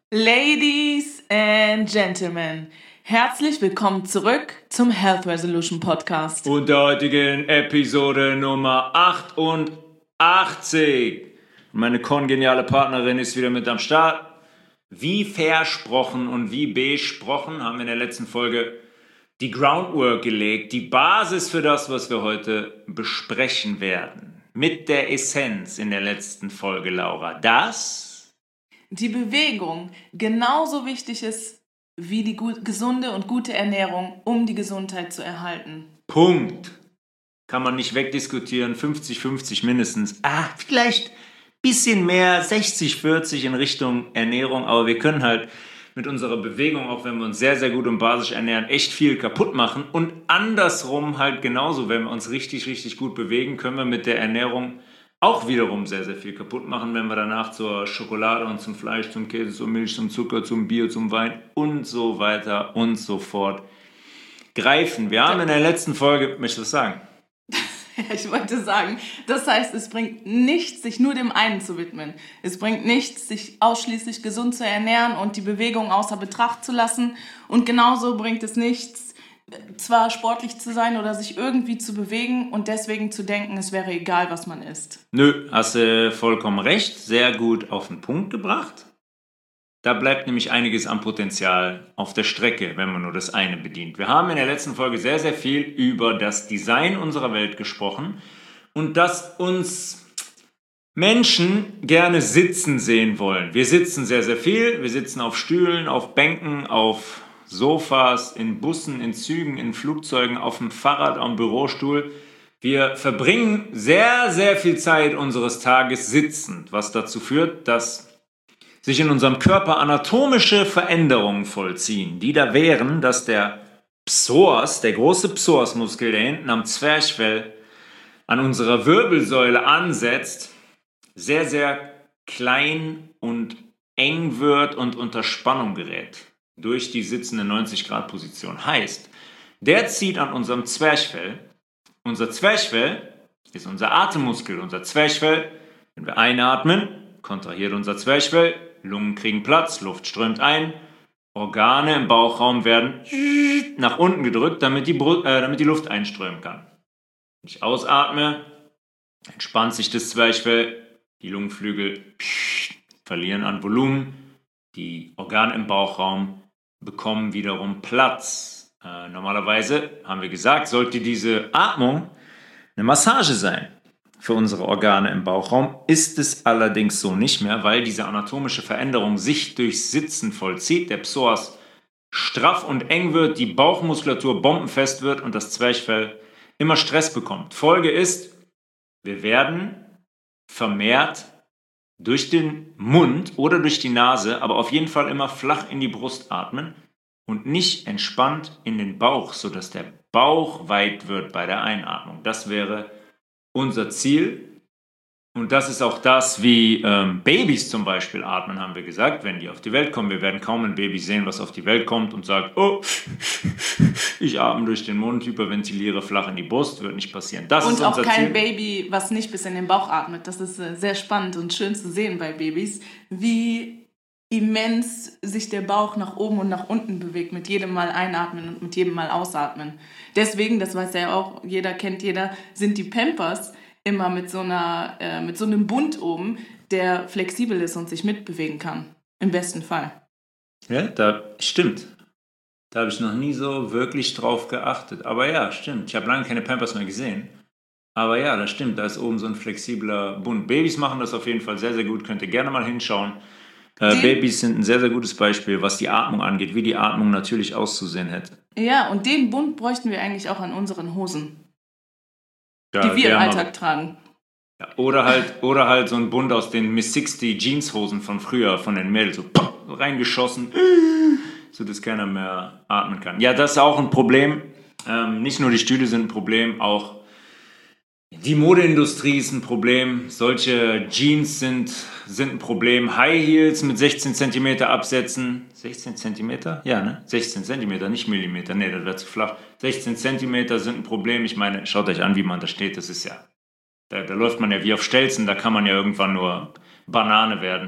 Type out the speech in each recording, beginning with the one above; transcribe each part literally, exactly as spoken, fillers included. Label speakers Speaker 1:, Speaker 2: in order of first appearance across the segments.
Speaker 1: Ladies and Gentlemen, herzlich willkommen zurück zum Health Resolution Podcast.
Speaker 2: Und der heutigen Episode Nummer achtundachtzig. Meine kongeniale Partnerin ist wieder mit am Start. Wie versprochen und wie besprochen haben wir in der letzten Folge die Groundwork gelegt, die Basis für das, was wir heute besprechen werden. Mit der Essenz in der letzten Folge, Laura, dass
Speaker 1: die Bewegung genauso wichtig ist wie die gut, gesunde und gute Ernährung, um die Gesundheit zu erhalten.
Speaker 2: Punkt. Kann man nicht wegdiskutieren, fünfzig fünfzig mindestens. Ah, vielleicht ein bisschen mehr, sechzig vierzig in Richtung Ernährung, aber wir können halt mit unserer Bewegung, auch wenn wir uns sehr, sehr gut und basisch ernähren, echt viel kaputt machen. Und andersrum halt genauso, wenn wir uns richtig, richtig gut bewegen, können wir mit der Ernährung auch wiederum sehr, sehr viel kaputt machen, wenn wir danach zur Schokolade und zum Fleisch, zum Käse, zur Milch, zum Zucker, zum Bier, zum Wein und so weiter und so fort greifen. Wir haben in der letzten Folge, möchtest du was sagen?
Speaker 1: Ich wollte sagen, das heißt, es bringt nichts, sich nur dem einen zu widmen. Es bringt nichts, sich ausschließlich gesund zu ernähren und die Bewegung außer Betracht zu lassen. Und genauso bringt es nichts, zwar sportlich zu sein oder sich irgendwie zu bewegen und deswegen zu denken, es wäre egal, was man isst.
Speaker 2: Nö, hast du vollkommen recht. Sehr gut auf den Punkt gebracht. Da bleibt nämlich einiges an Potenzial auf der Strecke, wenn man nur das eine bedient. Wir haben in der letzten Folge sehr, sehr viel über das Design unserer Welt gesprochen und dass uns Menschen gerne sitzen sehen wollen. Wir sitzen sehr, sehr viel. Wir sitzen auf Stühlen, auf Bänken, auf Sofas, in Bussen, in Zügen, in Flugzeugen, auf dem Fahrrad, am Bürostuhl. Wir verbringen sehr, sehr viel Zeit unseres Tages sitzend, was dazu führt, dass sich in unserem Körper anatomische Veränderungen vollziehen, die da wären, dass der Psoas, der große Psoasmuskel, der hinten am Zwerchfell an unserer Wirbelsäule ansetzt, sehr, sehr klein und eng wird und unter Spannung gerät durch die sitzende neunzig Grad Position. Heißt, der zieht an unserem Zwerchfell. Unser Zwerchfell ist unser Atemmuskel. Unser Zwerchfell, wenn wir einatmen, kontrahiert unser Zwerchfell, Lungen kriegen Platz, Luft strömt ein, Organe im Bauchraum werden nach unten gedrückt, damit die, Br- äh, damit die Luft einströmen kann. Wenn ich ausatme, entspannt sich das Zwerchfell, die Lungenflügel verlieren an Volumen, die Organe im Bauchraum bekommen wiederum Platz. Äh, normalerweise, haben wir gesagt, sollte diese Atmung eine Massage sein für unsere Organe im Bauchraum. Ist es allerdings so nicht mehr, weil diese anatomische Veränderung sich durchs Sitzen vollzieht, der Psoas straff und eng wird, die Bauchmuskulatur bombenfest wird und das Zwerchfell immer Stress bekommt. Folge ist, wir werden vermehrt durch den Mund oder durch die Nase, aber auf jeden Fall immer flach in die Brust atmen und nicht entspannt in den Bauch, sodass der Bauch weit wird bei der Einatmung. Das wäre unser Ziel. Und das ist auch das, wie ähm, Babys zum Beispiel atmen, haben wir gesagt, wenn die auf die Welt kommen. Wir werden kaum ein Baby sehen, was auf die Welt kommt und sagt, oh, ich atme durch den Mund, hyperventiliere flach in die Brust, wird nicht passieren. Das
Speaker 1: und
Speaker 2: ist unser
Speaker 1: auch kein
Speaker 2: Ziel.
Speaker 1: Baby, was nicht bis in den Bauch atmet. Das ist äh, sehr spannend und schön zu sehen bei Babys, wie immens sich der Bauch nach oben und nach unten bewegt, mit jedem Mal einatmen und mit jedem Mal ausatmen. Deswegen, das weiß ja auch, jeder kennt jeder, sind die Pampers immer mit so einer, äh, mit so einem Bund oben, der flexibel ist und sich mitbewegen kann. Im besten Fall.
Speaker 2: Ja, da stimmt. Da habe ich noch nie so wirklich drauf geachtet. Aber ja, stimmt. Ich habe lange keine Pampers mehr gesehen. Aber ja, das stimmt. Da ist oben so ein flexibler Bund. Babys machen das auf jeden Fall sehr, sehr gut. Könnt ihr gerne mal hinschauen. Äh, Babys sind ein sehr, sehr gutes Beispiel, was die Atmung angeht, wie die Atmung natürlich auszusehen hätte.
Speaker 1: Ja, und den Bund bräuchten wir eigentlich auch an unseren Hosen.
Speaker 2: Ja,
Speaker 1: die wir im Alltag
Speaker 2: aber
Speaker 1: tragen.
Speaker 2: Ja, oder, halt, oder halt so ein Bund aus den Miss sechzig Jeanshosen von früher, von den Mädels, so pop, reingeschossen, so dass keiner mehr atmen kann. Ja, das ist auch ein Problem. Ähm, nicht nur die Stühle sind ein Problem, auch die Modeindustrie ist ein Problem. Solche Jeans sind, sind ein Problem. High Heels mit sechzehn Zentimeter Absätzen. sechzehn Zentimeter? Ja, ne? sechzehn Zentimeter, nicht Millimeter. Ne, das wäre zu flach. sechzehn Zentimeter sind ein Problem. Ich meine, schaut euch an, wie man da steht. Das ist ja, da, da läuft man ja wie auf Stelzen. Da kann man ja irgendwann nur Banane werden.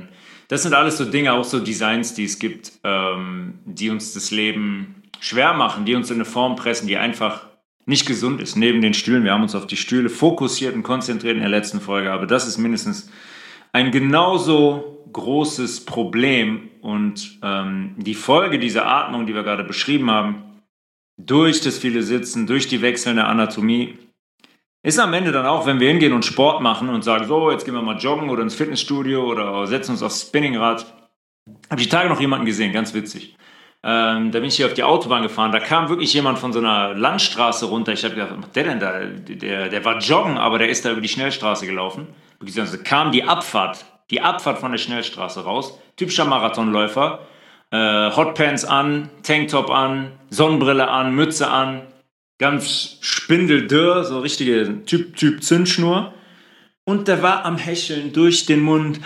Speaker 2: Das sind alles so Dinge, auch so Designs, die es gibt, ähm, die uns das Leben schwer machen, die uns in eine Form pressen, die einfach nicht gesund ist. Neben den Stühlen, wir haben uns auf die Stühle fokussiert und konzentriert in der letzten Folge, aber das ist mindestens ein genauso großes Problem. Und ähm, die Folge dieser Atmung, die wir gerade beschrieben haben, durch das viele Sitzen, durch die wechselnde Anatomie, ist am Ende dann auch, wenn wir hingehen und Sport machen und sagen, so, jetzt gehen wir mal joggen oder ins Fitnessstudio oder setzen uns aufs Spinningrad. Habe ich die Tage noch jemanden gesehen, ganz witzig. Ähm, da bin ich hier auf die Autobahn gefahren, da kam wirklich jemand von so einer Landstraße runter. Ich habe gedacht, was macht der denn da? Der, der war joggen, aber der ist da über die Schnellstraße gelaufen. Also kam die Abfahrt, die Abfahrt von der Schnellstraße raus. Typischer Marathonläufer. Äh, Hotpants an, Tanktop an, Sonnenbrille an, Mütze an. Ganz spindeldürr, so richtige Typ, typ Zündschnur. Und der war am Hecheln durch den Mund.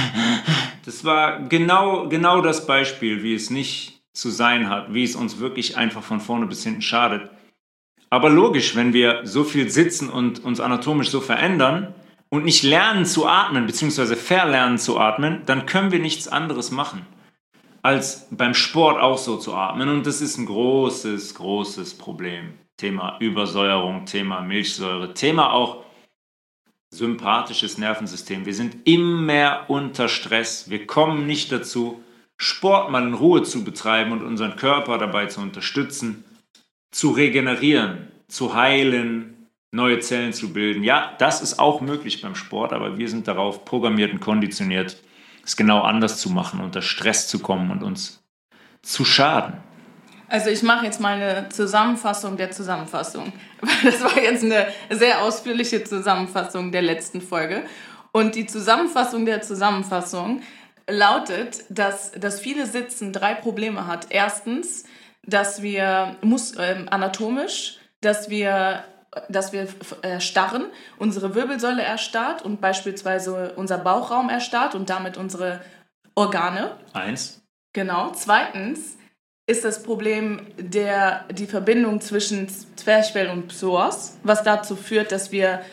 Speaker 2: Das war genau, genau das Beispiel, wie es nicht zu sein hat, wie es uns wirklich einfach von vorne bis hinten schadet. Aber logisch, wenn wir so viel sitzen und uns anatomisch so verändern und nicht lernen zu atmen, beziehungsweise verlernen zu atmen, dann können wir nichts anderes machen, als beim Sport auch so zu atmen. Und das ist ein großes, großes Problem. Thema Übersäuerung, Thema Milchsäure, Thema auch sympathisches Nervensystem. Wir sind immer unter Stress. Wir kommen nicht dazu, Sport mal in Ruhe zu betreiben und unseren Körper dabei zu unterstützen, zu regenerieren, zu heilen, neue Zellen zu bilden. Ja, das ist auch möglich beim Sport, aber wir sind darauf programmiert und konditioniert, es genau anders zu machen, unter Stress zu kommen und uns zu schaden.
Speaker 1: Also ich mache jetzt mal eine Zusammenfassung der Zusammenfassung. Das war jetzt eine sehr ausführliche Zusammenfassung der letzten Folge. Und die Zusammenfassung der Zusammenfassung lautet, dass das viele Sitzen drei Probleme hat. Erstens, dass wir mus- äh, anatomisch, dass wir, dass wir erstarren, unsere Wirbelsäule erstarrt und beispielsweise unser Bauchraum erstarrt und damit unsere Organe.
Speaker 2: Eins.
Speaker 1: Genau. Zweitens ist das Problem der, die Verbindung zwischen Zwerchfell und Psoas, was dazu führt, dass wir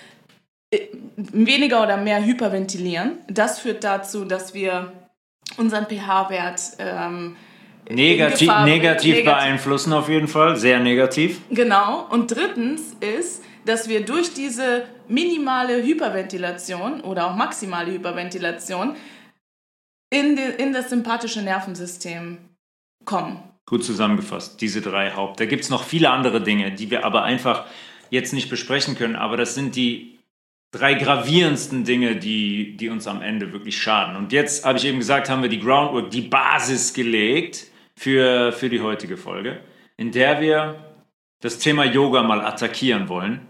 Speaker 1: weniger oder mehr hyperventilieren. Das führt dazu, dass wir unseren pH-Wert ähm,
Speaker 2: negativ,
Speaker 1: Gefahr,
Speaker 2: negativ
Speaker 1: negativ
Speaker 2: beeinflussen auf jeden Fall, sehr negativ.
Speaker 1: Genau. Und drittens ist, dass wir durch diese minimale Hyperventilation oder auch maximale Hyperventilation in, de, in das sympathische Nervensystem kommen.
Speaker 2: Gut zusammengefasst, diese drei Haupt. Da gibt es noch viele andere Dinge, die wir aber einfach jetzt nicht besprechen können. Aber das sind die drei gravierendsten Dinge, die, die uns am Ende wirklich schaden. Und jetzt, habe ich eben gesagt, haben wir die Groundwork, die Basis gelegt für, für die heutige Folge, in der wir das Thema Yoga mal attackieren wollen.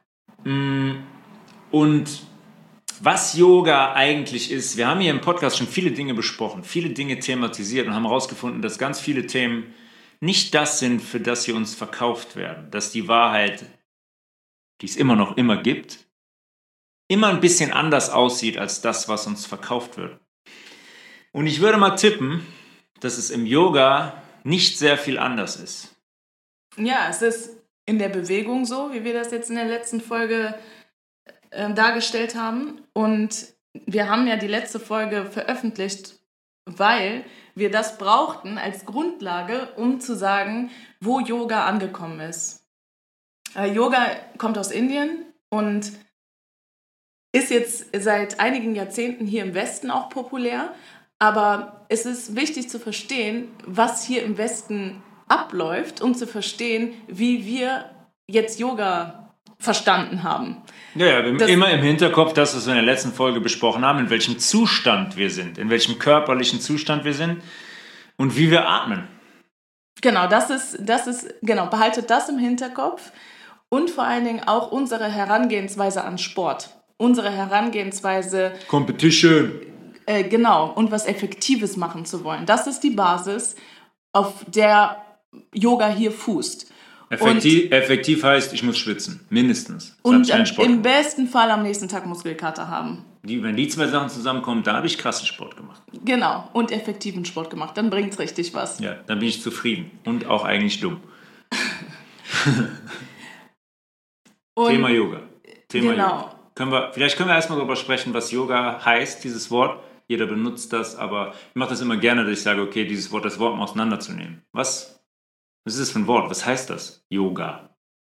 Speaker 2: Und was Yoga eigentlich ist, wir haben hier im Podcast schon viele Dinge besprochen, viele Dinge thematisiert und haben herausgefunden, dass ganz viele Themen nicht das sind, für das sie uns verkauft werden. Dass die Wahrheit, die es immer noch immer gibt, immer ein bisschen anders aussieht als das, was uns verkauft wird. Und ich würde mal tippen, dass es im Yoga nicht sehr viel anders ist.
Speaker 1: Ja, es ist in der Bewegung so, wie wir das jetzt in der letzten Folge äh, dargestellt haben. Und wir haben ja die letzte Folge veröffentlicht, weil wir das brauchten als Grundlage, um zu sagen, wo Yoga angekommen ist. Äh, Yoga kommt aus Indien und ist jetzt seit einigen Jahrzehnten hier im Westen auch populär. Aber es ist wichtig zu verstehen, was hier im Westen abläuft, um zu verstehen, wie wir jetzt Yoga verstanden haben.
Speaker 2: Ja, ja, wir haben immer im Hinterkopf das, was wir in der letzten Folge besprochen haben, in welchem Zustand wir sind, in welchem körperlichen Zustand wir sind und wie wir atmen.
Speaker 1: Genau, das ist, das ist, genau, behaltet das im Hinterkopf und vor allen Dingen auch unsere Herangehensweise an Sport. Unsere Herangehensweise...
Speaker 2: Competition.
Speaker 1: Äh, genau, und was Effektives machen zu wollen. Das ist die Basis, auf der Yoga hier fußt.
Speaker 2: Effektiv, und, effektiv heißt, ich muss schwitzen, mindestens. Das
Speaker 1: und am, im besten Fall am nächsten Tag Muskelkater haben.
Speaker 2: Die, wenn die zwei Sachen zusammenkommen, da habe ich krassen Sport gemacht.
Speaker 1: Genau, und effektiven Sport gemacht. Dann bringt es richtig was.
Speaker 2: Ja, dann bin ich zufrieden und auch eigentlich dumm. Thema Yoga. Thema
Speaker 1: genau.
Speaker 2: Yoga. Können wir, vielleicht können wir erstmal darüber sprechen, was Yoga heißt, dieses Wort. jeder benutzt das, aber ich mache das immer gerne, dass ich sage, okay, dieses Wort, das Wort mal auseinanderzunehmen. Was, was ist das für ein Wort? Was heißt das? Yoga.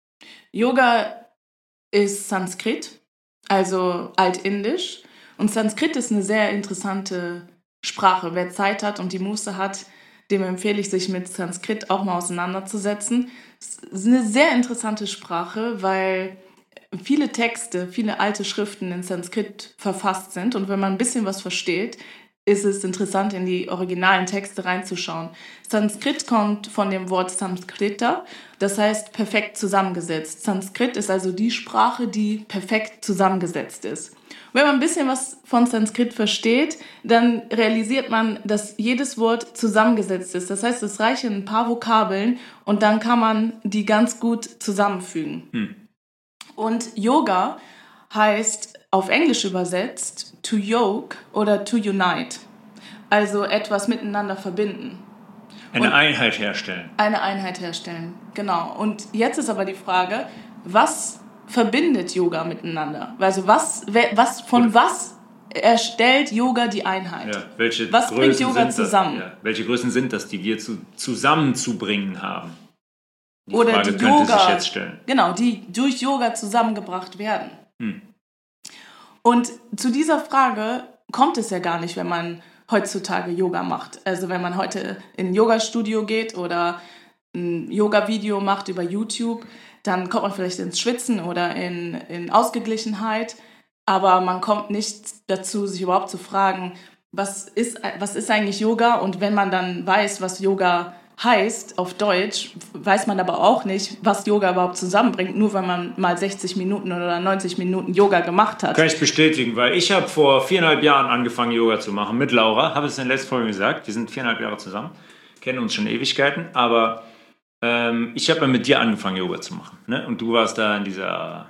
Speaker 1: Yoga ist Sanskrit, also Altindisch. Und Sanskrit ist eine sehr interessante Sprache. Wer Zeit hat und die Muße hat, dem empfehle ich, sich mit Sanskrit auch mal auseinanderzusetzen. Es ist eine sehr interessante Sprache, weil viele Texte, viele alte Schriften in Sanskrit verfasst sind. Und wenn man ein bisschen was versteht, ist es interessant, in die originalen Texte reinzuschauen. Sanskrit kommt von dem Wort Samskrita, das heißt perfekt zusammengesetzt. Sanskrit ist also die Sprache, die perfekt zusammengesetzt ist. Wenn man ein bisschen was von Sanskrit versteht, dann realisiert man, dass jedes Wort zusammengesetzt ist. Das heißt, es reichen ein paar Vokabeln und dann kann man die ganz gut zusammenfügen. Hm. Und Yoga heißt auf Englisch übersetzt to yoke oder to unite. Also etwas miteinander verbinden.
Speaker 2: Eine
Speaker 1: und
Speaker 2: Einheit herstellen.
Speaker 1: Eine Einheit herstellen, genau. Und jetzt ist aber die Frage, was verbindet Yoga miteinander? Also was, was von was erstellt Yoga die Einheit?
Speaker 2: Ja, welche
Speaker 1: was
Speaker 2: Größen
Speaker 1: bringt Yoga
Speaker 2: sind
Speaker 1: zusammen?
Speaker 2: Das, ja, welche Größen sind das, die wir zu, zusammenzubringen haben? Die
Speaker 1: Oder
Speaker 2: Frage
Speaker 1: die
Speaker 2: könnte
Speaker 1: Yoga,
Speaker 2: sich jetzt stellen.
Speaker 1: Genau, die durch Yoga zusammengebracht werden.
Speaker 2: Hm.
Speaker 1: Und zu dieser Frage kommt es ja gar nicht, wenn man heutzutage Yoga macht. Also wenn man heute in ein Yoga-Studio geht oder ein Yoga-Video macht über YouTube, dann kommt man vielleicht ins Schwitzen oder in, in Ausgeglichenheit, aber man kommt nicht dazu, sich überhaupt zu fragen, was ist, was ist eigentlich Yoga? Und wenn man dann weiß, was Yoga heißt auf Deutsch, weiß man aber auch nicht, was Yoga überhaupt zusammenbringt, nur weil man mal sechzig Minuten oder neunzig Minuten Yoga gemacht hat.
Speaker 2: Kann ich bestätigen, weil ich habe vor viereinhalb Jahren angefangen, Yoga zu machen mit Laura, habe es in der letzten Folge gesagt, wir sind viereinhalb Jahre zusammen, kennen uns schon Ewigkeiten, aber ähm, ich habe ja mit dir angefangen, Yoga zu machen, ne? Und du warst da in dieser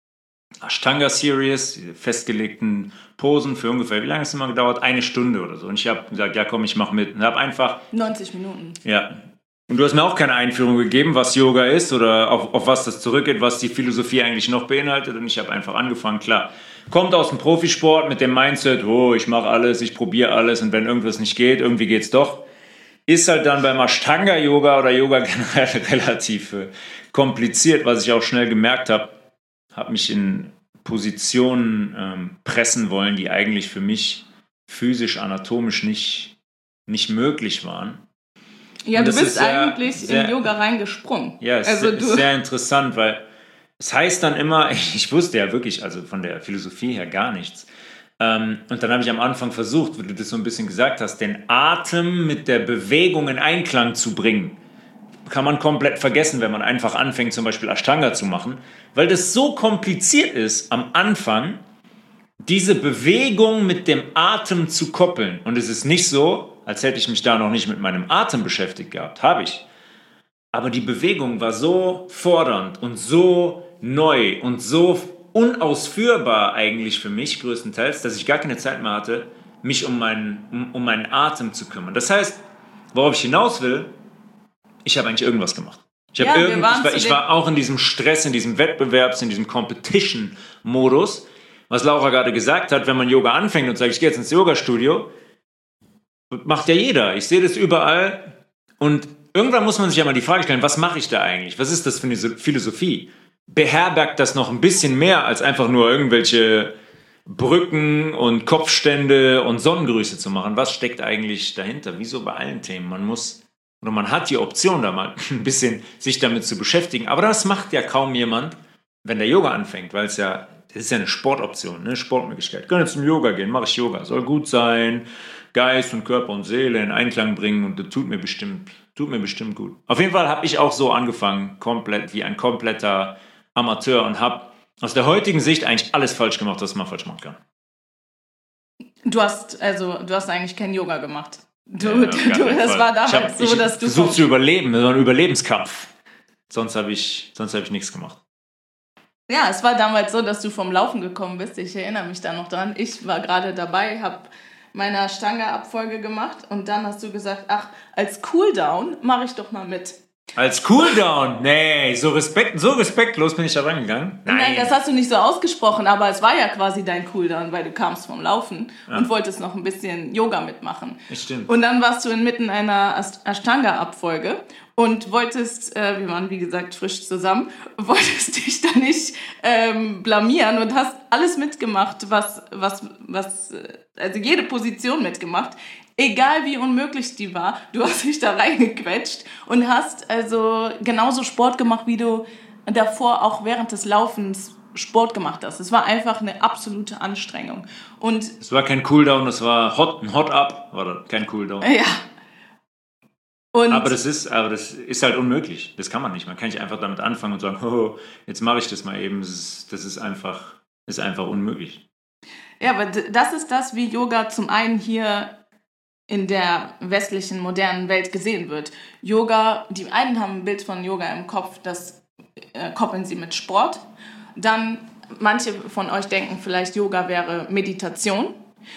Speaker 2: Ashtanga-Series, diese festgelegten Posen für ungefähr, wie lange hat es immer gedauert? Eine Stunde oder so. Und ich habe gesagt, ja komm, ich mache mit. Und habe einfach...
Speaker 1: neunzig Minuten.
Speaker 2: Ja. Und du hast mir auch keine Einführung gegeben, was Yoga ist oder auf, auf was das zurückgeht, was die Philosophie eigentlich noch beinhaltet. Und ich habe einfach angefangen, klar. Kommt aus dem Profisport mit dem Mindset, oh, ich mache alles, ich probiere alles und wenn irgendwas nicht geht, irgendwie geht's doch. Ist halt dann beim Ashtanga-Yoga oder Yoga generell relativ äh, kompliziert, was ich auch schnell gemerkt habe. Habe mich in Positionen ähm, pressen wollen, die eigentlich für mich physisch, anatomisch nicht, nicht möglich waren.
Speaker 1: Ja, und du bist sehr, eigentlich sehr, in Yoga reingesprungen.
Speaker 2: Ja, es also ist, ist sehr interessant, weil es heißt dann immer, ich wusste ja wirklich, also von der Philosophie her gar nichts. Ähm, und dann habe ich am Anfang versucht, wie du das so ein bisschen gesagt hast, den Atem mit der Bewegung in Einklang zu bringen. Kann man komplett vergessen, wenn man einfach anfängt, zum Beispiel Ashtanga zu machen, weil das so kompliziert ist, am Anfang diese Bewegung mit dem Atem zu koppeln. Und es ist nicht so, als hätte ich mich da noch nicht mit meinem Atem beschäftigt gehabt. Habe ich. Aber die Bewegung war so fordernd und so neu und so unausführbar eigentlich für mich größtenteils, dass ich gar keine Zeit mehr hatte, mich um meinen, um, um meinen Atem zu kümmern. Das heißt, worauf ich hinaus will, ich habe eigentlich irgendwas gemacht. Ich, ja, irgend, ich, war, ich war auch in diesem Stress, in diesem Wettbewerbs-, in diesem Competition-Modus. Was Laura gerade gesagt hat, wenn man Yoga anfängt und sagt, ich gehe jetzt ins Yoga-Studio, macht ja jeder. Ich sehe das überall. Und irgendwann muss man sich ja mal die Frage stellen, was mache ich da eigentlich? Was ist das für eine Philosophie? Beherbergt das noch ein bisschen mehr als einfach nur irgendwelche Brücken und Kopfstände und Sonnengrüße zu machen? Was steckt eigentlich dahinter? Wieso bei allen Themen? Man muss... Oder man hat die Option, da mal ein bisschen sich damit zu beschäftigen. Aber das macht ja kaum jemand, wenn der Yoga anfängt, weil es ja, das ist ja eine Sportoption, eine Sportmöglichkeit. Ich kann jetzt zum Yoga gehen, mache ich Yoga. Soll gut sein, Geist und Körper und Seele in Einklang bringen und das tut mir bestimmt, tut mir bestimmt gut. Auf jeden Fall habe ich auch so angefangen, komplett wie ein kompletter Amateur und habe aus der heutigen Sicht eigentlich alles falsch gemacht, was man falsch machen kann.
Speaker 1: Du hast, also, du hast eigentlich kein Yoga gemacht. Du,
Speaker 2: ja,
Speaker 1: du, das war damals
Speaker 2: hab,
Speaker 1: so, dass du...
Speaker 2: Ich versucht zu überleben, das war ein Überlebenskampf. Sonst habe ich, sonst hab ich nichts gemacht.
Speaker 1: Ja, es war damals so, dass du vom Laufen gekommen bist. Ich erinnere mich da noch dran. Ich war gerade dabei, habe meine Ashtanga-Abfolge gemacht und dann hast du gesagt, ach, als Cooldown mache ich doch mal mit.
Speaker 2: Als Cooldown? Nee, so, respekt, so respektlos bin ich da rangegangen.
Speaker 1: Nein. Nein, das hast du nicht so ausgesprochen, aber es war ja quasi dein Cooldown, weil du kamst vom Laufen ja. und wolltest noch ein bisschen Yoga mitmachen.
Speaker 2: Das stimmt.
Speaker 1: Und dann warst du inmitten einer Ashtanga-Abfolge und wolltest, äh, wir waren wie gesagt frisch zusammen, wolltest dich da nicht ähm, blamieren und hast alles mitgemacht, was, was, was, also jede Position mitgemacht. Egal wie unmöglich die war, du hast dich da reingequetscht und hast also genauso Sport gemacht, wie du davor auch während des Laufens Sport gemacht hast. Es war einfach eine absolute Anstrengung. Und
Speaker 2: es war kein Cooldown, es war hot, ein Hot-Up, war kein Cooldown.
Speaker 1: Ja. Und
Speaker 2: aber das ist, aber das ist halt unmöglich. Das kann man nicht. Man kann nicht einfach damit anfangen und sagen, oh, jetzt mache ich das mal eben. Das ist, das ist einfach, ist einfach unmöglich.
Speaker 1: Ja, aber das ist das, wie Yoga zum einen hier in der westlichen, modernen Welt gesehen wird. Yoga, die einen haben ein Bild von Yoga im Kopf, das äh, koppeln sie mit Sport. Dann, manche von euch denken vielleicht, Yoga wäre Meditation.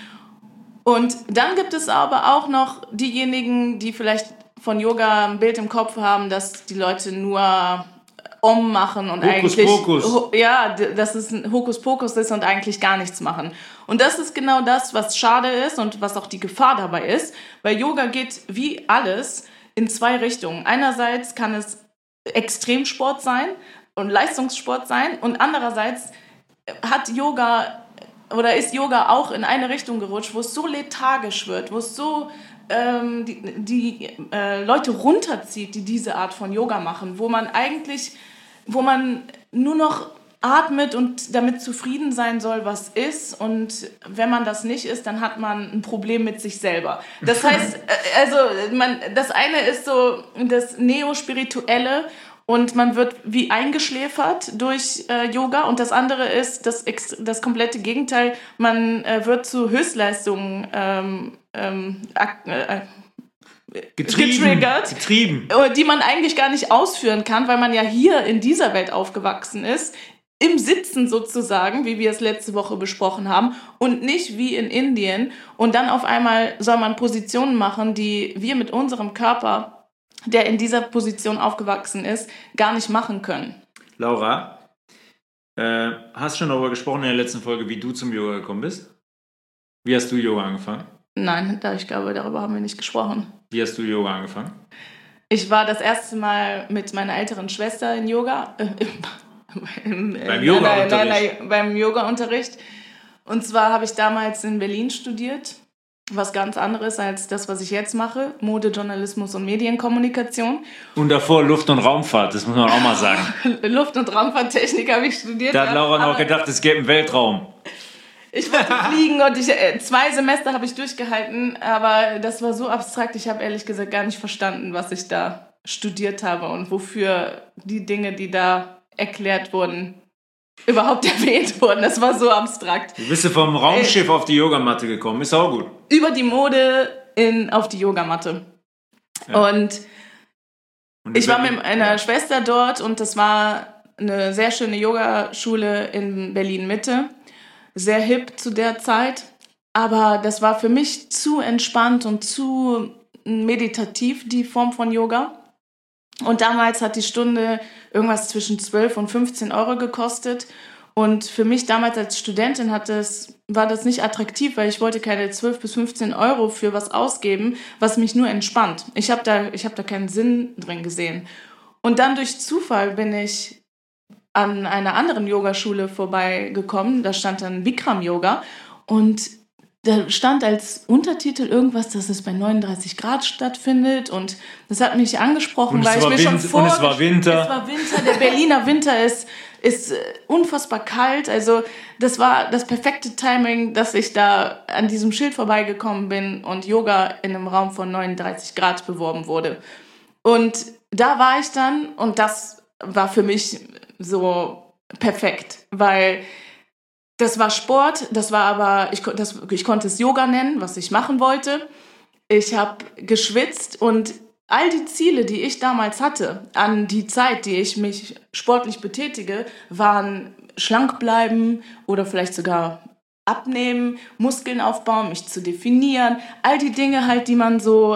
Speaker 1: Und dann gibt es aber auch noch diejenigen, die vielleicht von Yoga ein Bild im Kopf haben, dass die Leute nur Om machen und
Speaker 2: Hokus
Speaker 1: eigentlich
Speaker 2: Pokus.
Speaker 1: Ja, dass es ein Hokuspokus ist und eigentlich gar nichts machen. Und das ist genau das, was schade ist und was auch die Gefahr dabei ist, weil Yoga geht wie alles in zwei Richtungen. Einerseits kann es Extremsport sein und Leistungssport sein und andererseits hat Yoga oder ist Yoga auch in eine Richtung gerutscht, wo es so lethargisch wird, wo es so ähm, die, die äh, Leute runterzieht, die diese Art von Yoga machen, wo man eigentlich, wo man nur noch atmet und damit zufrieden sein soll, was ist. Und wenn man das nicht ist, dann hat man ein Problem mit sich selber. Das heißt, also man, das eine ist so das Neo-Spirituelle und man wird wie eingeschläfert durch äh, Yoga. Und das andere ist das, das komplette Gegenteil. Man äh, wird zu Höchstleistungen ähm, ähm, äh,
Speaker 2: Getrieben,
Speaker 1: getriggert,
Speaker 2: getrieben,
Speaker 1: die man eigentlich gar nicht ausführen kann, weil man ja hier in dieser Welt aufgewachsen ist, im Sitzen sozusagen, wie wir es letzte Woche besprochen haben, und nicht wie in Indien. Und dann auf einmal soll man Positionen machen, die wir mit unserem Körper, der in dieser Position aufgewachsen ist, gar nicht machen können.
Speaker 2: Laura, äh, hast du schon darüber gesprochen in der letzten Folge, wie du zum Yoga gekommen bist? Wie hast du Yoga angefangen?
Speaker 1: Nein, ich glaube, darüber haben wir nicht gesprochen.
Speaker 2: Wie hast du Yoga angefangen?
Speaker 1: Ich war das erste Mal mit meiner älteren Schwester in Yoga. Äh, im, im,
Speaker 2: beim Yoga-Unterricht?
Speaker 1: Nein, nein, nein, beim Yoga-Unterricht. Und zwar habe ich damals in Berlin studiert. Was ganz anderes als das, was ich jetzt mache. Mode, Journalismus und Medienkommunikation.
Speaker 2: Und davor Luft- und Raumfahrt, das muss man auch mal sagen.
Speaker 1: Luft- und Raumfahrttechnik habe ich studiert.
Speaker 2: Da hat Laura noch gedacht, es gäbe einen Weltraum.
Speaker 1: Ich wollte fliegen und ich, äh, zwei Semester habe ich durchgehalten, aber das war so abstrakt, ich habe ehrlich gesagt gar nicht verstanden, was ich da studiert habe und wofür die Dinge, die da erklärt wurden, überhaupt erwähnt wurden. Das war so abstrakt.
Speaker 2: Du bist ja vom Raumschiff äh, auf die Yogamatte gekommen, ist auch gut.
Speaker 1: Über die Mode in, auf die Yogamatte. Ja. Und, und ich war mit meiner ja. Schwester dort und das war eine sehr schöne Yogaschule in Berlin-Mitte. Sehr hip zu der Zeit, aber das war für mich zu entspannt und zu meditativ, die Form von Yoga. Und damals hat die Stunde irgendwas zwischen zwölf und fünfzehn Euro gekostet. Und für mich damals als Studentin hat das, war das nicht attraktiv, weil ich wollte keine zwölf bis fünfzehn Euro für was ausgeben, was mich nur entspannt. Ich habe da, ich hab da keinen Sinn drin gesehen. Und dann durch Zufall bin ich an einer anderen Yogaschule vorbeigekommen. Da stand dann Bikram Yoga und da stand als Untertitel irgendwas, dass es bei neununddreißig Grad stattfindet und das hat mich angesprochen, weil ich mir schon vor...
Speaker 2: Und es war Winter.
Speaker 1: Es war Winter, der Berliner Winter ist, ist unfassbar kalt, also das war das perfekte Timing, dass ich da an diesem Schild vorbeigekommen bin und Yoga in einem Raum von neununddreißig Grad beworben wurde. Und da war ich dann und das war für mich so perfekt, weil das war Sport, das war aber, ich, das, ich konnte es Yoga nennen, was ich machen wollte. Ich habe geschwitzt und all die Ziele, die ich damals hatte, an die Zeit, die ich mich sportlich betätige, waren schlank bleiben oder vielleicht sogar abnehmen, Muskeln aufbauen, mich zu definieren, all die Dinge halt, die man so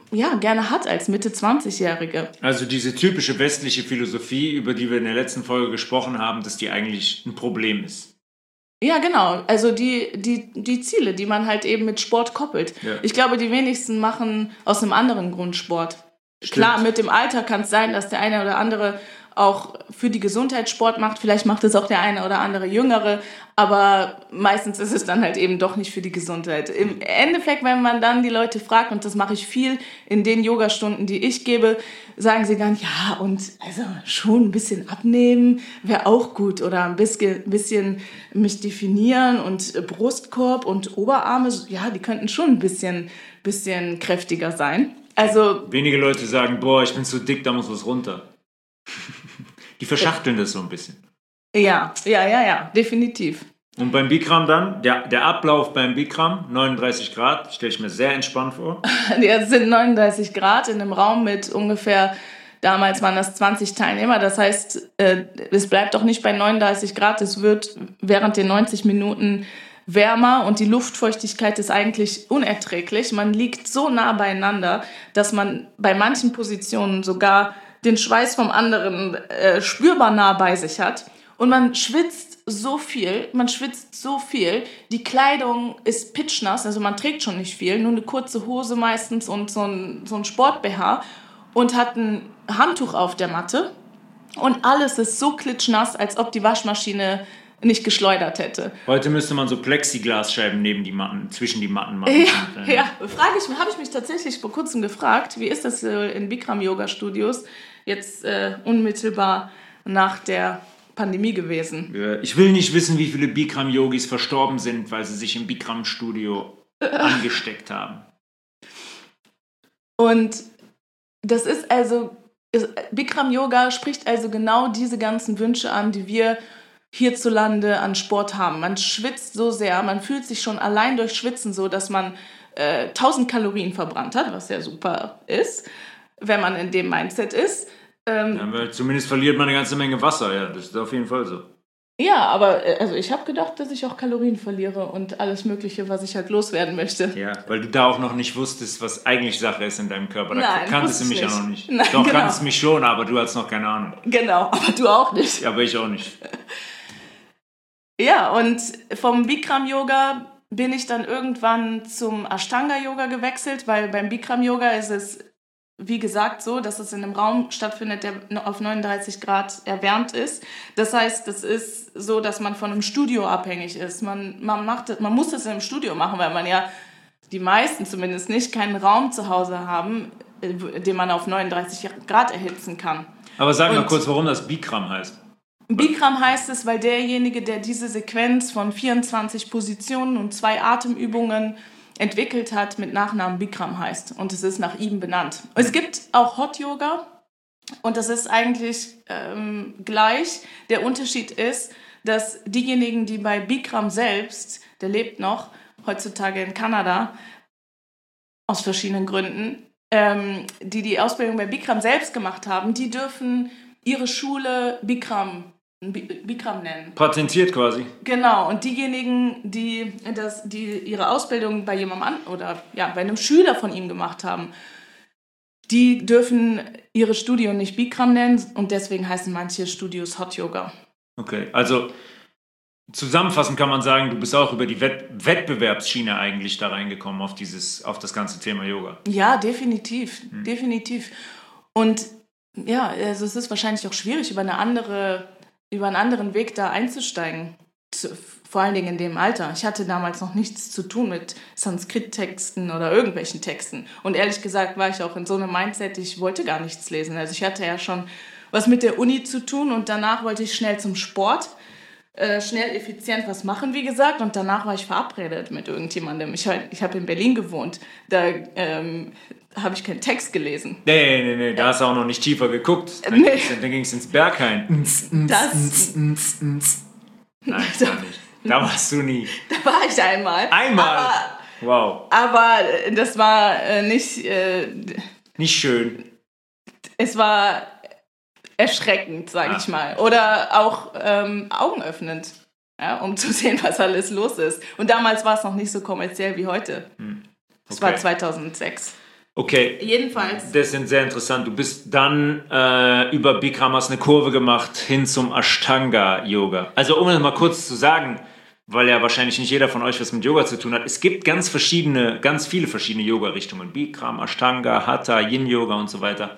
Speaker 1: ja, gerne hat als Mitte zwanzigjährige.
Speaker 2: Also diese typische westliche Philosophie, über die wir in der letzten Folge gesprochen haben, dass die eigentlich ein Problem ist.
Speaker 1: Ja, genau. Also die, die, die Ziele, die man halt eben mit Sport koppelt.
Speaker 2: Ja.
Speaker 1: Ich glaube, die wenigsten machen aus einem anderen Grund Sport.
Speaker 2: Stimmt.
Speaker 1: Klar, mit dem Alter kann es sein, dass der eine oder andere auch für die Gesundheit Sport macht. Vielleicht macht es auch der eine oder andere Jüngere. Aber meistens ist es dann halt eben doch nicht für die Gesundheit. Im Endeffekt, wenn man dann die Leute fragt, und das mache ich viel in den Yogastunden, die ich gebe, sagen sie dann, ja, und also schon ein bisschen abnehmen wäre auch gut. Oder ein bisschen, bisschen mich definieren und Brustkorb und Oberarme, ja, die könnten schon ein bisschen, bisschen kräftiger sein. Also
Speaker 2: wenige Leute sagen, boah, ich bin zu dick, da muss was runter. Die verschachteln das so ein bisschen.
Speaker 1: Ja, ja, ja, ja, definitiv.
Speaker 2: Und beim Bikram dann, der, der Ablauf beim Bikram, neununddreißig Grad, stelle ich mir sehr entspannt vor.
Speaker 1: Ja, es sind neununddreißig Grad in einem Raum mit ungefähr, damals waren das zwanzig Teilnehmer. Das heißt, äh, es bleibt auch nicht bei neununddreißig Grad, es wird während den neunzig Minuten wärmer und die Luftfeuchtigkeit ist eigentlich unerträglich. Man liegt so nah beieinander, dass man bei manchen Positionen sogar den Schweiß vom anderen äh, spürbar nah bei sich hat. Und man schwitzt so viel, man schwitzt so viel. Die Kleidung ist pitschnass, also man trägt schon nicht viel, nur eine kurze Hose meistens und so ein, so ein Sport-B H und hat ein Handtuch auf der Matte. Und alles ist so klitschnass, als ob die Waschmaschine nicht geschleudert hätte.
Speaker 2: Heute müsste man so Plexiglasscheiben neben die Matten, zwischen die Matten machen.
Speaker 1: Ja, ja. Frage ich, habe ich mich tatsächlich vor kurzem gefragt, wie ist das äh, in Bikram-Yoga-Studios jetzt äh, unmittelbar nach der Pandemie gewesen?
Speaker 2: Ja, ich will nicht wissen, wie viele Bikram-Yogis verstorben sind, weil sie sich im Bikram-Studio angesteckt haben.
Speaker 1: Und das ist also, Bikram-Yoga spricht also genau diese ganzen Wünsche an, die wir hierzulande an Sport haben. Man schwitzt so sehr, man fühlt sich schon allein durch Schwitzen so, dass man äh, tausend Kalorien verbrannt hat, was ja super ist, wenn man in dem Mindset ist. Ähm,
Speaker 2: ja, weil zumindest verliert man eine ganze Menge Wasser, ja, das ist auf jeden Fall so.
Speaker 1: Ja, aber äh, also ich habe gedacht, dass ich auch Kalorien verliere und alles Mögliche, was ich halt loswerden möchte.
Speaker 2: Ja, weil du da auch noch nicht wusstest, was eigentlich Sache ist in deinem Körper. Da
Speaker 1: Nein,
Speaker 2: kanntest du mich
Speaker 1: nicht.
Speaker 2: ja noch nicht.
Speaker 1: Nein,
Speaker 2: Doch,
Speaker 1: genau.
Speaker 2: kanntest mich schon, aber du hattest noch keine Ahnung.
Speaker 1: Genau, aber du auch nicht.
Speaker 2: Ja, aber ich auch nicht.
Speaker 1: Ja, und vom Bikram-Yoga bin ich dann irgendwann zum Ashtanga-Yoga gewechselt, weil beim Bikram-Yoga ist es, wie gesagt, so, dass es in einem Raum stattfindet, der auf neununddreißig Grad erwärmt ist. Das heißt, es ist so, dass man von einem Studio abhängig ist. Man, man, macht, man muss das in einem Studio machen, weil man ja, die meisten zumindest nicht, keinen Raum zu Hause haben, den man auf neununddreißig Grad erhitzen kann.
Speaker 2: Aber sag mal
Speaker 1: Und
Speaker 2: kurz, warum das Bikram heißt.
Speaker 1: Bikram heißt es, weil derjenige, der diese Sequenz von vierundzwanzig Positionen und zwei Atemübungen entwickelt hat, mit Nachnamen Bikram heißt. Und es ist nach ihm benannt. Es gibt auch Hot Yoga und das ist eigentlich ähm, gleich. Der Unterschied ist, dass diejenigen, die bei Bikram selbst, der lebt noch, heutzutage in Kanada, aus verschiedenen Gründen, ähm, die die Ausbildung bei Bikram selbst gemacht haben, die dürfen ihre Schule Bikram Bikram nennen.
Speaker 2: Patentiert quasi.
Speaker 1: Genau, und diejenigen, die, das, die ihre Ausbildung bei jemandem an, oder ja, bei einem Schüler von ihm gemacht haben, die dürfen ihre Studio nicht Bikram nennen und deswegen heißen manche Studios Hot Yoga.
Speaker 2: Okay, also zusammenfassend kann man sagen, du bist auch über die Wett- Wettbewerbsschiene eigentlich da reingekommen auf dieses, auf das ganze Thema Yoga.
Speaker 1: Ja, definitiv, hm. definitiv. Und ja, also es ist wahrscheinlich auch schwierig, über eine andere über einen anderen Weg da einzusteigen. Vor allen Dingen in dem Alter. Ich hatte damals noch nichts zu tun mit Sanskrit-Texten oder irgendwelchen Texten. Und ehrlich gesagt war ich auch in so einem Mindset, ich wollte gar nichts lesen. Also ich hatte ja schon was mit der Uni zu tun und danach wollte ich schnell zum Sport, äh, schnell effizient was machen, wie gesagt. Und danach war ich verabredet mit irgendjemandem. Ich, ich habe in Berlin gewohnt. Da ähm, habe ich keinen Text gelesen.
Speaker 2: Nee, nee, nee, da hast du auch noch nicht tiefer geguckt. Dann
Speaker 1: nee.
Speaker 2: ging es ins Berghain.
Speaker 1: Das...
Speaker 2: Nein, gar nicht. Da warst du nie.
Speaker 1: Da war ich einmal.
Speaker 2: Einmal?
Speaker 1: Aber,
Speaker 2: wow.
Speaker 1: Aber das war äh, nicht... Äh,
Speaker 2: nicht schön.
Speaker 1: Es war erschreckend, sage ah. ich mal. Oder auch ähm, augenöffnend, ja, um zu sehen, was alles los ist. Und damals war es noch nicht so kommerziell wie heute. Hm. Okay. Das war zweitausendsechs.
Speaker 2: Okay.
Speaker 1: Jedenfalls.
Speaker 2: Das sind sehr interessant. Du bist dann äh, über Bikram hast eine Kurve gemacht hin zum Ashtanga-Yoga. Also um es mal kurz zu sagen, weil ja wahrscheinlich nicht jeder von euch was mit Yoga zu tun hat. Es gibt ganz verschiedene, ganz viele verschiedene Yoga-Richtungen. Bikram, Ashtanga, Hatha, Yin-Yoga und so weiter.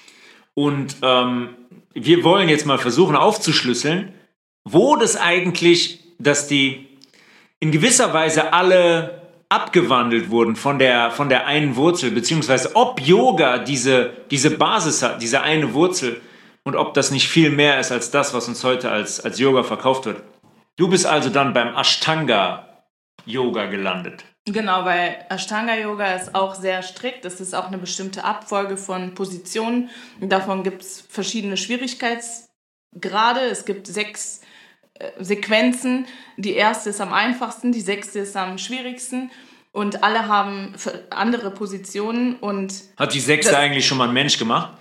Speaker 2: Und ähm, wir wollen jetzt mal versuchen aufzuschlüsseln, wo das eigentlich, dass die in gewisser Weise alle abgewandelt wurden von der, von der einen Wurzel, beziehungsweise ob Yoga diese, diese Basis hat, diese eine Wurzel und ob das nicht viel mehr ist als das, was uns heute als, als Yoga verkauft wird. Du bist also dann beim Ashtanga-Yoga gelandet.
Speaker 1: Genau, weil Ashtanga-Yoga ist auch sehr strikt. Es ist auch eine bestimmte Abfolge von Positionen. Davon gibt es verschiedene Schwierigkeitsgrade. Es gibt sechs Sequenzen. Die erste ist am einfachsten, die sechste ist am schwierigsten und alle haben andere Positionen. Und
Speaker 2: hat die sechste eigentlich schon mal ein Mensch gemacht?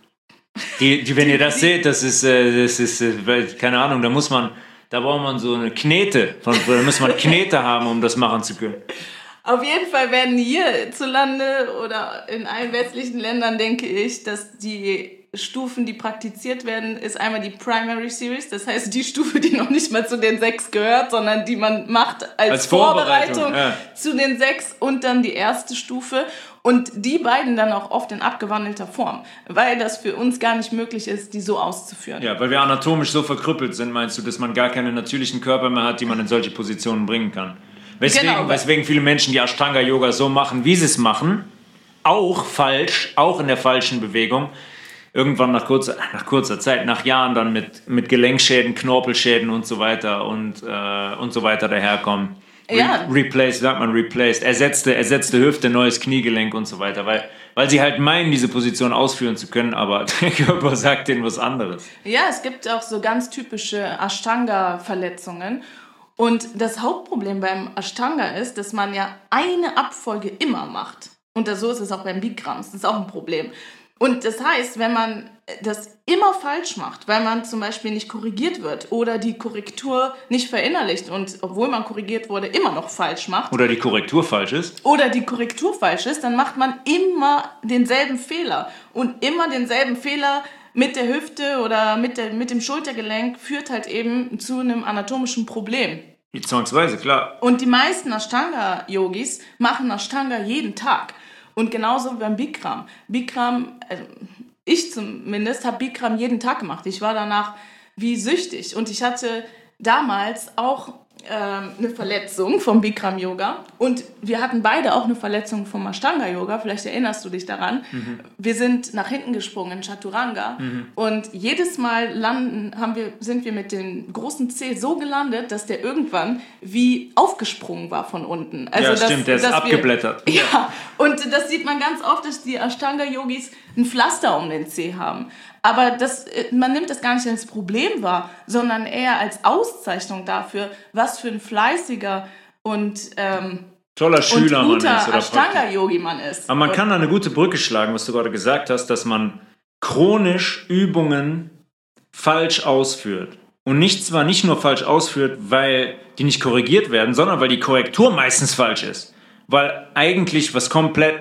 Speaker 2: Die, die, wenn ihr das seht, das ist, das ist, keine Ahnung, da muss man, da braucht man so eine Knete, von, da muss man Knete haben, um das machen zu können.
Speaker 1: Auf jeden Fall werden hierzulande oder in allen westlichen Ländern, denke ich, dass die Stufen, die praktiziert werden, ist einmal die Primary Series, das heißt die Stufe, die noch nicht mal zu den sechs gehört, sondern die man macht als, als Vorbereitung, Vorbereitung ja. zu den sechs und dann die erste Stufe und die beiden dann auch oft in abgewandelter Form, weil das für uns gar nicht möglich ist, die so auszuführen.
Speaker 2: Ja, weil wir anatomisch so verkrüppelt sind, meinst du, dass man gar keine natürlichen Körper mehr hat, die man in solche Positionen bringen kann? Weswegen, genau. weswegen viele Menschen die Ashtanga-Yoga so machen, wie sie es machen, auch falsch, auch in der falschen Bewegung, irgendwann nach kurzer, nach kurzer Zeit, nach Jahren dann mit, mit Gelenkschäden, Knorpelschäden und so weiter und, äh, und so weiter daherkommen. Re-
Speaker 1: ja.
Speaker 2: Replaced, sagt man replaced, ersetzte, ersetzte Hüfte, neues Kniegelenk und so weiter, weil, weil sie halt meinen, diese Position ausführen zu können, aber der Körper sagt denen was anderes.
Speaker 1: Ja, es gibt auch so ganz typische Ashtanga-Verletzungen. Und das Hauptproblem beim Ashtanga ist, dass man ja eine Abfolge immer macht. Und so ist es auch beim Bikram. Das ist auch ein Problem. Und das heißt, wenn man das immer falsch macht, weil man zum Beispiel nicht korrigiert wird oder die Korrektur nicht verinnerlicht und obwohl man korrigiert wurde, immer noch falsch macht.
Speaker 2: Oder die Korrektur falsch ist.
Speaker 1: Oder die Korrektur falsch ist, dann macht man immer denselben Fehler. Und immer denselben Fehler mit der Hüfte oder mit, der, mit dem Schultergelenk führt halt eben zu einem anatomischen Problem.
Speaker 2: Zwangsweise, klar.
Speaker 1: Und die meisten Ashtanga-Yogis machen Ashtanga jeden Tag. Und genauso wie beim Bikram. Bikram, äh, ich zumindest, habe Bikram jeden Tag gemacht. Ich war danach wie süchtig. Und ich hatte damals auch äh, eine Verletzung vom Bikram-Yoga. Und wir hatten beide auch eine Verletzung vom Ashtanga-Yoga. Vielleicht erinnerst du dich daran. Mhm. Wir sind nach hinten gesprungen in Chaturanga. Mhm. Und jedes Mal landen, haben wir, sind wir mit dem großen Zeh so gelandet, dass der irgendwann wie aufgesprungen war von unten. Also,
Speaker 2: ja, stimmt, der ist abgeblättert.
Speaker 1: Wir, ja, und das sieht man ganz oft, dass die Ashtanga-Yogis ein Pflaster um den Zeh haben. Aber das, man nimmt das gar nicht als Problem wahr, sondern eher als Auszeichnung dafür, was für ein fleißiger und, ähm,
Speaker 2: toller Schüler
Speaker 1: und guter
Speaker 2: man ist. Oder
Speaker 1: Ashtanga-Yogi man ist.
Speaker 2: Aber man kann da eine gute Brücke schlagen, was du gerade gesagt hast, dass man chronisch Übungen falsch ausführt. Und nicht zwar nicht nur falsch ausführt, weil die nicht korrigiert werden, sondern weil die Korrektur meistens falsch ist. Weil eigentlich was komplett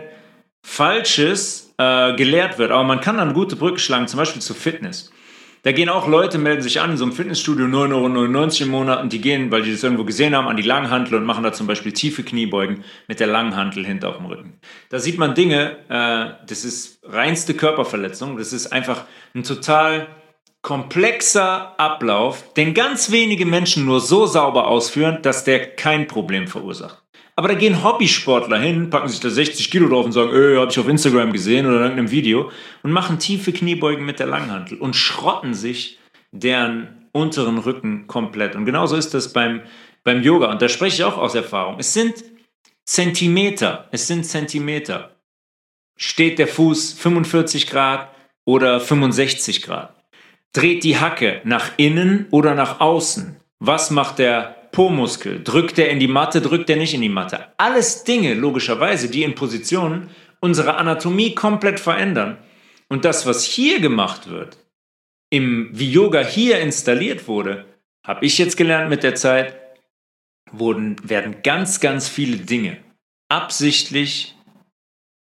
Speaker 2: Falsches äh, gelehrt wird. Aber man kann da eine gute Brücke schlagen, zum Beispiel zu Fitness. Da gehen auch Leute, melden sich an in so einem Fitnessstudio, neun Euro neunundneunzig im Monat, und die gehen, weil die das irgendwo gesehen haben, an die Langhantel und machen da zum Beispiel tiefe Kniebeugen mit der Langhantel hinter auf dem Rücken. Da sieht man Dinge, äh, das ist reinste Körperverletzung, das ist einfach ein total komplexer Ablauf, den ganz wenige Menschen nur so sauber ausführen, dass der kein Problem verursacht. Aber da gehen Hobbysportler hin, packen sich da sechzig Kilo drauf und sagen, öh, hab ich auf Instagram gesehen oder in irgendeinem Video, und machen tiefe Kniebeugen mit der Langhantel und schrotten sich deren unteren Rücken komplett. Und genauso ist das beim, beim Yoga. Und da spreche ich auch aus Erfahrung. Es sind Zentimeter, es sind Zentimeter. Steht der Fuß fünfundvierzig Grad oder fünfundsechzig Grad? Dreht die Hacke nach innen oder nach außen? Was macht der Po-Muskel? Drückt er in die Matte, drückt er nicht in die Matte? Alles Dinge, logischerweise, die in Positionen unsere Anatomie komplett verändern. Und das, was hier gemacht wird, im, wie Yoga hier installiert wurde, habe ich jetzt gelernt mit der Zeit, wurden, werden ganz, ganz viele Dinge absichtlich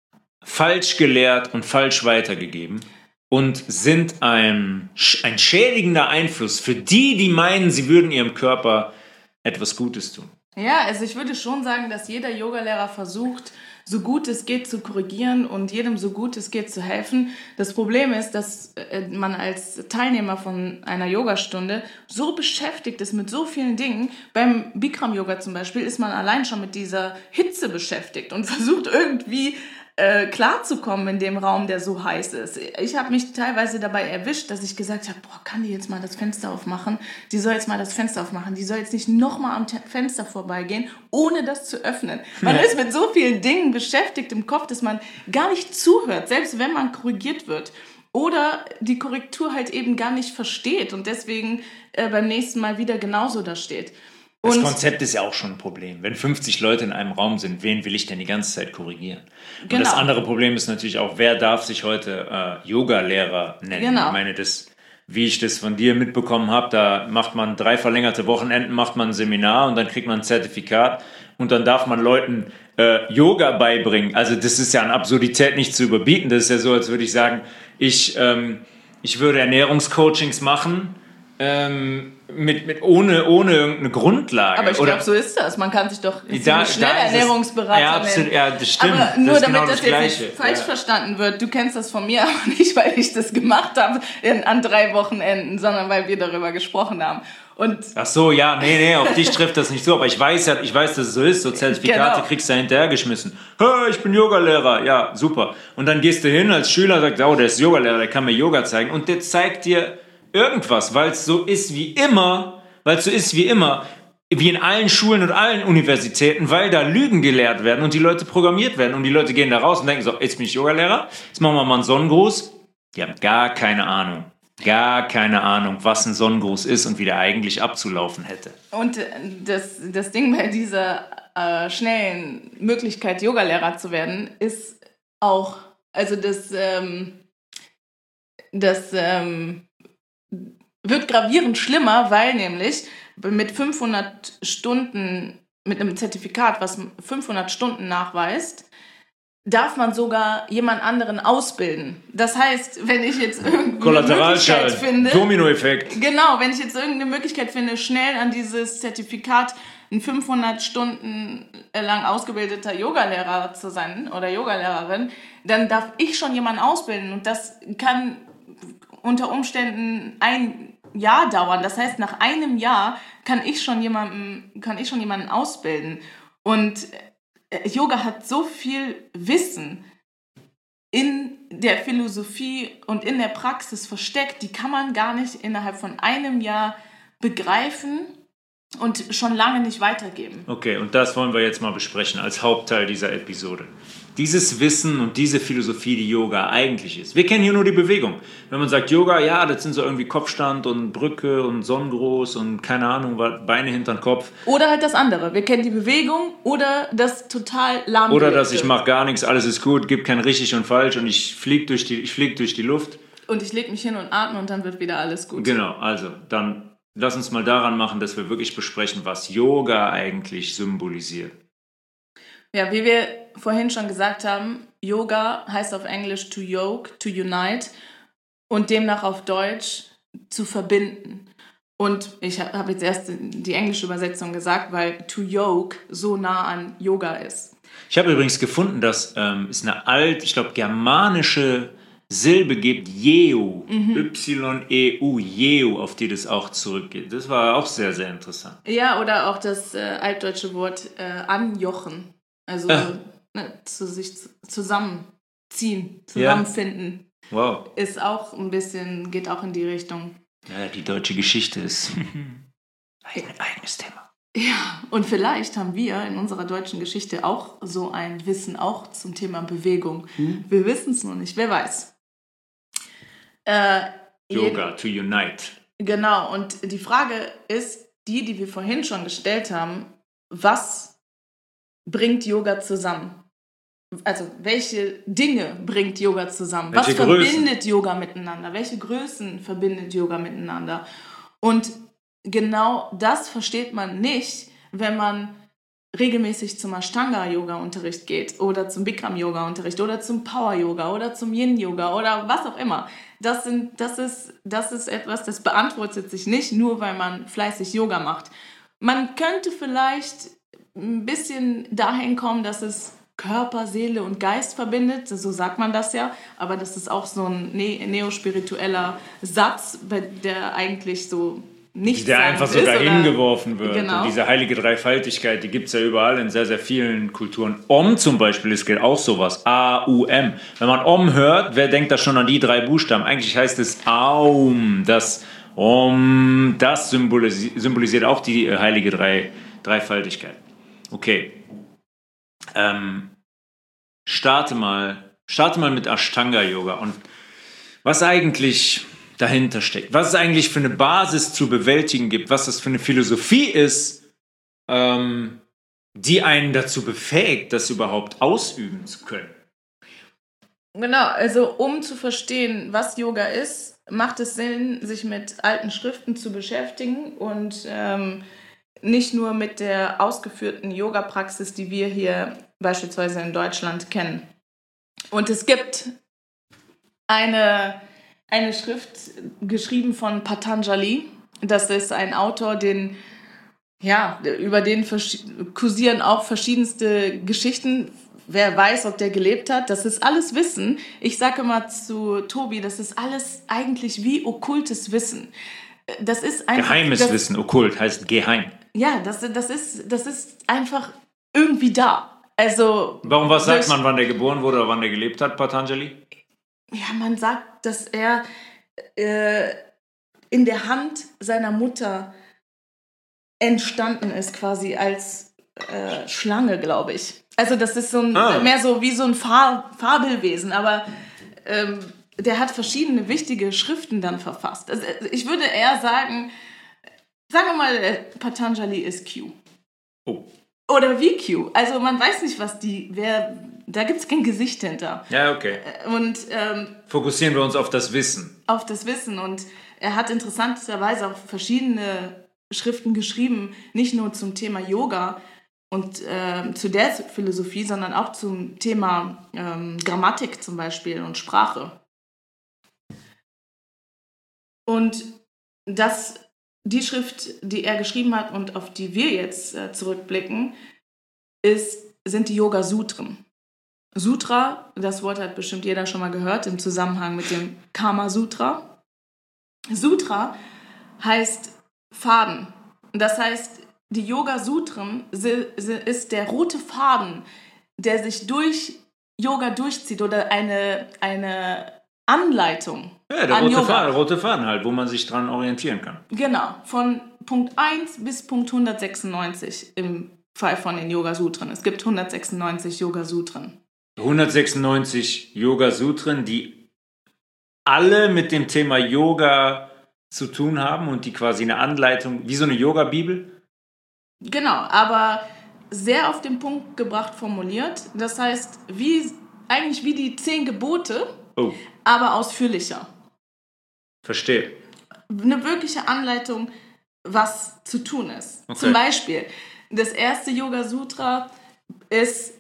Speaker 2: falsch gelehrt und falsch weitergegeben und sind ein, ein schädigender Einfluss für die, die meinen, sie würden ihrem Körper etwas Gutes tun.
Speaker 1: Ja, also ich würde schon sagen, dass jeder Yogalehrer versucht, so gut es geht zu korrigieren und jedem so gut es geht zu helfen. Das Problem ist, dass man als Teilnehmer von einer Yogastunde so beschäftigt ist mit so vielen Dingen. Beim Bikram-Yoga zum Beispiel ist man allein schon mit dieser Hitze beschäftigt und versucht irgendwie äh, klarzukommen in dem Raum, der so heiß ist. Ich habe mich teilweise dabei erwischt, dass ich gesagt habe, boah, kann die jetzt mal das Fenster aufmachen? Die soll jetzt mal das Fenster aufmachen. Die soll jetzt nicht nochmal am Fenster vorbeigehen, ohne das zu öffnen. Man ist mit so vielen Dingen beschäftigt im Kopf, dass man gar nicht zuhört, selbst wenn man korrigiert wird. Oder die Korrektur halt eben gar nicht versteht und deswegen äh, beim nächsten Mal wieder genauso da steht.
Speaker 2: Das
Speaker 1: Und
Speaker 2: Konzept ist ja auch schon ein Problem. Wenn fünfzig Leute in einem Raum sind, wen will ich denn die ganze Zeit korrigieren? Und
Speaker 1: Genau.
Speaker 2: das andere Problem ist natürlich auch, wer darf sich heute äh, Yoga-Lehrer nennen?
Speaker 1: Genau.
Speaker 2: Ich meine, das, wie ich das von dir mitbekommen habe, da macht man drei verlängerte Wochenenden, macht man ein Seminar und dann kriegt man ein Zertifikat und dann darf man Leuten äh, Yoga beibringen. Also das ist ja an Absurdität nicht zu überbieten. Das ist ja so, als würde ich sagen, ich, ähm, ich würde Ernährungscoachings machen, ähm, mit, mit ohne, ohne irgendeine Grundlage.
Speaker 1: Aber ich
Speaker 2: Oder-
Speaker 1: glaube, so ist das. Man kann sich doch
Speaker 2: Da-
Speaker 1: schnell
Speaker 2: da ist es-
Speaker 1: Ernährungsberater
Speaker 2: ja, absolut,
Speaker 1: nennen.
Speaker 2: ja, das stimmt.
Speaker 1: Aber nur
Speaker 2: Das ist
Speaker 1: damit
Speaker 2: genau
Speaker 1: das,
Speaker 2: das
Speaker 1: jetzt
Speaker 2: Gleiche.
Speaker 1: nicht falsch
Speaker 2: Ja.
Speaker 1: verstanden wird. Du kennst das von mir, aber nicht, weil ich das gemacht habe in, an drei Wochenenden, sondern weil wir darüber gesprochen haben. Und
Speaker 2: Ach so, ja, nee, nee, auf dich trifft das nicht so, aber ich weiß ja, ich weiß, dass es so ist, so Zertifikate
Speaker 1: Genau.
Speaker 2: kriegst du da hinterhergeschmissen. Hey, ich bin Yogalehrer, ja, super. Und dann gehst du hin als Schüler, sagst, oh, der ist Yogalehrer, der kann mir Yoga zeigen und der zeigt dir irgendwas, weil es so ist wie immer, weil es so ist wie immer, wie in allen Schulen und allen Universitäten, weil da Lügen gelehrt werden und die Leute programmiert werden und die Leute gehen da raus und denken so, jetzt bin ich Yogalehrer, jetzt machen wir mal einen Sonnengruß. Die haben gar keine Ahnung. Gar keine Ahnung, was ein Sonnengruß ist und wie der eigentlich abzulaufen hätte.
Speaker 1: Und äh, das, das Ding bei dieser äh, schnellen Möglichkeit, Yogalehrer zu werden, ist auch, also das, ähm, das ähm, wird gravierend schlimmer, weil nämlich mit fünfhundert Stunden, mit einem Zertifikat, was fünfhundert Stunden nachweist, darf man sogar jemand anderen ausbilden. Das heißt, wenn ich jetzt irgendeine Möglichkeit
Speaker 2: Kollateralschaden,
Speaker 1: finde...
Speaker 2: Dominoeffekt.
Speaker 1: Genau, wenn ich jetzt irgendeine Möglichkeit finde, schnell an dieses Zertifikat ein fünfhundert Stunden lang ausgebildeter Yogalehrer zu sein oder Yogalehrerin, dann darf ich schon jemanden ausbilden und das kann unter Umständen ein Jahr dauern. Das heißt, nach einem Jahr kann ich schon jemanden, kann ich schon jemanden ausbilden. Und Yoga hat so viel Wissen in der Philosophie und in der Praxis versteckt, die kann man gar nicht innerhalb von einem Jahr begreifen und schon lange nicht weitergeben.
Speaker 2: Okay, und das wollen wir jetzt mal besprechen als Hauptteil dieser Episode. Dieses Wissen und diese Philosophie, die Yoga eigentlich ist. Wir kennen hier nur die Bewegung. Wenn man sagt Yoga, ja, das sind so irgendwie Kopfstand und Brücke und Sonnengruß und keine Ahnung, was, Beine hinter den Kopf.
Speaker 1: Oder halt das andere. Wir kennen die Bewegung oder das total lahmgelegte.
Speaker 2: Oder dass ich mache gar nichts, alles ist gut, gibt kein richtig und falsch und ich fliege durch die, ich flieg durch die Luft.
Speaker 1: Und ich lege mich hin und atme und dann wird wieder alles gut.
Speaker 2: Genau, also dann lass uns mal daran machen, dass wir wirklich besprechen, was Yoga eigentlich symbolisiert.
Speaker 1: Ja, wie wir vorhin schon gesagt haben, Yoga heißt auf Englisch to yoke, to unite und demnach auf Deutsch zu verbinden. Und ich habe jetzt erst die englische Übersetzung gesagt, weil to yoke so nah an Yoga ist.
Speaker 2: Ich habe übrigens gefunden, dass ähm, es eine alt, ich glaube, germanische Silbe gibt, Jeu, mhm. Y E U, Jeu, auf die das auch zurückgeht. Das war auch sehr, sehr interessant.
Speaker 1: Ja, oder auch das äh, altdeutsche Wort äh, anjochen. Also
Speaker 2: ah.
Speaker 1: ne, zu sich zusammenziehen, zusammenfinden.
Speaker 2: Ja. Wow.
Speaker 1: Ist auch ein bisschen, geht auch in die Richtung.
Speaker 2: Ja, die deutsche Geschichte ist ein eigenes Thema.
Speaker 1: Ja, und vielleicht haben wir in unserer deutschen Geschichte auch so ein Wissen, auch zum Thema Bewegung. Hm. Wir wissen es noch nicht, wer weiß. Äh,
Speaker 2: Yoga, to unite.
Speaker 1: Genau, und die Frage ist die, die wir vorhin schon gestellt haben, was bringt Yoga zusammen? Also welche Dinge bringt Yoga zusammen?
Speaker 2: Welche
Speaker 1: Was
Speaker 2: Größen?
Speaker 1: verbindet Yoga miteinander? Welche Größen verbindet Yoga miteinander? Und genau das versteht man nicht, wenn man regelmäßig zum Ashtanga-Yoga-Unterricht geht oder zum Bikram-Yoga-Unterricht oder zum Power-Yoga oder zum Yin-Yoga oder was auch immer. Das, sind, das, ist, das ist etwas, das beantwortet sich nicht, nur weil man fleißig Yoga macht. Man könnte vielleicht ein bisschen dahin kommen, dass es Körper, Seele und Geist verbindet, so sagt man das ja, aber das ist auch so ein ne- neospiritueller Satz, der eigentlich so nichts
Speaker 2: der einfach so dahin geworfen wird.
Speaker 1: Genau.
Speaker 2: Und diese heilige Dreifaltigkeit, die gibt es ja überall in sehr, sehr vielen Kulturen. Om zum Beispiel, es gilt auch sowas. A U M. Wenn man Om hört, wer denkt da schon an die drei Buchstaben? Eigentlich heißt es Aum. Das Om, das symbolisi- symbolisiert auch die äh, heilige Drei- Dreifaltigkeit. Okay. Ähm, starte mal, starte mal mit Ashtanga-Yoga und was eigentlich dahinter steckt, was es eigentlich für eine Basis zu bewältigen gibt, was das für eine Philosophie ist, ähm, die einen dazu befähigt, das überhaupt ausüben zu können.
Speaker 1: Genau, also um zu verstehen, was Yoga ist, macht es Sinn, sich mit alten Schriften zu beschäftigen und ähm, nicht nur mit der ausgeführten Yoga-Praxis, die wir hier beispielsweise in Deutschland kennen. Und es gibt eine, eine Schrift, geschrieben von Patanjali. Das ist ein Autor, den, ja, über den vers- kursieren auch verschiedenste Geschichten. Wer weiß, ob der gelebt hat, das ist alles Wissen. Ich sage immer zu Tobi, das ist alles eigentlich wie okkultes Wissen. Das ist einfach,
Speaker 2: Geheimes
Speaker 1: das,
Speaker 2: Wissen, okkult heißt geheim.
Speaker 1: Ja, das, das, ist, das ist einfach irgendwie da. Also,
Speaker 2: Warum, was sagt
Speaker 1: durch,
Speaker 2: man, wann der geboren wurde oder wann der gelebt hat, Patanjali?
Speaker 1: Ja, man sagt, dass er äh, in der Hand seiner Mutter entstanden ist, quasi als äh, Schlange, glaube ich. Also das ist so ein,
Speaker 2: ah.
Speaker 1: mehr so wie so ein Far- Fabelwesen, aber ähm, der hat verschiedene wichtige Schriften dann verfasst. Also ich würde eher sagen, sagen wir mal, Patanjali ist Q.
Speaker 2: Oh.
Speaker 1: Oder wie Q. Also man weiß nicht, was die, wer, da gibt es kein Gesicht hinter.
Speaker 2: Ja, okay.
Speaker 1: Und ähm,
Speaker 2: fokussieren wir uns auf das Wissen.
Speaker 1: Auf das Wissen. Und er hat interessanterweise auch verschiedene Schriften geschrieben, nicht nur zum Thema Yoga und äh, zu der Philosophie, sondern auch zum Thema ähm, Grammatik zum Beispiel und Sprache. Und das, die Schrift, die er geschrieben hat und auf die wir jetzt äh, zurückblicken, ist, sind die Yoga-Sutren. Sutra, das Wort hat bestimmt jeder schon mal gehört im Zusammenhang mit dem Kama-Sutra. Sutra heißt Faden. Das heißt, die Yoga-Sutren ist der rote Faden, der sich durch Yoga durchzieht oder eine, eine Anleitung.
Speaker 2: Ja, der
Speaker 1: an
Speaker 2: rote
Speaker 1: Yoga.
Speaker 2: Faden, rote Faden halt, wo man sich dran orientieren kann.
Speaker 1: Genau, von Punkt eins bis Punkt hundertsechsundneunzig im Fall von den Yoga-Sutren. Es gibt hundertsechsundneunzig Yoga-Sutren.
Speaker 2: hundertsechsundneunzig Yoga-Sutren, die alle mit dem Thema Yoga zu tun haben und die quasi eine Anleitung, wie so eine Yoga-Bibel?
Speaker 1: Genau, aber sehr auf den Punkt gebracht formuliert. Das heißt, wie, eigentlich wie die zehn Gebote,
Speaker 2: oh.
Speaker 1: aber ausführlicher.
Speaker 2: Verstehe.
Speaker 1: Eine wirkliche Anleitung, was zu tun ist.
Speaker 2: Okay.
Speaker 1: Zum Beispiel, das erste Yoga-Sutra ist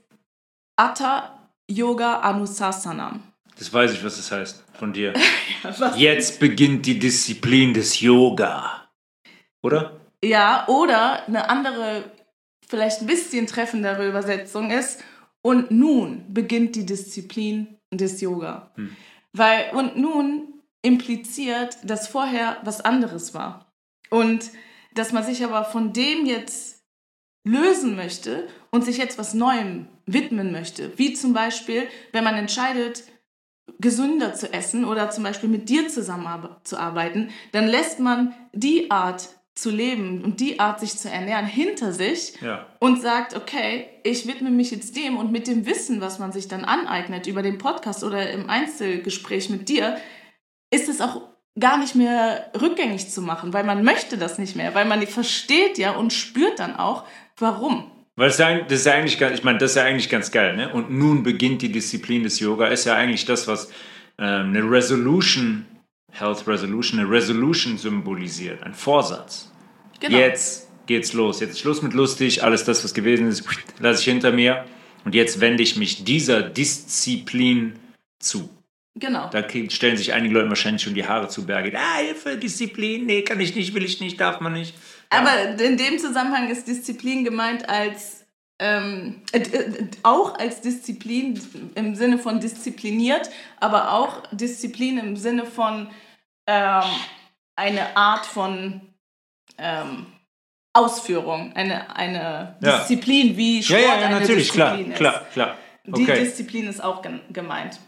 Speaker 1: Hatha Yoga Anusasanam.
Speaker 2: Das weiß ich, was das heißt von dir.
Speaker 1: Ja,
Speaker 2: Jetzt beginnt die Disziplin des Yoga. Oder?
Speaker 1: Ja, oder eine andere, vielleicht ein bisschen treffendere Übersetzung ist, und nun beginnt die Disziplin des Yoga. Hm. Weil, und nun impliziert, dass vorher was anderes war. Und dass man sich aber von dem jetzt lösen möchte und sich jetzt was Neuem widmen möchte. Wie zum Beispiel, wenn man entscheidet, gesünder zu essen oder zum Beispiel mit dir zusammenzuarbeiten, dann lässt man die Art zu leben und die Art, sich zu ernähren, hinter sich, ja, und sagt, okay, ich widme mich jetzt dem, und mit dem Wissen, was man sich dann aneignet über den Podcast oder im Einzelgespräch mit dir, ist es auch gar nicht mehr rückgängig zu machen, weil man möchte das nicht mehr, weil man versteht ja und spürt dann auch, warum.
Speaker 2: Weil das ist ja eigentlich, ich meine, das ist ja eigentlich ganz geil, ne? Und nun beginnt die Disziplin des Yoga, ist ja eigentlich das, was ähm, eine Resolution, Health Resolution, eine Resolution symbolisiert, ein Vorsatz. Genau. Jetzt geht's los. Jetzt Schluss mit lustig, alles das, was gewesen ist, lasse ich hinter mir. Und jetzt wende ich mich dieser Disziplin zu.
Speaker 1: Genau.
Speaker 2: Da stellen sich einige Leute wahrscheinlich schon die Haare zu Berge. Ah, Hilfe, Disziplin, nee, kann ich nicht, will ich nicht, darf man nicht. Ja.
Speaker 1: Aber in dem Zusammenhang ist Disziplin gemeint als, ähm, äh, äh, auch als Disziplin im Sinne von diszipliniert, aber auch Disziplin im Sinne von ähm, eine Art von ähm, Ausführung, eine, eine
Speaker 2: ja.
Speaker 1: Disziplin, wie Sport
Speaker 2: ja, ja, ja,
Speaker 1: eine
Speaker 2: natürlich,
Speaker 1: Disziplin
Speaker 2: klar,
Speaker 1: ist.
Speaker 2: Klar, klar.
Speaker 1: Okay. Die Disziplin ist auch gemeint.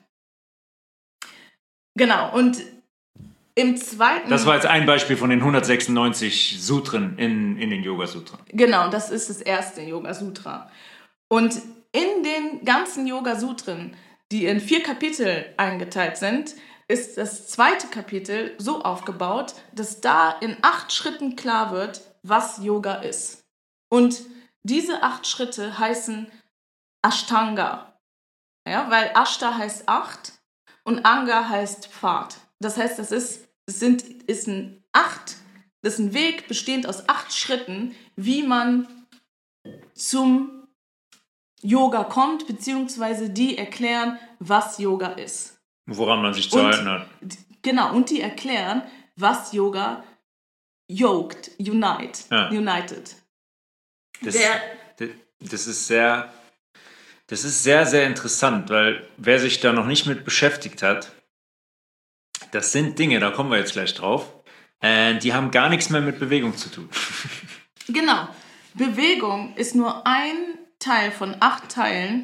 Speaker 1: Genau, und im zweiten...
Speaker 2: Das war jetzt ein Beispiel von den hundertsechsundneunzig Sutren in, in den Yoga-Sutren.
Speaker 1: Genau, das ist das erste Yoga-Sutra. Und in den ganzen Yoga-Sutren, die in vier Kapitel eingeteilt sind, ist das zweite Kapitel so aufgebaut, dass da in acht Schritten klar wird, was Yoga ist. Und diese acht Schritte heißen Ashtanga. Ja, weil Ashta heißt acht und Anga heißt Pfad. Das heißt, das ist, das sind, ist ein acht, das ist ein Weg bestehend aus acht Schritten, wie man zum Yoga kommt, beziehungsweise die erklären, was Yoga ist.
Speaker 2: Woran man sich zu halten hat.
Speaker 1: Genau, und die erklären, was Yoga yoked, unite,
Speaker 2: ja.
Speaker 1: united.
Speaker 2: Das, Der, das ist sehr... Das ist sehr, sehr interessant, weil wer sich da noch nicht mit beschäftigt hat, das sind Dinge, da kommen wir jetzt gleich drauf, äh, die haben gar nichts mehr mit Bewegung zu tun.
Speaker 1: Genau. Bewegung ist nur ein Teil von acht Teilen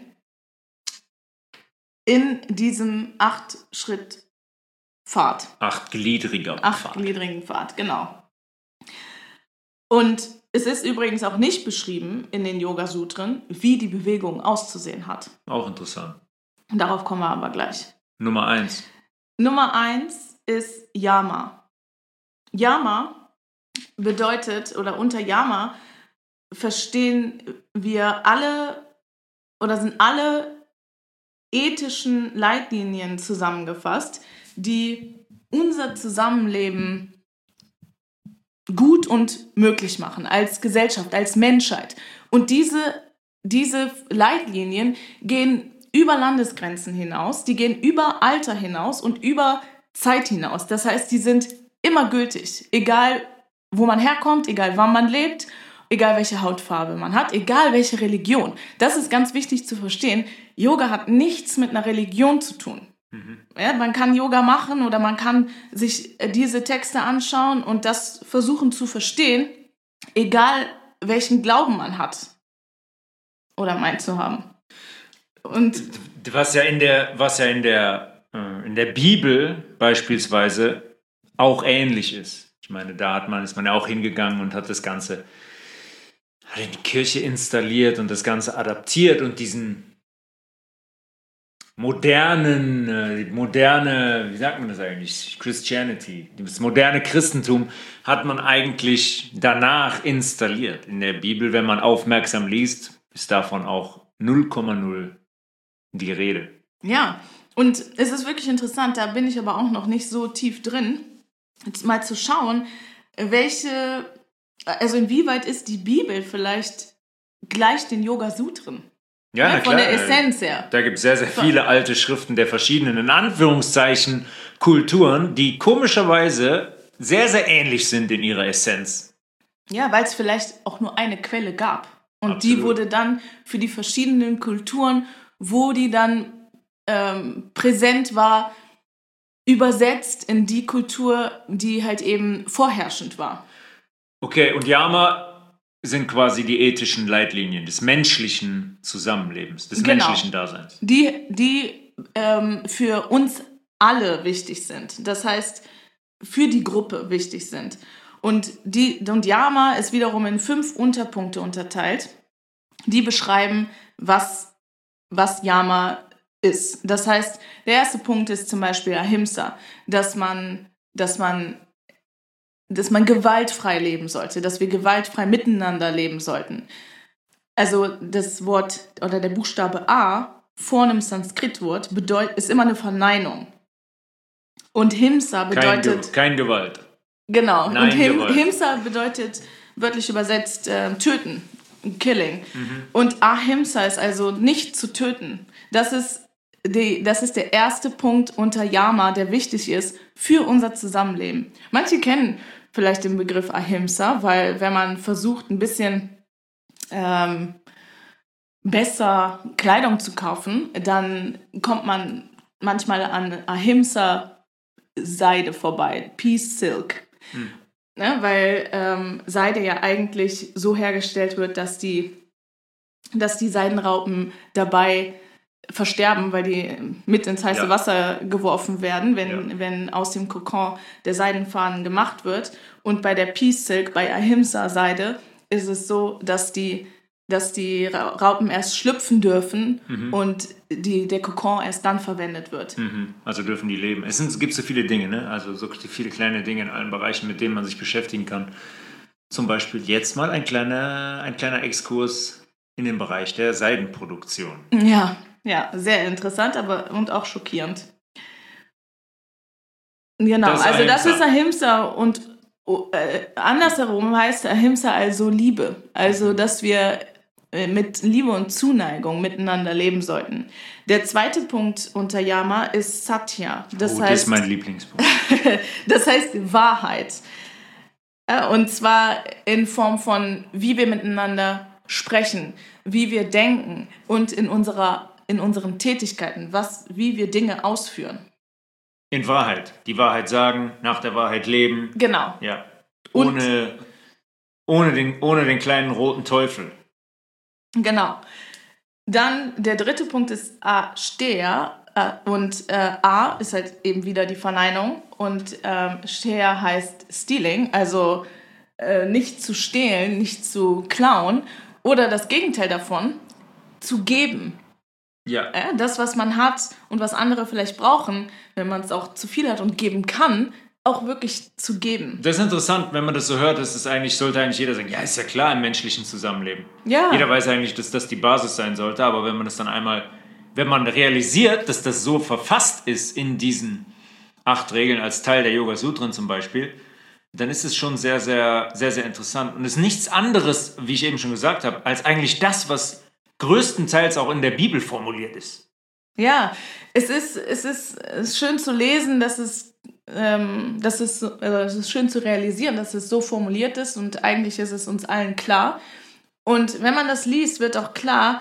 Speaker 1: in diesem Acht-Schritt-Pfad.
Speaker 2: Achtgliedriger Pfad.
Speaker 1: Achtgliedrigen Pfad, genau. Und es ist übrigens auch nicht beschrieben in den Yoga-Sutren, wie die Bewegung auszusehen hat.
Speaker 2: Auch interessant.
Speaker 1: Darauf kommen wir aber gleich.
Speaker 2: Nummer eins.
Speaker 1: Nummer eins ist Yama. Yama bedeutet, oder unter Yama verstehen wir alle, oder sind alle ethischen Leitlinien zusammengefasst, die unser Zusammenleben gut und möglich machen, als Gesellschaft, als Menschheit. Und diese, diese Leitlinien gehen über Landesgrenzen hinaus, die gehen über Alter hinaus und über Zeit hinaus. Das heißt, die sind immer gültig, egal wo man herkommt, egal wann man lebt, egal welche Hautfarbe man hat, egal welche Religion. Das ist ganz wichtig zu verstehen. Yoga hat nichts mit einer Religion zu tun. Mhm. Ja, man kann Yoga machen oder man kann sich diese Texte anschauen und das versuchen zu verstehen, egal welchen Glauben man hat oder meint zu haben. Und
Speaker 2: was ja in der, was ja in der, in der Bibel beispielsweise auch ähnlich ist. Ich meine, da hat man, ist man ja auch hingegangen und hat das Ganze, hat in die Kirche installiert und das Ganze adaptiert und diesen modernen, äh, moderne, wie sagt man das eigentlich, Christianity, das moderne Christentum hat man eigentlich danach installiert. In der Bibel, wenn man aufmerksam liest, ist davon auch null Komma null die Rede.
Speaker 1: Ja, und es ist wirklich interessant, da bin ich aber auch noch nicht so tief drin, jetzt mal zu schauen, welche, also inwieweit ist die Bibel vielleicht gleich den Yoga-Sutren?
Speaker 2: Ja,
Speaker 1: ja,
Speaker 2: na
Speaker 1: von
Speaker 2: klar,
Speaker 1: der Essenz her.
Speaker 2: Da gibt es sehr, sehr viele alte Schriften der verschiedenen, in Anführungszeichen, Kulturen, die komischerweise sehr, sehr ähnlich sind in ihrer Essenz.
Speaker 1: Ja, weil es vielleicht auch nur eine Quelle gab. Und
Speaker 2: Absolut.
Speaker 1: Die wurde dann für die verschiedenen Kulturen, wo die dann ähm, präsent war, übersetzt in die Kultur, die halt eben vorherrschend war.
Speaker 2: Okay, und Yama sind quasi die ethischen Leitlinien des menschlichen Zusammenlebens, des
Speaker 1: genau.
Speaker 2: menschlichen Daseins.
Speaker 1: Die, die ähm, für uns alle wichtig sind. Das heißt, für die Gruppe wichtig sind. Und, die, und Yama ist wiederum in fünf Unterpunkte unterteilt, die beschreiben, was, was Yama ist. Das heißt, der erste Punkt ist zum Beispiel Ahimsa, dass man, dass man dass man gewaltfrei leben sollte, dass wir gewaltfrei miteinander leben sollten. Also das Wort oder der Buchstabe A vor einem Sanskritwort bedeut, ist immer eine Verneinung. Und Himsa bedeutet...
Speaker 2: Kein, Ge- kein Gewalt.
Speaker 1: Genau.
Speaker 2: Nein,
Speaker 1: und Him,
Speaker 2: Gewalt.
Speaker 1: Himsa bedeutet wörtlich übersetzt äh, töten, killing. Mhm. Und Ahimsa ist also nicht zu töten. Das ist, die, das ist der erste Punkt unter Yama, der wichtig ist für unser Zusammenleben. Manche kennen vielleicht den Begriff Ahimsa, weil wenn man versucht, ein bisschen ähm, besser Kleidung zu kaufen, dann kommt man manchmal an Ahimsa-Seide vorbei, Peace Silk. Hm. Ne, weil ähm, Seide ja eigentlich so hergestellt wird, dass die, dass die Seidenraupen dabei versterben, weil die mit ins heiße ja. Wasser geworfen werden, wenn, ja. wenn aus dem Kokon der Seidenfaden gemacht wird. Und bei der Peace Silk, bei Ahimsa-Seide, ist es so, dass die, dass die Raupen erst schlüpfen dürfen mhm. und die, der Kokon erst dann verwendet wird.
Speaker 2: Mhm. Also dürfen die leben. Es, sind, es gibt so viele Dinge, ne? Also so viele kleine Dinge in allen Bereichen, mit denen man sich beschäftigen kann. Zum Beispiel jetzt mal ein kleiner, ein kleiner Exkurs in den Bereich der Seidenproduktion.
Speaker 1: Ja, ja, sehr interessant, aber und auch schockierend. Genau, das also das ist Ahimsa und äh, andersherum heißt Ahimsa also Liebe. Also, dass wir mit Liebe und Zuneigung miteinander leben sollten. Der zweite Punkt unter Yama ist Satya. Das
Speaker 2: oh,
Speaker 1: heißt,
Speaker 2: das ist mein Lieblingspunkt.
Speaker 1: Das heißt Wahrheit. Und zwar in Form von, wie wir miteinander sprechen, wie wir denken und in unserer, in unseren Tätigkeiten, was, wie wir Dinge ausführen.
Speaker 2: In Wahrheit. Die Wahrheit sagen, nach der Wahrheit leben.
Speaker 1: Genau.
Speaker 2: Ja. Ohne, ohne, den, ohne den kleinen roten Teufel.
Speaker 1: Genau. Dann der dritte Punkt ist Asteya äh, und äh, A ist halt eben wieder die Verneinung und ähm, Steya heißt Stealing, also äh, nicht zu stehlen, nicht zu klauen oder das Gegenteil davon, zu geben.
Speaker 2: Ja.
Speaker 1: Äh, das, was man hat und was andere vielleicht brauchen, wenn man es auch zu viel hat und geben kann, auch wirklich zu geben.
Speaker 2: Das ist interessant, wenn man das so hört, dass es eigentlich, sollte eigentlich jeder sagen, ja, ist ja klar im menschlichen Zusammenleben.
Speaker 1: Ja.
Speaker 2: Jeder weiß eigentlich, dass das die Basis sein sollte, aber wenn man das dann einmal, wenn man realisiert, dass das so verfasst ist in diesen acht Regeln als Teil der Yoga Sutren zum Beispiel, dann ist es schon sehr, sehr, sehr, sehr interessant und ist nichts anderes, wie ich eben schon gesagt habe, als eigentlich das, was größtenteils auch in der Bibel formuliert ist.
Speaker 1: Ja, es ist, es ist, es ist schön zu lesen, dass es Ähm, das ist, also es ist schön zu realisieren, dass es so formuliert ist und eigentlich ist es uns allen klar. Und wenn man das liest, wird auch klar,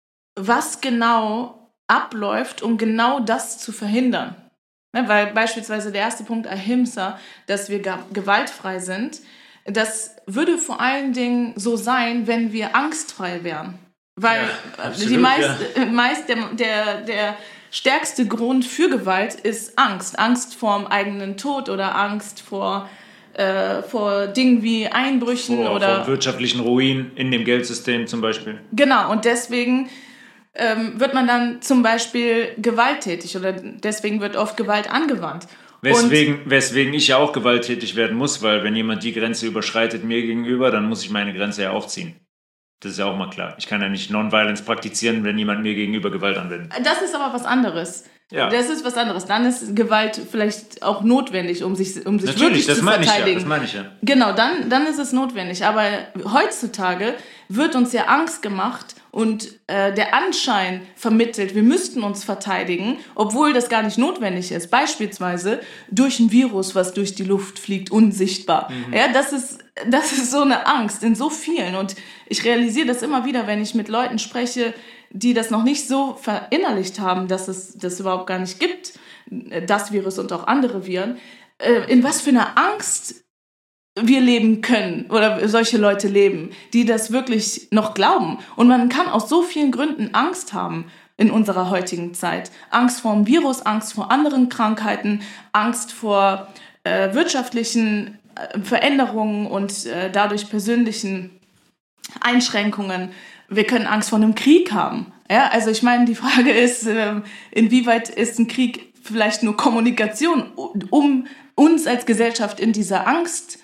Speaker 1: was genau abläuft, um genau das zu verhindern. Ne, weil beispielsweise der erste Punkt Ahimsa, dass wir ge- gewaltfrei sind, das würde vor allen Dingen so sein, wenn wir angstfrei wären. Weil ja, absolut, die meist, ja. meist der, der, der stärkste Grund für Gewalt ist Angst. Angst vor dem eigenen Tod oder Angst vor, äh, vor Dingen wie Einbrüchen
Speaker 2: vor,
Speaker 1: oder
Speaker 2: vor wirtschaftlichen Ruin in dem Geldsystem zum Beispiel.
Speaker 1: Genau, und deswegen ähm, wird man dann zum Beispiel gewalttätig oder deswegen wird oft Gewalt angewandt.
Speaker 2: Weswegen, weswegen ich ja auch gewalttätig werden muss, weil wenn jemand die Grenze überschreitet mir gegenüber, dann muss ich meine Grenze ja auch ziehen. Das ist ja auch mal klar. Ich kann ja nicht Non-Violence praktizieren, wenn jemand mir gegenüber Gewalt anwendet.
Speaker 1: Das ist aber was anderes.
Speaker 2: Ja.
Speaker 1: Das ist was anderes. Dann ist Gewalt vielleicht auch notwendig, um sich, um sich
Speaker 2: Natürlich,
Speaker 1: wirklich
Speaker 2: das
Speaker 1: zu
Speaker 2: meine
Speaker 1: verteidigen.
Speaker 2: Ich ja, das meine ich ja.
Speaker 1: Genau, dann, dann ist es notwendig. Aber heutzutage wird uns ja Angst gemacht und äh, der Anschein vermittelt, wir müssten uns verteidigen, obwohl das gar nicht notwendig ist. Beispielsweise durch ein Virus, was durch die Luft fliegt, unsichtbar. Mhm. Ja, das ist, das ist so eine Angst in so vielen. Und ich realisiere das immer wieder, wenn ich mit Leuten spreche, die das noch nicht so verinnerlicht haben, dass es das überhaupt gar nicht gibt, das Virus und auch andere Viren, äh, in was für einer Angst wir leben können oder solche Leute leben, die das wirklich noch glauben. Und man kann aus so vielen Gründen Angst haben in unserer heutigen Zeit. Angst vor dem Virus, Angst vor anderen Krankheiten, Angst vor äh, wirtschaftlichen äh, Veränderungen und äh, dadurch persönlichen Einschränkungen. Wir können Angst vor einem Krieg haben. Ja, also ich meine, die Frage ist, äh, inwieweit ist ein Krieg vielleicht nur Kommunikation, um uns als Gesellschaft in dieser Angst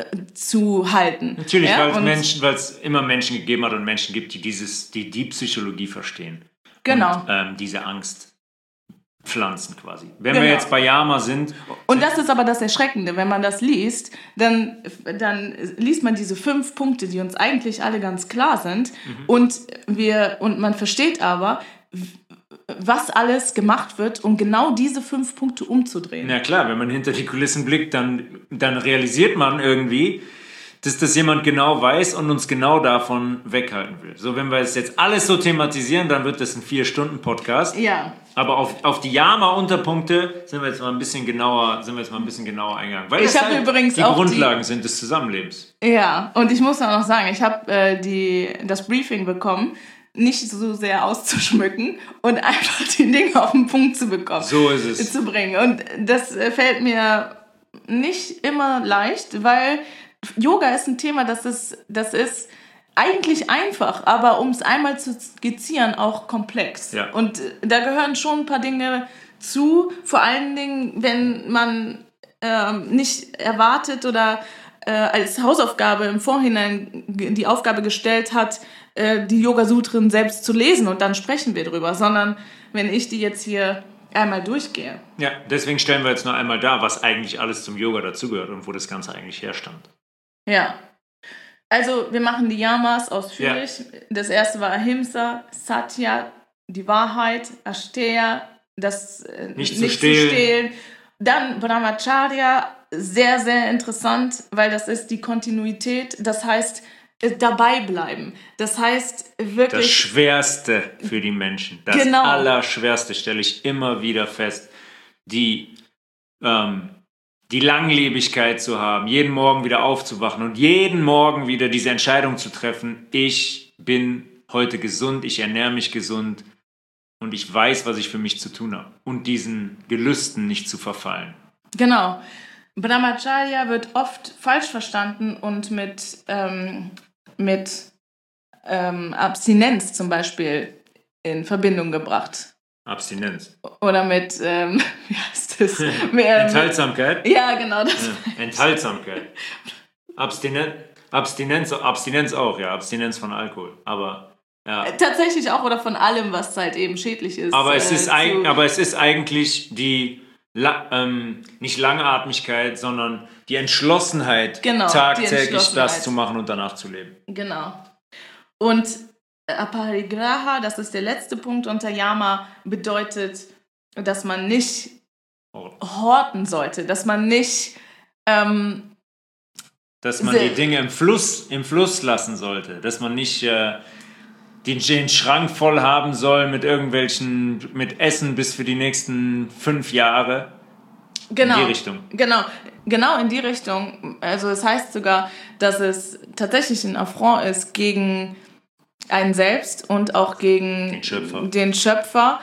Speaker 1: zu halten.
Speaker 2: Natürlich,
Speaker 1: ja?
Speaker 2: weil, es Menschen, weil es immer Menschen gegeben hat und Menschen gibt, die dieses, die die Psychologie verstehen.
Speaker 1: Genau.
Speaker 2: Und ähm, diese Angst Pflanzen quasi. Wenn
Speaker 1: Genau.
Speaker 2: wir jetzt bei Yama sind...
Speaker 1: Und das ist aber das Erschreckende, wenn man das liest, dann, dann liest man diese fünf Punkte, die uns eigentlich alle ganz klar sind, mhm. und, wir, und man versteht aber, was alles gemacht wird, um genau diese fünf Punkte umzudrehen.
Speaker 2: Na klar, wenn man hinter die Kulissen blickt, dann, dann realisiert man irgendwie, dass das jemand genau weiß und uns genau davon weghalten will. So, wenn wir es jetzt alles so thematisieren, dann wird das ein vier-Stunden-Podcast.
Speaker 1: Ja.
Speaker 2: Aber auf, auf die Yama-Unterpunkte sind wir jetzt mal ein bisschen genauer, sind wir jetzt mal ein bisschen genauer eingegangen. Weil
Speaker 1: ich
Speaker 2: das
Speaker 1: habe
Speaker 2: halt
Speaker 1: übrigens
Speaker 2: die
Speaker 1: auch
Speaker 2: Grundlagen
Speaker 1: die,
Speaker 2: sind des Zusammenlebens.
Speaker 1: Ja, und ich muss auch noch sagen, ich habe äh, die, das Briefing bekommen, nicht so sehr auszuschmücken und einfach die Dinge auf den Punkt zu bekommen.
Speaker 2: So ist es.
Speaker 1: Zu bringen. Und das fällt mir nicht immer leicht, weil Yoga ist ein Thema, das ist, das ist eigentlich einfach, aber um es einmal zu skizzieren, auch komplex.
Speaker 2: Ja.
Speaker 1: Und da gehören schon ein paar Dinge zu, vor allen Dingen, wenn man ähm, nicht erwartet oder äh, als Hausaufgabe im Vorhinein die Aufgabe gestellt hat, äh, die Yoga-Sutren selbst zu lesen und dann sprechen wir drüber, sondern wenn ich die jetzt hier einmal durchgehe.
Speaker 2: Ja, deswegen stellen wir jetzt noch einmal dar, was eigentlich alles zum Yoga dazugehört und wo das Ganze eigentlich herstammt.
Speaker 1: Ja, also wir machen die Yamas ausführlich. Ja. Das erste war Ahimsa, Satya, die Wahrheit, Asteya, das äh,
Speaker 2: nicht,
Speaker 1: nicht
Speaker 2: zu, stehlen.
Speaker 1: zu stehlen. Dann Brahmacharya, sehr, sehr interessant, weil das ist die Kontinuität, das heißt dabei bleiben. Das heißt wirklich...
Speaker 2: Das Schwerste für die Menschen, das
Speaker 1: genau.
Speaker 2: Allerschwerste stelle ich immer wieder fest, die... Ähm, die Langlebigkeit zu haben, jeden Morgen wieder aufzuwachen und jeden Morgen wieder diese Entscheidung zu treffen, ich bin heute gesund, ich ernähre mich gesund und ich weiß, was ich für mich zu tun habe und diesen Gelüsten nicht zu verfallen.
Speaker 1: Genau. Brahmacharya wird oft falsch verstanden und mit, ähm, mit ähm, Abstinenz zum Beispiel in Verbindung gebracht.
Speaker 2: Abstinenz.
Speaker 1: Oder mit, ähm, wie heißt das?
Speaker 2: Enthaltsamkeit?
Speaker 1: Ja, genau. Das
Speaker 2: ja, Enthaltsamkeit. Abstinenz, Abstinenz, Abstinenz auch, ja. Abstinenz von Alkohol. Aber, ja.
Speaker 1: Tatsächlich auch oder von allem, was halt eben schädlich ist.
Speaker 2: Aber es,
Speaker 1: äh,
Speaker 2: ist, eig- aber es ist eigentlich die, La- ähm, nicht Langatmigkeit, sondern die Entschlossenheit,
Speaker 1: genau,
Speaker 2: tagtäglich
Speaker 1: die Entschlossenheit.
Speaker 2: das zu machen und danach zu leben.
Speaker 1: Genau. Und Aparigraha, das ist der letzte Punkt unter Yama, bedeutet, dass man nicht horten sollte, dass man nicht... Ähm,
Speaker 2: dass man die Dinge im Fluss, im Fluss lassen sollte, dass man nicht äh, den, den Schrank voll haben soll mit irgendwelchen, mit Essen bis für die nächsten fünf Jahre.
Speaker 1: Genau,
Speaker 2: in die Richtung.
Speaker 1: Genau, genau in die Richtung. Also es heißt sogar, dass es tatsächlich ein Affront ist gegen einen selbst und auch gegen
Speaker 2: den Schöpfer.
Speaker 1: den Schöpfer,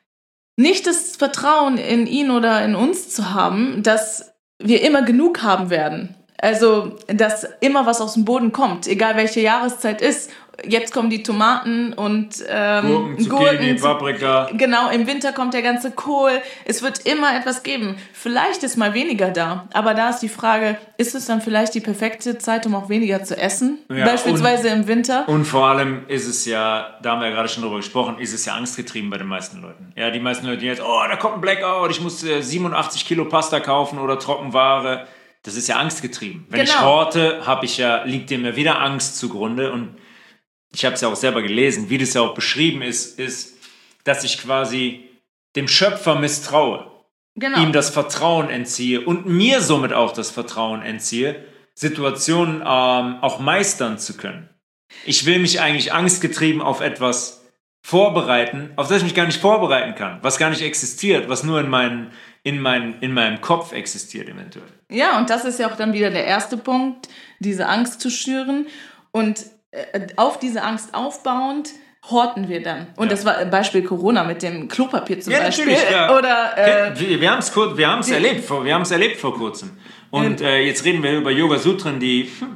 Speaker 1: nicht das Vertrauen in ihn oder in uns zu haben, dass wir immer genug haben werden. Also, dass immer was aus dem Boden kommt, egal welche Jahreszeit ist. Jetzt kommen die Tomaten und ähm,
Speaker 2: Gurken, Zucchini,
Speaker 1: Gurken,
Speaker 2: Paprika.
Speaker 1: Genau, im Winter kommt der ganze Kohl. Es wird immer etwas geben. Vielleicht ist mal weniger da, aber da ist die Frage, ist es dann vielleicht die perfekte Zeit, um auch weniger zu essen?
Speaker 2: Ja,
Speaker 1: Beispielsweise
Speaker 2: und,
Speaker 1: im Winter.
Speaker 2: Und vor allem ist es ja, da haben wir ja gerade schon drüber gesprochen, ist es ja angstgetrieben bei den meisten Leuten. Ja, die meisten Leute, die jetzt, oh, da kommt ein Blackout, ich muss äh, siebenundachtzig Kilo Pasta kaufen oder Trockenware. Das ist ja angstgetrieben. Wenn
Speaker 1: genau.
Speaker 2: ich horte, habe ich ja, liegt dem ja wieder Angst zugrunde und ich habe es ja auch selber gelesen, wie das ja auch beschrieben ist, ist, dass ich quasi dem Schöpfer misstraue,
Speaker 1: genau.
Speaker 2: ihm das Vertrauen entziehe und mir somit auch das Vertrauen entziehe, Situationen ähm, auch meistern zu können. Ich will mich eigentlich angstgetrieben auf etwas vorbereiten, auf das ich mich gar nicht vorbereiten kann, was gar nicht existiert, was nur in, meinen, in, meinen, in meinem Kopf existiert eventuell.
Speaker 1: Ja, und das ist ja auch dann wieder der erste Punkt, diese Angst zu schüren und auf diese Angst aufbauend horten wir dann. Und ja. das war Beispiel Corona mit dem Klopapier zum
Speaker 2: ja,
Speaker 1: Beispiel.
Speaker 2: Natürlich, ja.
Speaker 1: Oder, äh,
Speaker 2: wir wir haben es wir haben's erlebt, vor, wir haben es erlebt vor kurzem. Und äh, jetzt reden wir über Yoga-Sutren, die, hm,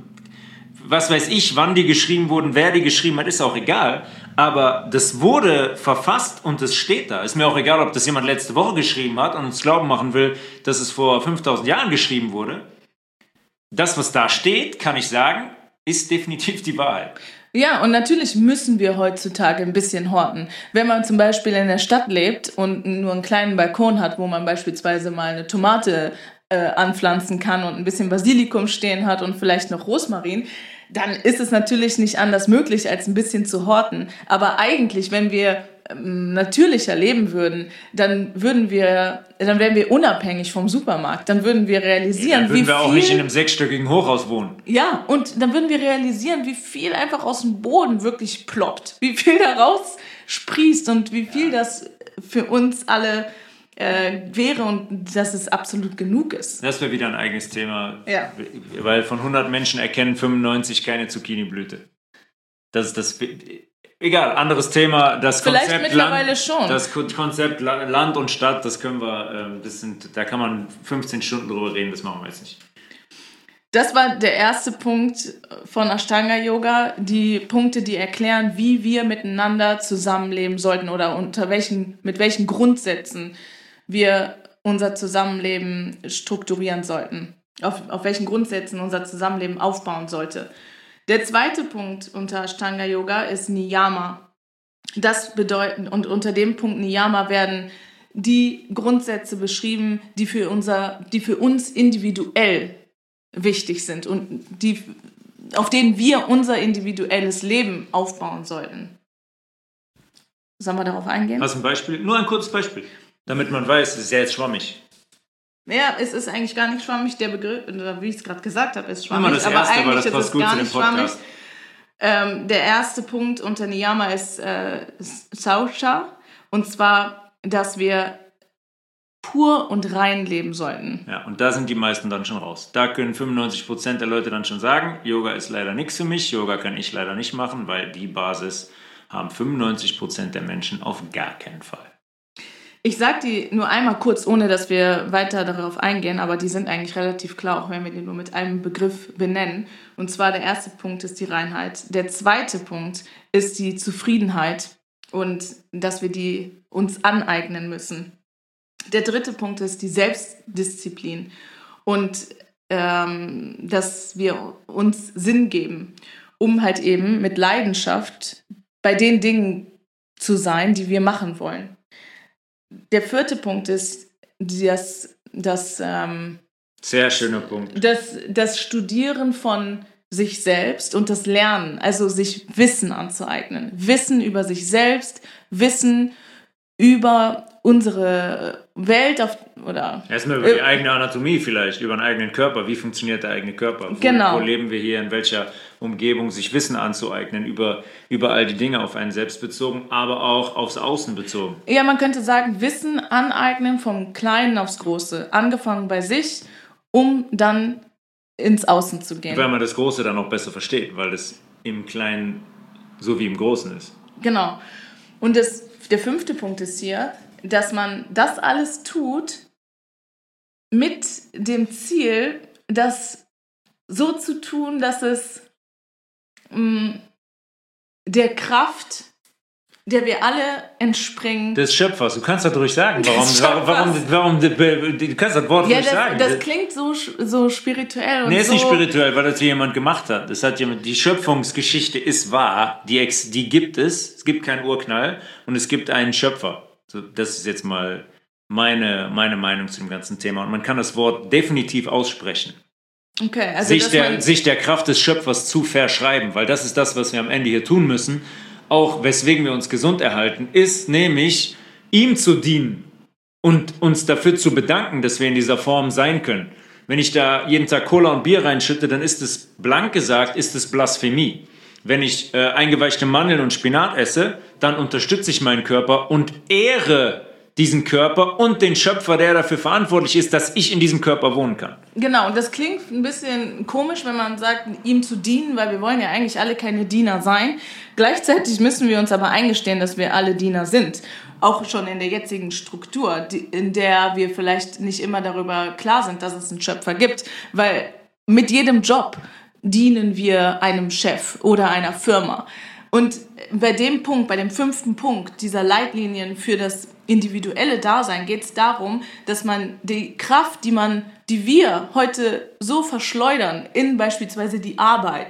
Speaker 2: was weiß ich, wann die geschrieben wurden, wer die geschrieben hat, ist auch egal. Aber das wurde verfasst und es steht da. Ist mir auch egal, ob das jemand letzte Woche geschrieben hat und uns glauben machen will, dass es vor fünftausend Jahren geschrieben wurde. Das, was da steht, kann ich sagen, ist definitiv die Wahrheit.
Speaker 1: Ja, und natürlich müssen wir heutzutage ein bisschen horten. Wenn man zum Beispiel in der Stadt lebt und nur einen kleinen Balkon hat, wo man beispielsweise mal eine Tomate äh, anpflanzen kann und ein bisschen Basilikum stehen hat und vielleicht noch Rosmarin, dann ist es natürlich nicht anders möglich, als ein bisschen zu horten. Aber eigentlich, wenn wir ähm, natürlicher leben würden, dann würden wir, dann wären wir unabhängig vom Supermarkt. Dann würden wir realisieren,
Speaker 2: ja, dann würden
Speaker 1: wie
Speaker 2: wir
Speaker 1: viel,
Speaker 2: auch nicht in einem sechsstöckigen Hochhaus wohnen.
Speaker 1: Ja, und dann würden wir realisieren, wie viel einfach aus dem Boden wirklich ploppt, wie viel daraus sprießt und wie viel das für uns alle äh, wäre und dass es absolut genug ist.
Speaker 2: Das wäre wieder ein eigenes Thema,
Speaker 1: ja.
Speaker 2: Weil von hundert Menschen erkennen fünfundneunzig keine Zucchini-Blüte. Das ist das... Egal, anderes Thema. Das
Speaker 1: Vielleicht
Speaker 2: Konzept
Speaker 1: mittlerweile
Speaker 2: Land,
Speaker 1: schon.
Speaker 2: Das Konzept Land und Stadt, das können wir, das sind, da kann man fünfzehn Stunden drüber reden, das machen wir jetzt nicht.
Speaker 1: Das war der erste Punkt von Ashtanga Yoga, die Punkte, die erklären, wie wir miteinander zusammenleben sollten oder unter welchen, mit welchen Grundsätzen wir unser Zusammenleben strukturieren sollten, auf, auf welchen Grundsätzen unser Zusammenleben aufbauen sollte. Der zweite Punkt unter Ashtanga Yoga ist Niyama. Das bedeutet, und unter dem Punkt Niyama werden die Grundsätze beschrieben, die für unser, die für uns individuell wichtig sind und die, auf denen wir unser individuelles Leben aufbauen sollten. Sollen wir darauf eingehen?
Speaker 2: Hast du ein Beispiel? Nur ein kurzes Beispiel, damit man weiß, es ist ja jetzt schwammig.
Speaker 1: Ja, es ist eigentlich gar nicht schwammig, der Begriff, oder wie ich es gerade gesagt habe, ist schwammig,
Speaker 2: das
Speaker 1: aber
Speaker 2: erste,
Speaker 1: eigentlich
Speaker 2: das
Speaker 1: ist es
Speaker 2: gut
Speaker 1: gar
Speaker 2: zu dem
Speaker 1: nicht schwammig. Ähm, der erste Punkt unter Niyama ist äh, Saucha, und zwar, dass wir pur und rein leben sollten.
Speaker 2: Ja, und da sind die meisten dann schon raus. Da können fünfundneunzig Prozent der Leute dann schon sagen, Yoga ist leider nichts für mich, Yoga kann ich leider nicht machen, weil die Basis haben fünfundneunzig Prozent der Menschen auf gar keinen Fall.
Speaker 1: Ich sage die nur einmal kurz, ohne dass wir weiter darauf eingehen, aber die sind eigentlich relativ klar, auch wenn wir die nur mit einem Begriff benennen. Und zwar der erste Punkt ist die Reinheit. Der zweite Punkt ist die Zufriedenheit und dass wir die uns aneignen müssen. Der dritte Punkt ist die Selbstdisziplin und ähm, dass wir uns Sinn geben, um halt eben mit Leidenschaft bei den Dingen zu sein, die wir machen wollen. Der vierte Punkt ist das, das, ähm,
Speaker 2: Sehr schöner Punkt.
Speaker 1: das, das Studieren von sich selbst und das Lernen, also sich Wissen anzueignen. Wissen über sich selbst, Wissen über unsere Welt auf, oder
Speaker 2: erstmal über die eigene Anatomie vielleicht, über den eigenen Körper. Wie funktioniert der eigene Körper? Wo,
Speaker 1: genau.
Speaker 2: wo leben wir hier, in welcher Umgebung, sich Wissen anzueignen über, über all die Dinge auf einen selbst bezogen, aber auch aufs Außen bezogen.
Speaker 1: Ja, man könnte sagen, Wissen aneignen vom Kleinen aufs Große. Angefangen bei sich, um dann ins Außen zu gehen.
Speaker 2: Weil man das Große dann auch besser versteht, weil das im Kleinen so wie im Großen ist.
Speaker 1: Genau. Und das, der fünfte Punkt ist hier, dass man das alles tut mit dem Ziel, das so zu tun, dass es mh, der Kraft, der wir alle entspringen.
Speaker 2: Des Schöpfers. Du kannst das ruhig sagen. Warum, warum, warum, warum, du kannst das Wort
Speaker 1: ja,
Speaker 2: ruhig
Speaker 1: das,
Speaker 2: sagen.
Speaker 1: Das klingt so, so spirituell. Und
Speaker 2: nee, ist
Speaker 1: so
Speaker 2: nicht spirituell, weil das jemand gemacht hat. Das hat jemand, die Schöpfungsgeschichte ist wahr, die, die gibt es. Es gibt keinen Urknall und es gibt einen Schöpfer. So, das ist jetzt mal meine, meine Meinung zu dem ganzen Thema. Und man kann das Wort definitiv aussprechen.
Speaker 1: Okay, also
Speaker 2: sich, der, sich der Kraft des Schöpfers zu verschreiben, weil das ist das, was wir am Ende hier tun müssen. Auch weswegen wir uns gesund erhalten, ist nämlich ihm zu dienen und uns dafür zu bedanken, dass wir in dieser Form sein können. Wenn ich da jeden Tag Cola und Bier reinschütte, dann ist es, blank gesagt, ist es Blasphemie. Wenn ich äh, eingeweichte Mandeln und Spinat esse, dann unterstütze ich meinen Körper und ehre diesen Körper und den Schöpfer, der dafür verantwortlich ist, dass ich in diesem Körper wohnen kann.
Speaker 1: Genau, und das klingt ein bisschen komisch, wenn man sagt, ihm zu dienen, weil wir wollen ja eigentlich alle keine Diener sein. Gleichzeitig müssen wir uns aber eingestehen, dass wir alle Diener sind. Auch schon in der jetzigen Struktur, die, in der wir vielleicht nicht immer darüber klar sind, dass es einen Schöpfer gibt. Weil mit jedem Job dienen wir einem Chef oder einer Firma. Und bei dem Punkt, bei dem fünften Punkt dieser Leitlinien für das individuelle Dasein geht es darum, dass man die Kraft, die man, die wir heute so verschleudern in beispielsweise die Arbeit,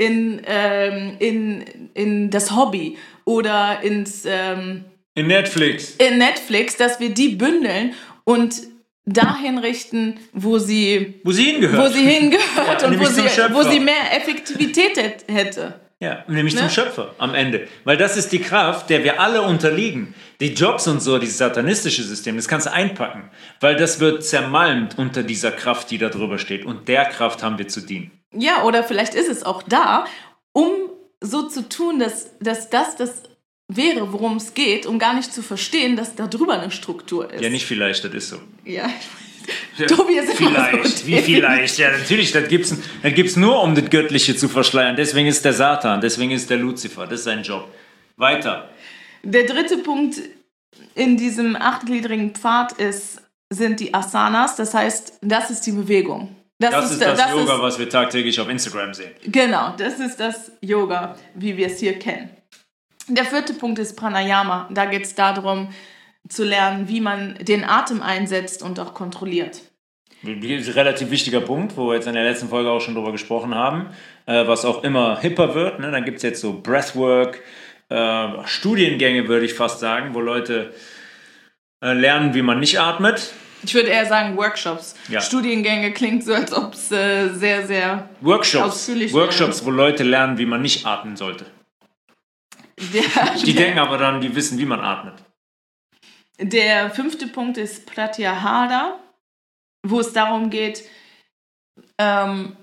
Speaker 1: in, ähm, in, in das Hobby oder ins ähm,
Speaker 2: in Netflix.
Speaker 1: In Netflix, dass wir die bündeln und dahin richten, wo sie,
Speaker 2: wo sie hingehört,
Speaker 1: wo sie hingehört
Speaker 2: ja,
Speaker 1: und wo sie, wo sie mehr Effektivität hätte.
Speaker 2: Ja, nämlich
Speaker 1: ne?
Speaker 2: zum Schöpfer am Ende. Weil das ist die Kraft, der wir alle unterliegen. Die Jobs und so, dieses satanistische System, das kannst du einpacken. Weil das wird zermalmt unter dieser Kraft, die da drüber steht. Und der Kraft haben wir zu dienen.
Speaker 1: Ja, oder vielleicht ist es auch da, um so zu tun, dass, dass das das wäre, worum es geht, um gar nicht zu verstehen, dass da drüber eine Struktur ist.
Speaker 2: Ja, nicht vielleicht, das ist so.
Speaker 1: Ja, Ja, Tobi ist
Speaker 2: vielleicht, so wie vielleicht? Ja, natürlich, das gibt's, das gibt's nur, um das Göttliche zu verschleiern. Deswegen ist der Satan, deswegen ist der Luzifer, das ist sein Job. Weiter.
Speaker 1: Der dritte Punkt in diesem achtgliedrigen Pfad ist, sind die Asanas, das heißt, das ist die Bewegung.
Speaker 2: Das, das ist das, das Yoga,
Speaker 1: ist,
Speaker 2: was wir tagtäglich auf Instagram sehen.
Speaker 1: Genau, das ist das Yoga, wie wir es hier kennen. Der vierte Punkt ist Pranayama. Da geht es darum, zu lernen, wie man den Atem einsetzt und auch kontrolliert.
Speaker 2: Ein relativ wichtiger Punkt, wo wir jetzt in der letzten Folge auch schon drüber gesprochen haben, äh, was auch immer hipper wird. Ne? Dann gibt es jetzt so Breathwork, äh, Studiengänge, würde ich fast sagen, wo Leute äh, lernen, wie man nicht atmet.
Speaker 1: Ich würde eher sagen Workshops.
Speaker 2: Ja.
Speaker 1: Studiengänge klingt so, als ob es äh, sehr, sehr
Speaker 2: Workshops.
Speaker 1: ausführlich
Speaker 2: Workshops, wäre. Wo Leute lernen, wie man nicht atmen sollte.
Speaker 1: Der,
Speaker 2: die denken aber dann, die wissen, wie man atmet.
Speaker 1: Der fünfte Punkt ist Pratyahara, wo es darum geht, ähm,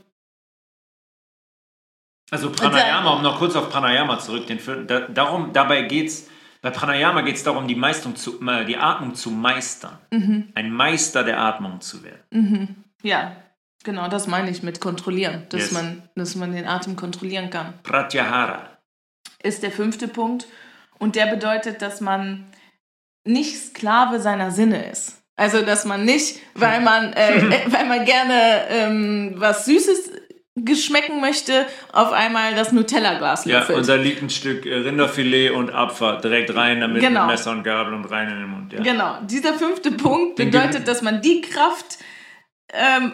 Speaker 2: also Pranayama, um noch kurz auf Pranayama zurück, den vierten, da, darum, dabei geht's, bei Pranayama geht es darum, die, Meistung zu, äh, die Atmung zu meistern. Mhm. Ein Meister der Atmung zu werden.
Speaker 1: Mhm. Ja, genau, das meine ich mit kontrollieren, dass,
Speaker 2: yes.
Speaker 1: man, dass man den Atem kontrollieren kann.
Speaker 2: Pratyahara
Speaker 1: ist der fünfte Punkt und der bedeutet, dass man nicht Sklave seiner Sinne ist. Also, dass man nicht, weil man, äh, weil man gerne ähm, was Süßes geschmecken möchte, auf einmal das Nutella-Glas löffelt.
Speaker 2: Ja, und da liegt ein Stück Rinderfilet und Abfahrt direkt rein, damit
Speaker 1: genau.
Speaker 2: mit Messer und Gabel und rein in den Mund. Ja.
Speaker 1: Genau, dieser fünfte Punkt bedeutet, dass man die Kraft ähm,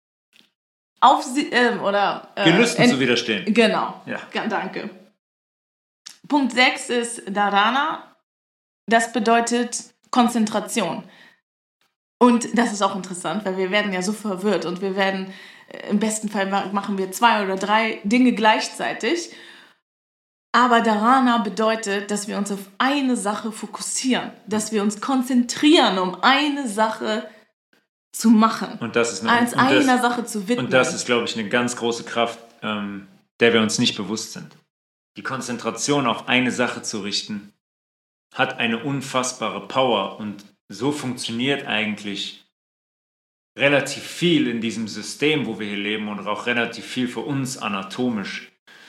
Speaker 1: auf sie, äh, oder äh,
Speaker 2: Gelüsten zu widerstehen.
Speaker 1: Genau,
Speaker 2: ja.
Speaker 1: Danke. Punkt sechs ist Dharana. Das bedeutet Konzentration. Und das ist auch interessant, weil wir werden ja so verwirrt und wir werden, im besten Fall machen wir zwei oder drei Dinge gleichzeitig. Aber Dharana bedeutet, dass wir uns auf eine Sache fokussieren, dass wir uns konzentrieren, um eine Sache zu machen.
Speaker 2: Und das ist eine,
Speaker 1: als
Speaker 2: und
Speaker 1: einer
Speaker 2: das,
Speaker 1: Sache zu widmen.
Speaker 2: Und das ist, glaube ich, eine ganz große Kraft, ähm, der wir uns nicht bewusst sind. Die Konzentration auf eine Sache zu richten, hat eine unfassbare Power und so funktioniert eigentlich relativ viel in diesem System, wo wir hier leben und auch relativ viel für uns anatomisch.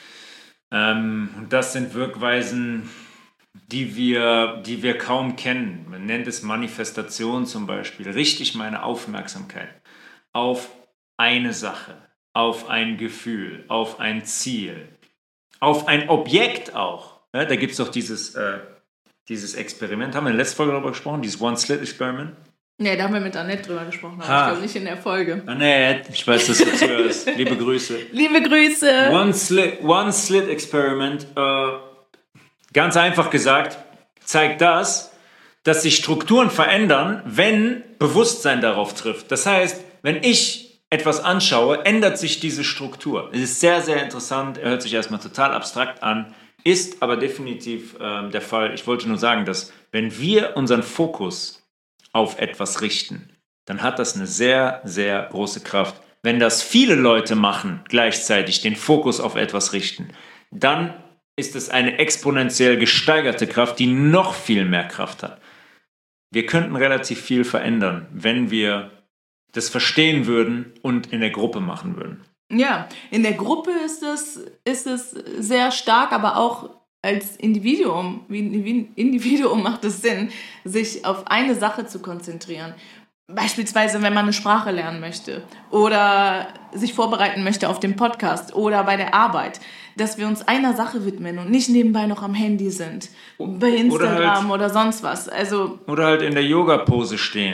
Speaker 2: Ähm, und das sind Wirkweisen, die wir, die wir kaum kennen. Man nennt es Manifestation zum Beispiel. Richte ich meine Aufmerksamkeit auf eine Sache, auf ein Gefühl, auf ein Ziel, auf ein Objekt auch. Ja, da gibt es doch dieses... Äh, Dieses Experiment, haben wir in der letzten Folge darüber gesprochen, dieses One-Slit-Experiment?
Speaker 1: Nee, da haben wir mit Annette drüber gesprochen, aber ich glaube nicht in der Folge.
Speaker 2: Annette, ich weiß, dass du zuhörst. Liebe Grüße.
Speaker 1: Liebe Grüße.
Speaker 2: One-Slit, One-Slit-Experiment, äh, ganz einfach gesagt, zeigt das, dass sich Strukturen verändern, wenn Bewusstsein darauf trifft. Das heißt, wenn ich etwas anschaue, ändert sich diese Struktur. Es ist sehr, sehr interessant, er hört sich erstmal total abstrakt an, ist aber definitiv äh, der Fall. Ich wollte nur sagen, dass wenn wir unseren Fokus auf etwas richten, dann hat das eine sehr, sehr große Kraft. Wenn das viele Leute machen, gleichzeitig den Fokus auf etwas richten, dann ist es eine exponentiell gesteigerte Kraft, die noch viel mehr Kraft hat. Wir könnten relativ viel verändern, wenn wir das verstehen würden und in der Gruppe machen würden.
Speaker 1: Ja, in der Gruppe ist es, ist es sehr stark, aber auch als Individuum, wie ein Individuum macht es Sinn, sich auf eine Sache zu konzentrieren. Beispielsweise, wenn man eine Sprache lernen möchte oder sich vorbereiten möchte auf den Podcast oder bei der Arbeit, dass wir uns einer Sache widmen und nicht nebenbei noch am Handy sind, bei Instagram oder, halt, oder sonst was. Also,
Speaker 2: oder halt in der Yoga-Pose stehen.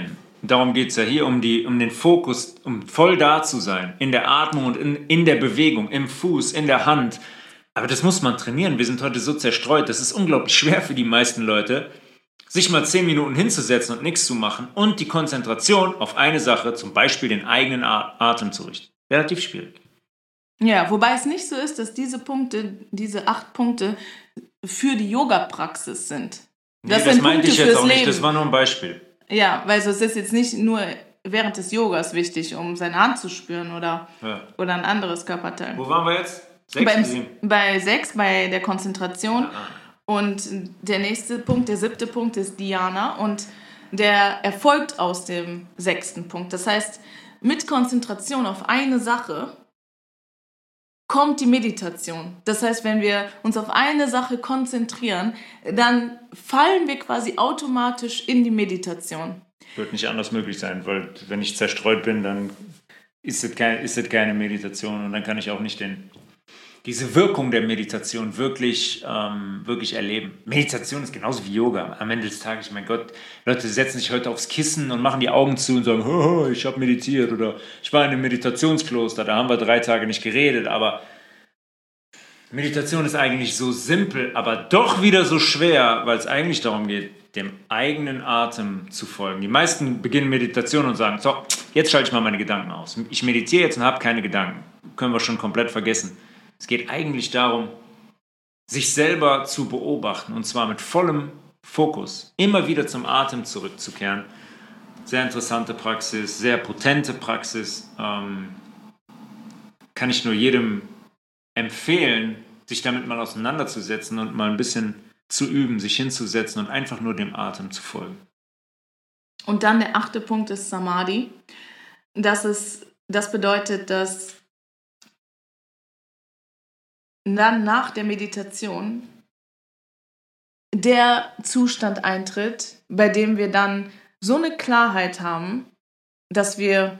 Speaker 2: darum geht es ja hier, um, die, um den Fokus, um voll da zu sein, in der Atmung und in, in der Bewegung, im Fuß, in der Hand. Aber das muss man trainieren. Wir sind heute so zerstreut. Das ist unglaublich schwer für die meisten Leute, sich mal zehn Minuten hinzusetzen und nichts zu machen und die Konzentration auf eine Sache, zum Beispiel den eigenen Atem zu richten. Relativ schwierig.
Speaker 1: Ja, wobei es nicht so ist, dass diese Punkte, diese acht Punkte für die Yoga-Praxis sind.
Speaker 2: Das, nee, das sind meinte Punkte ich jetzt auch nicht, Leben. Das war nur ein Beispiel.
Speaker 1: Ja, weil so, es ist jetzt nicht nur während des Yogas wichtig, um seine Hand zu spüren oder, ja. oder ein anderes Körperteil.
Speaker 2: Wo waren wir jetzt? Sechs,
Speaker 1: Beim, bei sechs, bei der Konzentration. Ja. Und der nächste Punkt, der siebte Punkt ist Dhyana und der erfolgt aus dem sechsten Punkt. Das heißt, mit Konzentration auf eine Sache kommt die Meditation. Das heißt, wenn wir uns auf eine Sache konzentrieren, dann fallen wir quasi automatisch in die Meditation.
Speaker 2: Wird nicht anders möglich sein, weil wenn ich zerstreut bin, dann ist es keine, ist es keine Meditation und dann kann ich auch nicht den, diese Wirkung der Meditation wirklich, ähm, wirklich erleben. Meditation ist genauso wie Yoga. Am Ende des Tages, mein Gott, Leute setzen sich heute aufs Kissen und machen die Augen zu und sagen, oh, ich habe meditiert oder ich war in einem Meditationskloster, da haben wir drei Tage nicht geredet, aber Meditation ist eigentlich so simpel, aber doch wieder so schwer, weil es eigentlich darum geht, dem eigenen Atem zu folgen. Die meisten beginnen Meditation und sagen, so, jetzt schalte ich mal meine Gedanken aus. Ich meditiere jetzt und habe keine Gedanken. Können wir schon komplett vergessen. Es geht eigentlich darum, sich selber zu beobachten und zwar mit vollem Fokus, immer wieder zum Atem zurückzukehren. Sehr interessante Praxis, sehr potente Praxis. Ähm, kann ich nur jedem empfehlen, sich damit mal auseinanderzusetzen und mal ein bisschen zu üben, sich hinzusetzen und einfach nur dem Atem zu folgen.
Speaker 1: Und dann der achte Punkt ist Samadhi. Das ist, das bedeutet, dass dann nach der Meditation der Zustand eintritt, bei dem wir dann so eine Klarheit haben, dass wir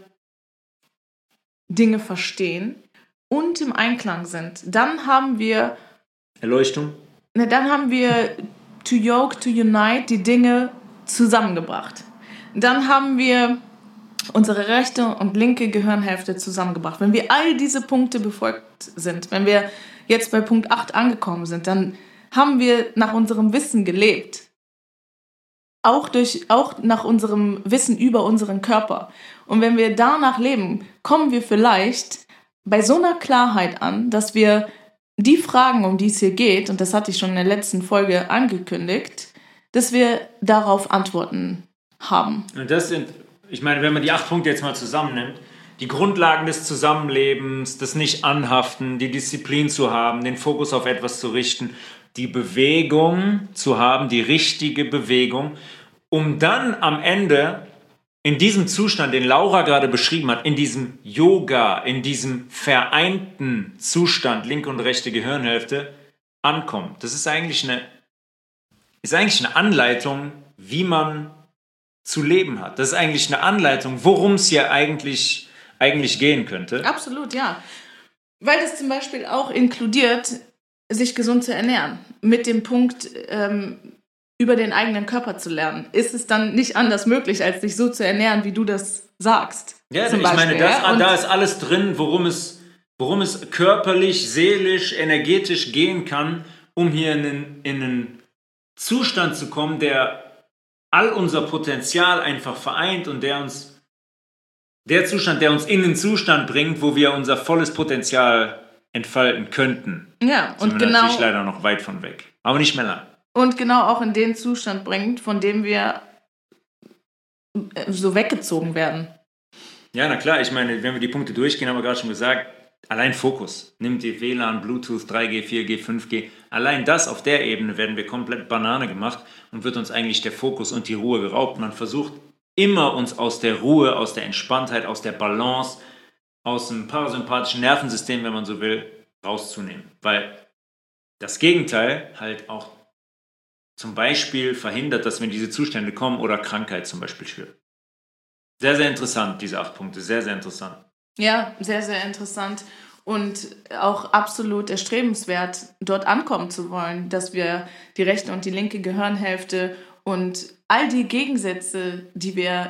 Speaker 1: Dinge verstehen und im Einklang sind. Dann haben wir
Speaker 2: Erleuchtung.
Speaker 1: Ne, dann haben wir to yoke, to unite, die Dinge zusammengebracht. Dann haben wir unsere rechte und linke Gehirnhälfte zusammengebracht. Wenn wir all diese Punkte befolgt sind, wenn wir jetzt bei Punkt acht angekommen sind, dann haben wir nach unserem Wissen gelebt. Auch, durch, auch nach unserem Wissen über unseren Körper. Und wenn wir danach leben, kommen wir vielleicht bei so einer Klarheit an, dass wir die Fragen, um die es hier geht, und das hatte ich schon in der letzten Folge angekündigt, dass wir darauf Antworten haben.
Speaker 2: Und das sind, ich meine, wenn man die acht Punkte jetzt mal zusammennimmt, die Grundlagen des Zusammenlebens, das Nicht-Anhaften, die Disziplin zu haben, den Fokus auf etwas zu richten, die Bewegung zu haben, die richtige Bewegung, um dann am Ende in diesem Zustand, den Laura gerade beschrieben hat, in diesem Yoga, in diesem vereinten Zustand, linke und rechte Gehirnhälfte, ankommen. Das ist eigentlich eine, ist eigentlich eine Anleitung, wie man zu leben hat. Das ist eigentlich eine Anleitung, worum es hier eigentlich, eigentlich gehen könnte.
Speaker 1: Absolut, ja. Weil das zum Beispiel auch inkludiert, sich gesund zu ernähren. Mit dem Punkt, ähm, über den eigenen Körper zu lernen, ist es dann nicht anders möglich, als sich so zu ernähren, wie du das sagst.
Speaker 2: Ja, ich Beispiel, meine, das, ja? da ist alles drin, worum es, worum es körperlich, seelisch, energetisch gehen kann, um hier in einen, in einen Zustand zu kommen, der all unser Potenzial einfach vereint und der uns, der Zustand, der uns in den Zustand bringt, wo wir unser volles Potenzial entfalten könnten.
Speaker 1: Ja, und
Speaker 2: sind wir
Speaker 1: genau.
Speaker 2: natürlich leider noch weit von weg, aber nicht mehr lang.
Speaker 1: Und genau auch in den Zustand bringt, von dem wir so weggezogen werden.
Speaker 2: Ja, na klar, ich meine, wenn wir die Punkte durchgehen, haben wir gerade schon gesagt, allein Fokus. Nimmt ihr W L A N, Bluetooth, drei G, vier G, fünf G. Allein das auf der Ebene werden wir komplett Banane gemacht und wird uns eigentlich der Fokus und die Ruhe geraubt. Man versucht immer, uns aus der Ruhe, aus der Entspanntheit, aus der Balance, aus dem parasympathischen Nervensystem, wenn man so will, rauszunehmen. Weil das Gegenteil halt auch zum Beispiel verhindert, dass wir in diese Zustände kommen oder Krankheit zum Beispiel schürt. Sehr, sehr interessant, diese acht Punkte. Sehr, sehr interessant.
Speaker 1: Ja, sehr, sehr interessant. Und auch absolut erstrebenswert, dort ankommen zu wollen, dass wir die rechte und die linke Gehirnhälfte und all die Gegensätze, die wir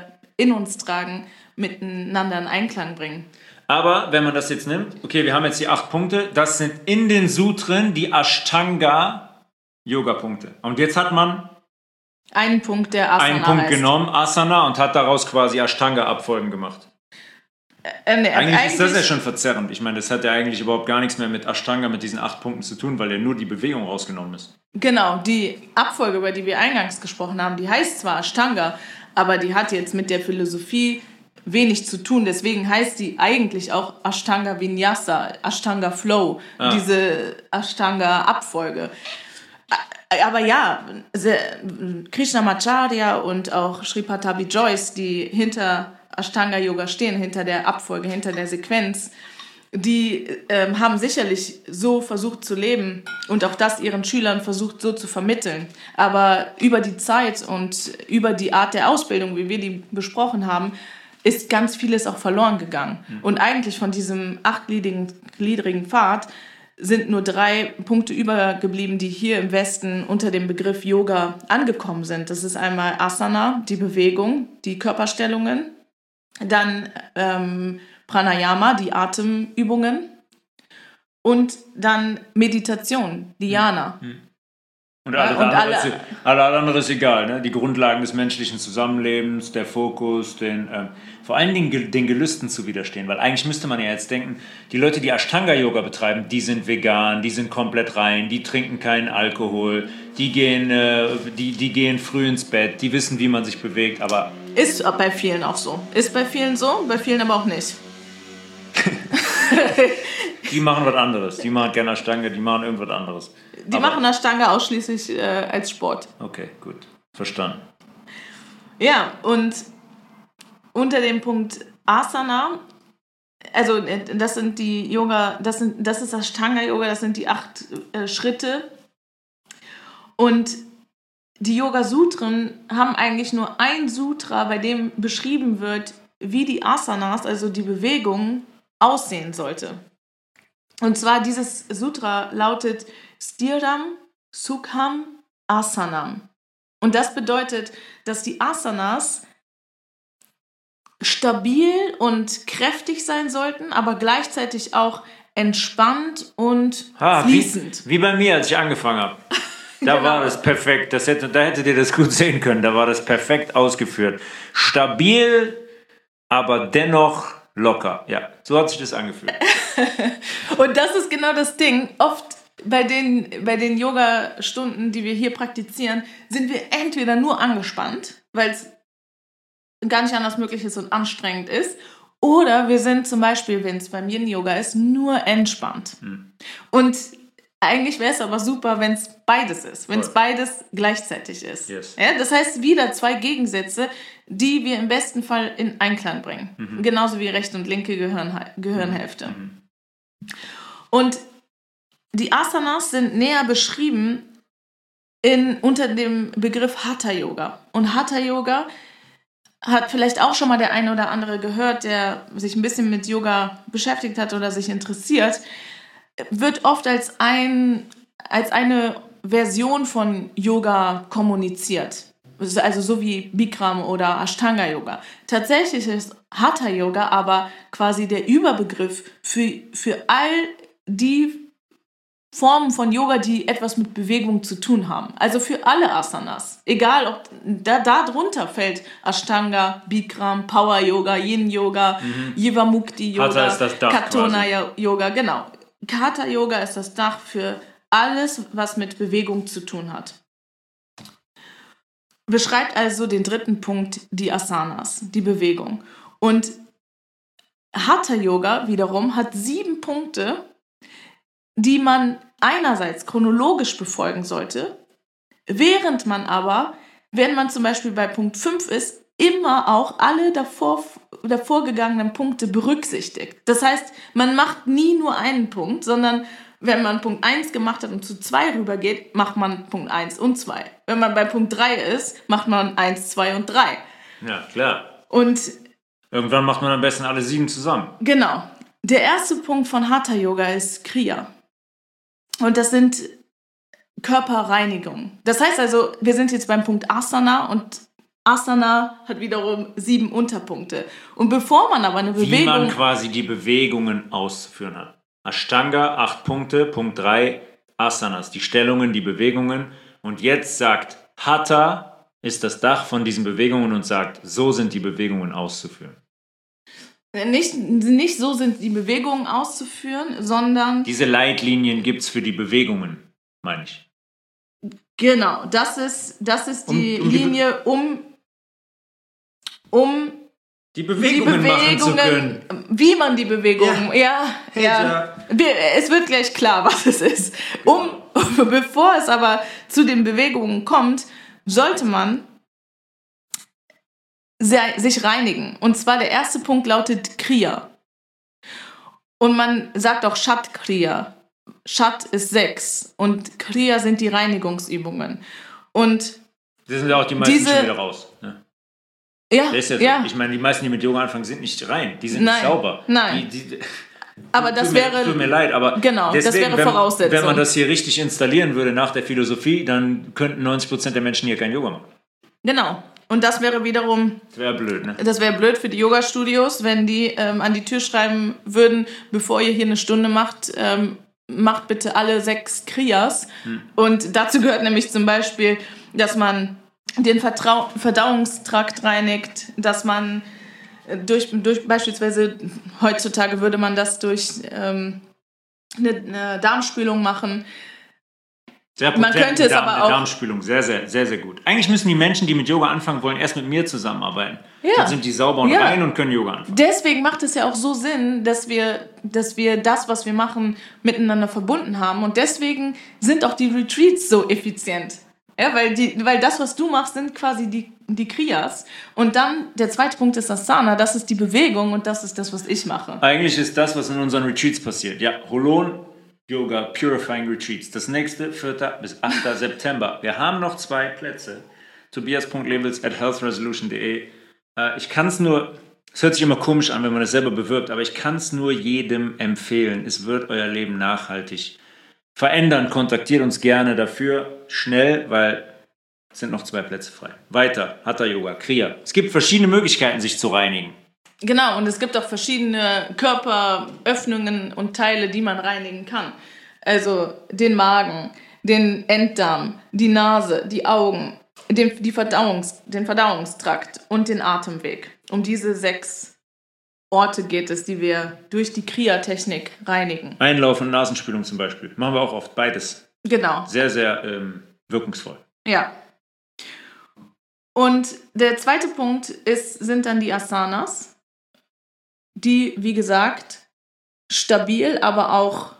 Speaker 1: in uns tragen, miteinander in Einklang bringen.
Speaker 2: Aber wenn man das jetzt nimmt, okay, wir haben jetzt die acht Punkte, das sind in den Sutren die Ashtanga-Yoga-Punkte. Und jetzt hat man
Speaker 1: einen Punkt, der Asana
Speaker 2: einen Punkt
Speaker 1: heißt.
Speaker 2: genommen, Asana, und hat daraus quasi Ashtanga-Abfolgen gemacht.
Speaker 1: Äh, nee,
Speaker 2: eigentlich,
Speaker 1: eigentlich
Speaker 2: ist das ja schon verzerrend. Ich meine, das hat ja eigentlich überhaupt gar nichts mehr mit Ashtanga, mit diesen acht Punkten zu tun, weil ja nur die Bewegung rausgenommen ist.
Speaker 1: Genau, die Abfolge, über die wir eingangs gesprochen haben, die heißt zwar Ashtanga, aber die hat jetzt mit der Philosophie wenig zu tun. Deswegen heißt die eigentlich auch Ashtanga Vinyasa, Ashtanga Flow, ah. diese Ashtanga Abfolge. Aber ja, Krishnamacharya und auch Sri Patabi Jois, die hinter Ashtanga Yoga stehen, hinter der Abfolge, hinter der Sequenz, die ähm, haben sicherlich so versucht zu leben und auch das ihren Schülern versucht so zu vermitteln. Aber über die Zeit und über die Art der Ausbildung, wie wir die besprochen haben, ist ganz vieles auch verloren gegangen. Mhm. Und eigentlich von diesem achtgliedrigen gliedrigen Pfad sind nur drei Punkte übergeblieben, die hier im Westen unter dem Begriff Yoga angekommen sind. Das ist einmal Asana, die Bewegung, die Körperstellungen, dann ähm, Pranayama, die Atemübungen, und dann Meditation, Dhyana.
Speaker 2: Mhm. Und alles,
Speaker 1: ja, und
Speaker 2: andere,
Speaker 1: alle,
Speaker 2: ist, alles andere ist egal, ne? Die Grundlagen des menschlichen Zusammenlebens, der Fokus, den, ähm, vor allen Dingen den Gelüsten zu widerstehen. Weil eigentlich müsste man ja jetzt denken, die Leute, die Ashtanga-Yoga betreiben, die sind vegan, die sind komplett rein, die trinken keinen Alkohol, die gehen, äh, die, die gehen früh ins Bett, die wissen, wie man sich bewegt, aber...
Speaker 1: Ist bei vielen auch so. Ist bei vielen so, bei vielen aber auch nicht.
Speaker 2: Die machen was anderes. Die machen gerne Ashtanga, die machen irgendwas anderes.
Speaker 1: Die aber machen Ashtanga ausschließlich äh, als Sport.
Speaker 2: Okay, gut. Verstanden.
Speaker 1: Ja, und unter dem Punkt Asana, also das sind die Yoga, das sind, das ist Ashtanga-Yoga, das sind die acht äh, Schritte. Und die Yoga-Sutren haben eigentlich nur ein Sutra, bei dem beschrieben wird, wie die Asanas, also die Bewegung, aussehen sollte. Und zwar dieses Sutra lautet Stiram Sukham Asanam. Und das bedeutet, dass die Asanas stabil und kräftig sein sollten, aber gleichzeitig auch entspannt und
Speaker 2: ha,
Speaker 1: fließend.
Speaker 2: Wie, wie bei mir, als ich angefangen habe. Da genau. war das perfekt. Das hätte, da hättet ihr das gut sehen können. Da war das perfekt ausgeführt. Stabil, aber dennoch locker. Ja, so hat sich das angefühlt.
Speaker 1: Und das ist genau das Ding. Oft bei den, bei den Yoga-Stunden, die wir hier praktizieren, sind wir entweder nur angespannt, weil es gar nicht anders möglich ist und anstrengend ist, oder wir sind zum Beispiel, wenn es beim Yin-Yoga ist, nur entspannt. Hm. Und eigentlich wäre es aber super, wenn es beides ist, wenn es beides gleichzeitig ist. Yes. Ja, das heißt, wieder zwei Gegensätze, die wir im besten Fall in Einklang bringen. Mhm. Genauso wie rechte und linke Gehirn, Gehirnhälfte. Mhm. Und die Asanas sind näher beschrieben in, unter dem Begriff Hatha-Yoga. Und Hatha-Yoga hat vielleicht auch schon mal der eine oder andere gehört, der sich ein bisschen mit Yoga beschäftigt hat oder sich interessiert, wird oft als, ein, als eine Version von Yoga kommuniziert. Also so wie Bikram oder Ashtanga-Yoga. Tatsächlich ist Hatha-Yoga aber quasi der Überbegriff für, für all die Formen von Yoga, die etwas mit Bewegung zu tun haben. Also für alle Asanas. Egal, ob da, da drunter fällt Ashtanga, Bikram, Power-Yoga, Yin-Yoga, mhm. Jivamukti-Yoga, Katona-Yoga, genau. Hatha-Yoga ist das Dach für alles, was mit Bewegung zu tun hat. Beschreibt also den dritten Punkt, die Asanas, die Bewegung. Und Hatha-Yoga wiederum hat sieben Punkte, die man einerseits chronologisch befolgen sollte, während man aber, wenn man zum Beispiel bei Punkt fünf ist, immer auch alle davor, davor gegangenen Punkte berücksichtigt. Das heißt, man macht nie nur einen Punkt, sondern wenn man Punkt eins gemacht hat und zu zwei rübergeht, macht man Punkt eins und zwei. Wenn man bei Punkt drei ist, macht man eins, zwei und drei.
Speaker 2: Ja, klar.
Speaker 1: Und
Speaker 2: irgendwann macht man am besten alle sieben zusammen.
Speaker 1: Genau. Der erste Punkt von Hatha-Yoga ist Kriya. Und das sind Körperreinigungen. Das heißt also, wir sind jetzt beim Punkt Asana und Asana hat wiederum sieben Unterpunkte. Und bevor man aber eine Bewegung...
Speaker 2: Wie man quasi die Bewegungen auszuführen hat. Ashtanga, acht Punkte. Punkt drei, Asanas, die Stellungen, die Bewegungen. Und jetzt sagt Hatha, ist das Dach von diesen Bewegungen und sagt, so sind die Bewegungen auszuführen.
Speaker 1: Nicht, nicht so sind die Bewegungen auszuführen, sondern...
Speaker 2: Diese Leitlinien gibt es für die Bewegungen, meine ich.
Speaker 1: Genau, das ist, das ist die
Speaker 2: um, um
Speaker 1: Linie,
Speaker 2: die Be-
Speaker 1: um, um
Speaker 2: die Bewegungen, die Bewegungen machen zu können.
Speaker 1: Wie man die Bewegungen... Ja, ja, ja. Es wird gleich klar, was es ist. Um, bevor es aber zu den Bewegungen kommt, sollte man sehr, sich reinigen. Und zwar der erste Punkt lautet Kriya. Und man sagt auch Shat Kriya. Shat ist sechs und Kriya sind die Reinigungsübungen. Und
Speaker 2: das sind ja auch die meisten diese, schon wieder raus. Ne?
Speaker 1: Ja,
Speaker 2: das ist ja so.
Speaker 1: ja.
Speaker 2: Ich meine, die meisten, die mit Yoga anfangen, sind nicht rein. Die sind
Speaker 1: nein,
Speaker 2: nicht sauber.
Speaker 1: Nein,
Speaker 2: die, die,
Speaker 1: aber das
Speaker 2: tut
Speaker 1: wäre...
Speaker 2: Mir, tut mir leid, aber
Speaker 1: genau,
Speaker 2: deswegen,
Speaker 1: das wäre Voraussetzung.
Speaker 2: Wenn, wenn man das hier richtig installieren würde nach der Philosophie, dann könnten neunzig Prozent der Menschen hier kein Yoga machen.
Speaker 1: Genau. Und das wäre wiederum...
Speaker 2: Das wäre blöd, ne?
Speaker 1: Das wäre blöd für die Yoga-Studios, wenn die ähm, an die Tür schreiben würden, bevor ihr hier eine Stunde macht, ähm, macht bitte alle sechs Kriyas. Hm. Und dazu gehört nämlich zum Beispiel, dass man den Vertrau- Verdauungstrakt reinigt, dass man durch, durch beispielsweise, heutzutage würde man das durch ähm, eine, eine Darmspülung machen.
Speaker 2: Sehr potent,
Speaker 1: man könnte es
Speaker 2: Darm,
Speaker 1: aber auch...
Speaker 2: Darmspülung, sehr, sehr, sehr, sehr gut. Eigentlich müssen die Menschen, die mit Yoga anfangen wollen, erst mit mir zusammenarbeiten. Ja. Dann sind die sauber und ja. rein und können Yoga anfangen.
Speaker 1: Deswegen macht es ja auch so Sinn, dass wir, dass wir das, was wir machen, miteinander verbunden haben. Und deswegen sind auch die Retreats so effizient. Ja, weil, die, weil das, was du machst, sind quasi die, die Kriyas. Und dann, der zweite Punkt ist Asana, das ist die Bewegung und das ist das, was ich mache.
Speaker 2: Eigentlich ist das, was in unseren Retreats passiert. Ja, Holon Yoga Purifying Retreats. Das nächste, vierter bis achter September. Wir haben noch zwei Plätze. tobias punkt levels at health resolution punkt de. Äh, ich kann es nur, es hört sich immer komisch an, wenn man es selber bewirbt, aber ich kann es nur jedem empfehlen. Es wird euer Leben nachhaltig verändern. Kontaktiert uns gerne dafür. Schnell, weil es sind noch zwei Plätze frei. Weiter, Hatha Yoga, Kriya. Es gibt verschiedene Möglichkeiten, sich zu reinigen.
Speaker 1: Genau, und es gibt auch verschiedene Körperöffnungen und Teile, die man reinigen kann. Also den Magen, den Enddarm, die Nase, die Augen, den, die Verdauungs-, den Verdauungstrakt und den Atemweg. Um diese sechs Orte geht es, die wir durch die Kriya-Technik reinigen.
Speaker 2: Einlauf und Nasenspülung zum Beispiel. Machen wir auch oft, beides.
Speaker 1: Genau.
Speaker 2: Sehr, sehr ähm, wirkungsvoll.
Speaker 1: Ja. Und der zweite Punkt ist, sind dann die Asanas, die, wie gesagt, stabil, aber auch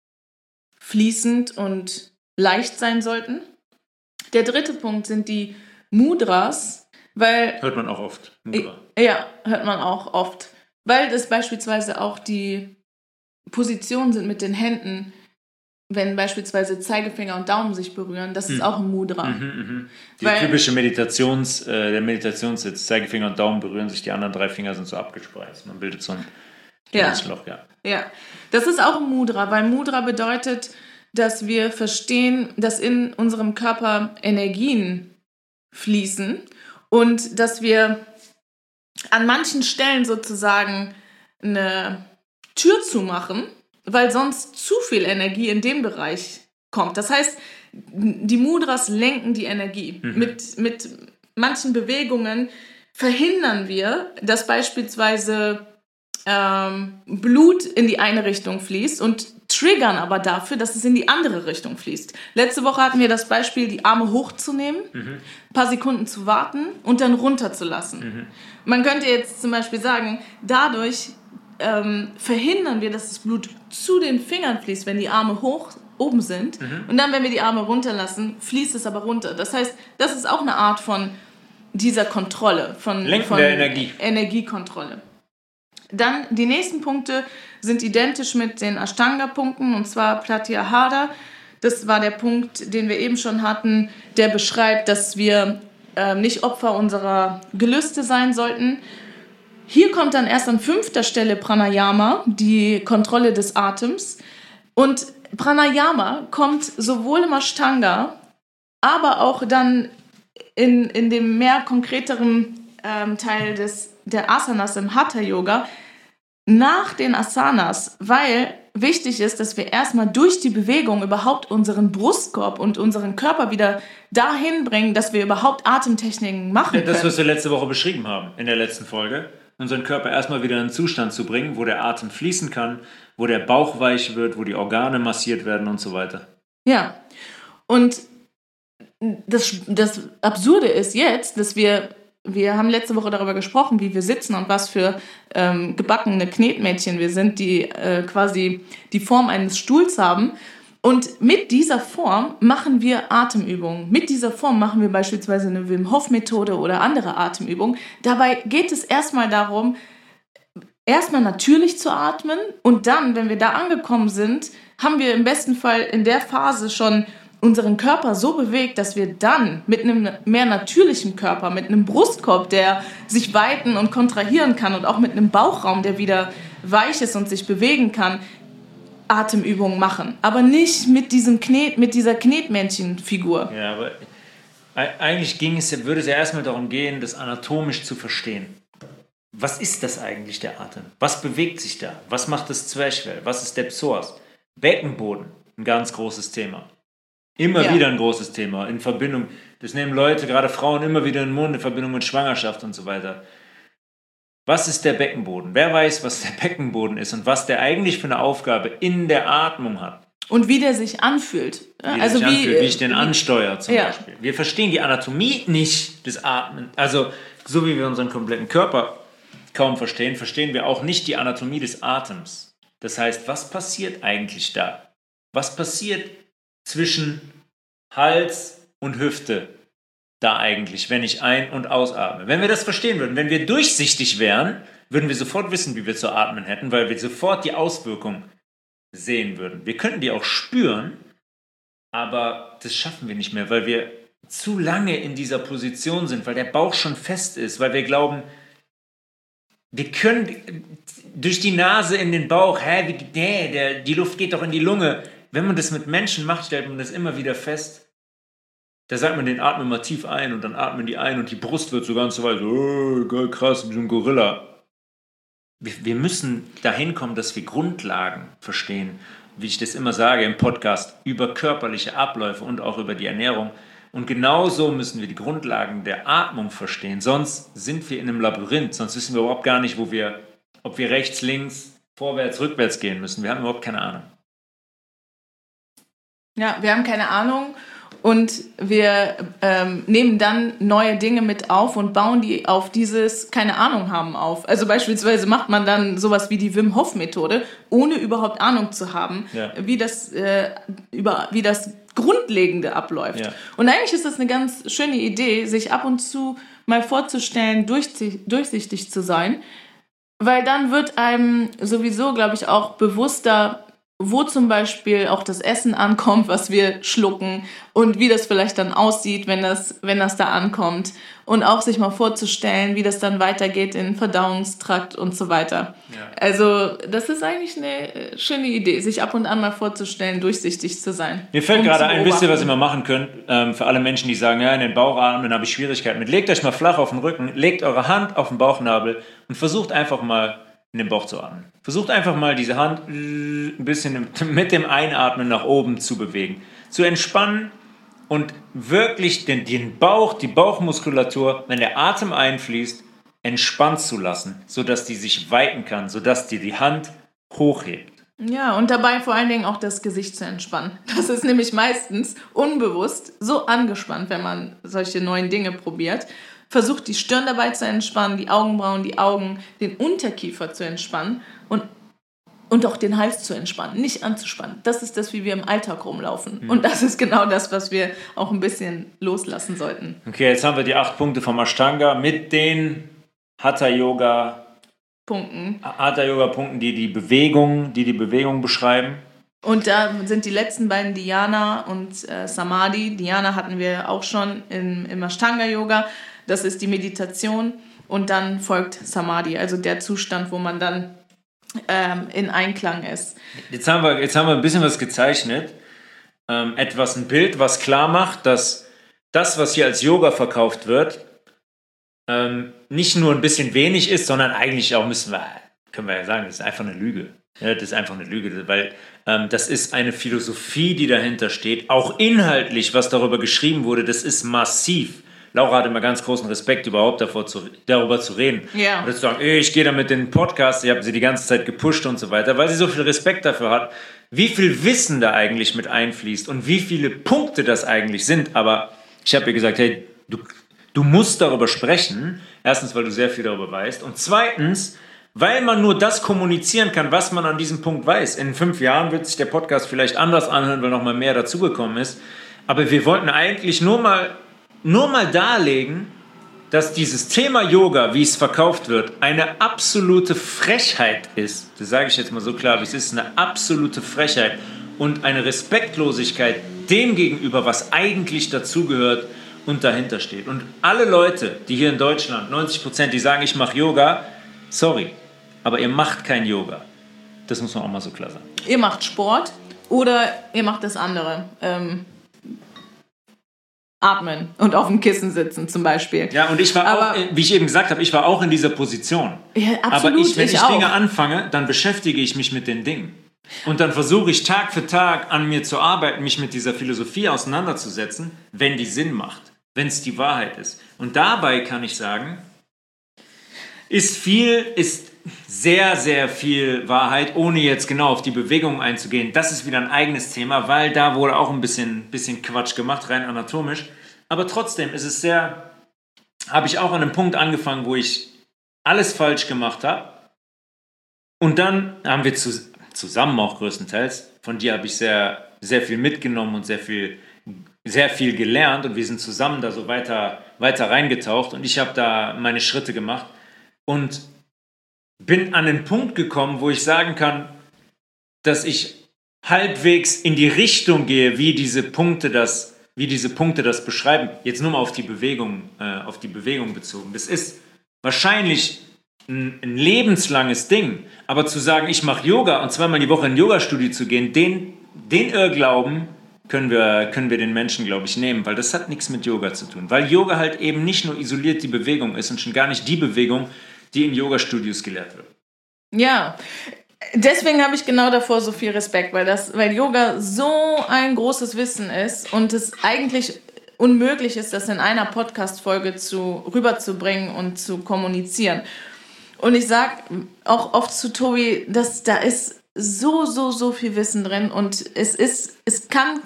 Speaker 1: fließend und leicht sein sollten. Der dritte Punkt sind die Mudras, weil...
Speaker 2: Hört man auch oft. Mudra.
Speaker 1: Ja, hört man auch oft. Weil das beispielsweise auch die Positionen sind mit den Händen, wenn beispielsweise Zeigefinger und Daumen sich berühren, das ist hm. auch ein Mudra.
Speaker 2: Mhm, mhm. Die weil, typische Meditations, äh, der Meditationssitz, Zeigefinger und Daumen berühren sich, die anderen drei Finger sind so abgespreizt. Man bildet so ein
Speaker 1: ja.
Speaker 2: Loch, ja.
Speaker 1: Ja, das ist auch ein Mudra, weil Mudra bedeutet, dass wir verstehen, dass in unserem Körper Energien fließen und dass wir an manchen Stellen sozusagen eine Tür zumachen, weil sonst zu viel Energie in den Bereich kommt. Das heißt, die Mudras lenken die Energie. Mhm. Mit, mit manchen Bewegungen verhindern wir, dass beispielsweise ähm, Blut in die eine Richtung fließt und triggern aber dafür, dass es in die andere Richtung fließt. Letzte Woche hatten wir das Beispiel, die Arme hochzunehmen, mhm. ein paar Sekunden zu warten und dann runterzulassen. Mhm. Man könnte jetzt zum Beispiel sagen, dadurch ähm, verhindern wir, dass das Blut zu den Fingern fließt, wenn die Arme hoch oben sind. Mhm. Und dann, wenn wir die Arme runterlassen, fließt es aber runter. Das heißt, das ist auch eine Art von dieser Kontrolle, von,
Speaker 2: Lenken
Speaker 1: von
Speaker 2: der Energie.
Speaker 1: Energiekontrolle. Dann die nächsten Punkte sind identisch mit den Ashtanga-Punkten, und zwar Pratyahara. Das war der Punkt, den wir eben schon hatten, der beschreibt, dass wir äh, nicht Opfer unserer Gelüste sein sollten. Hier kommt dann erst an fünfter Stelle Pranayama, die Kontrolle des Atems. Und Pranayama kommt sowohl im Ashtanga, aber auch dann in, in dem mehr konkreteren ähm, Teil des, der Asanas im Hatha-Yoga nach den Asanas, weil wichtig ist, dass wir erstmal durch die Bewegung überhaupt unseren Brustkorb und unseren Körper wieder dahin bringen, dass wir überhaupt Atemtechniken machen können.
Speaker 2: Das, was wir letzte Woche beschrieben haben, in der letzten Folge. Unseren Körper erstmal wieder in einen Zustand zu bringen, wo der Atem fließen kann, wo der Bauch weich wird, wo die Organe massiert werden und so weiter.
Speaker 1: Ja, und das, das Absurde ist jetzt, dass wir, wir haben letzte Woche darüber gesprochen, wie wir sitzen und was für ähm, gebackene Knetmädchen wir sind, die äh, quasi die Form eines Stuhls haben. Und mit dieser Form machen wir Atemübungen. Mit dieser Form machen wir beispielsweise eine Wim Hof Methode oder andere Atemübungen. Dabei geht es erstmal darum, erstmal natürlich zu atmen und dann, wenn wir da angekommen sind, haben wir im besten Fall in der Phase schon unseren Körper so bewegt, dass wir dann mit einem mehr natürlichen Körper, mit einem Brustkorb, der sich weiten und kontrahieren kann und auch mit einem Bauchraum, der wieder weich ist und sich bewegen kann, Atemübungen machen, aber nicht mit diesem Knet, mit dieser Knetmännchenfigur.
Speaker 2: Ja, aber eigentlich ging es, würde es ja erstmal darum gehen, das anatomisch zu verstehen. Was ist das eigentlich, der Atem? Was bewegt sich da? Was macht das Zwerchfell? Was ist der Psoas? Beckenboden, ein ganz großes Thema. Immer ja. wieder ein großes Thema in Verbindung. Das nehmen Leute, gerade Frauen, immer wieder in den Mund in Verbindung mit Schwangerschaft und so weiter. Was ist der Beckenboden? Wer weiß, was der Beckenboden ist und was der eigentlich für eine Aufgabe in der Atmung hat?
Speaker 1: Und wie der sich anfühlt.
Speaker 2: Wie,
Speaker 1: also
Speaker 2: sich
Speaker 1: wie,
Speaker 2: anfühlt, wie ich den ansteuere zum
Speaker 1: ja.
Speaker 2: Beispiel. Wir verstehen die Anatomie nicht des Atmens. Also so wie wir unseren kompletten Körper kaum verstehen, verstehen wir auch nicht die Anatomie des Atems. Das heißt, was passiert eigentlich da? Was passiert zwischen Hals und Hüfte da eigentlich, wenn ich ein- und ausatme? Wenn wir das verstehen würden, wenn wir durchsichtig wären, würden wir sofort wissen, wie wir zu atmen hätten, weil wir sofort die Auswirkung sehen würden. Wir könnten die auch spüren, aber das schaffen wir nicht mehr, weil wir zu lange in dieser Position sind, weil der Bauch schon fest ist, weil wir glauben, wir können durch die Nase in den Bauch, hä, wie, nee, der, die Luft geht doch in die Lunge. Wenn man das mit Menschen macht, stellt man das immer wieder fest. Da sagt man, den atmen mal tief ein und dann atmen die ein und die Brust wird so ganz so weit, so, oh, geil, krass, wie so ein Gorilla. Wir, wir müssen dahin kommen, dass wir Grundlagen verstehen, wie ich das immer sage im Podcast, über körperliche Abläufe und auch über die Ernährung. Und genauso müssen wir die Grundlagen der Atmung verstehen. Sonst sind wir in einem Labyrinth, sonst wissen wir überhaupt gar nicht, wo wir, ob wir rechts, links, vorwärts, rückwärts gehen müssen. Wir haben überhaupt keine Ahnung.
Speaker 1: Ja, wir haben keine Ahnung und wir ähm, nehmen dann neue Dinge mit auf und bauen die auf dieses keine Ahnung haben auf. Also beispielsweise macht man dann sowas wie die Wim Hof Methode, ohne überhaupt Ahnung zu haben, ja. wie das äh, über wie das Grundlegende abläuft. Ja. Und eigentlich ist das eine ganz schöne Idee, sich ab und zu mal vorzustellen, durchsichtig zu sein, weil dann wird einem sowieso, glaube ich, auch bewusster, wo zum Beispiel auch das Essen ankommt, was wir schlucken und wie das vielleicht dann aussieht, wenn das, wenn das da ankommt. Und auch sich mal vorzustellen, wie das dann weitergeht in den Verdauungstrakt und so weiter. Ja. Also das ist eigentlich eine schöne Idee, sich ab und an mal vorzustellen, durchsichtig zu sein.
Speaker 2: Mir fällt um gerade ein, wisst ihr, was ihr mal machen könnt? Ähm, für alle Menschen, die sagen, ja, in den Bauch atmen habe ich Schwierigkeiten mit. Legt euch mal flach auf den Rücken, legt eure Hand auf den Bauchnabel und versucht einfach mal in den Bauch zu atmen. Versucht einfach mal diese Hand ein bisschen mit dem Einatmen nach oben zu bewegen. Zu entspannen und wirklich den, den Bauch, die Bauchmuskulatur, wenn der Atem einfließt, entspannt zu lassen, sodass die sich weiten kann, sodass die die Hand hochhebt.
Speaker 1: Ja, und dabei vor allen Dingen auch das Gesicht zu entspannen. Das ist nämlich meistens unbewusst so angespannt, wenn man solche neuen Dinge probiert. Versucht die Stirn dabei zu entspannen, die Augenbrauen, die Augen, den Unterkiefer zu entspannen und, und auch den Hals zu entspannen, nicht anzuspannen. Das ist das, wie wir im Alltag rumlaufen. Mhm. Und das ist genau das, was wir auch ein bisschen loslassen sollten.
Speaker 2: Okay, jetzt haben wir die acht Punkte vom Ashtanga mit den Hatha-Yoga
Speaker 1: Punkten.
Speaker 2: Hatha-Yoga-Punkten, die die Bewegung, die die Bewegung beschreiben.
Speaker 1: Und da sind die letzten beiden Dhyana und äh, Samadhi. Dhyana hatten wir auch schon im, im Ashtanga-Yoga. Das ist die Meditation und dann folgt Samadhi, also der Zustand, wo man dann ähm, in Einklang ist.
Speaker 2: Jetzt haben wir, jetzt haben wir ein bisschen was gezeichnet, ähm, etwas, ein Bild, was klar macht, dass das, was hier als Yoga verkauft wird, ähm, nicht nur ein bisschen wenig ist, sondern eigentlich auch, müssen wir, können wir ja sagen, das ist einfach eine Lüge. Ja, das ist einfach eine Lüge, weil ähm, das ist eine Philosophie, die dahinter steht. Auch inhaltlich, was darüber geschrieben wurde, das ist massiv. Laura hat immer ganz großen Respekt überhaupt davor zu, darüber zu reden.
Speaker 1: Ja.
Speaker 2: Und zu sagen, ey, ich gehe damit in den Podcast, ich habe sie die ganze Zeit gepusht und so weiter, weil sie so viel Respekt dafür hat, wie viel Wissen da eigentlich mit einfließt und wie viele Punkte das eigentlich sind. Aber ich habe ihr gesagt, hey, du, du musst darüber sprechen. Erstens, weil du sehr viel darüber weißt. Und zweitens, weil man nur das kommunizieren kann, was man an diesem Punkt weiß. In fünf Jahren wird sich der Podcast vielleicht anders anhören, weil noch mal mehr dazugekommen ist. Aber wir wollten eigentlich nur mal Nur mal darlegen, dass dieses Thema Yoga, wie es verkauft wird, eine absolute Frechheit ist. Das sage ich jetzt mal so klar, wie es ist, eine absolute Frechheit und eine Respektlosigkeit dem gegenüber, was eigentlich dazugehört und dahinter steht. Und alle Leute, die hier in Deutschland, neunzig Prozent, die sagen, ich mache Yoga, sorry, aber ihr macht kein Yoga. Das muss man auch mal so klar sagen.
Speaker 1: Ihr macht Sport oder ihr macht das andere. Ähm Atmen und auf dem Kissen sitzen zum Beispiel.
Speaker 2: Ja, und ich war
Speaker 1: aber,
Speaker 2: auch, wie ich eben gesagt habe, ich war auch in dieser Position.
Speaker 1: Ja, absolut,
Speaker 2: aber ich, wenn ich,
Speaker 1: ich
Speaker 2: Dinge
Speaker 1: auch.
Speaker 2: anfange, dann beschäftige ich mich mit den Dingen. Und dann versuche ich Tag für Tag an mir zu arbeiten, mich mit dieser Philosophie auseinanderzusetzen, wenn die Sinn macht, wenn es die Wahrheit ist. Und dabei kann ich sagen, ist viel, ist sehr, sehr viel Wahrheit, ohne jetzt genau auf die Bewegung einzugehen. Das ist wieder ein eigenes Thema, weil da wurde auch ein bisschen, bisschen Quatsch gemacht, rein anatomisch. Aber trotzdem ist es sehr, habe ich auch an einem Punkt angefangen, wo ich alles falsch gemacht habe. Und dann haben wir zu, zusammen auch größtenteils, von dir habe ich sehr, sehr viel mitgenommen und sehr viel, sehr viel gelernt. Und wir sind zusammen da so weiter, weiter reingetaucht. Und ich habe da meine Schritte gemacht. Und bin an den Punkt gekommen, wo ich sagen kann, dass ich halbwegs in die Richtung gehe, wie diese Punkte das, wie diese Punkte das beschreiben. Jetzt nur mal auf die Bewegung, äh, auf die Bewegung bezogen. Das ist wahrscheinlich ein, ein lebenslanges Ding, aber zu sagen, ich mache Yoga und zweimal die Woche in ein Yoga-Studio zu gehen, den, den Irrglauben können wir, können wir den Menschen, glaube ich, nehmen, weil das hat nichts mit Yoga zu tun. Weil Yoga halt eben nicht nur isoliert die Bewegung ist und schon gar nicht die Bewegung, die in Yoga-Studios gelehrt wird.
Speaker 1: Ja, deswegen habe ich genau davor so viel Respekt, weil, das, weil Yoga so ein großes Wissen ist und es eigentlich unmöglich ist, das in einer Podcast-Folge zu, rüberzubringen und zu kommunizieren. Und ich sage auch oft zu Tobi, dass da ist so, so, so viel Wissen drin und es ist, es kann,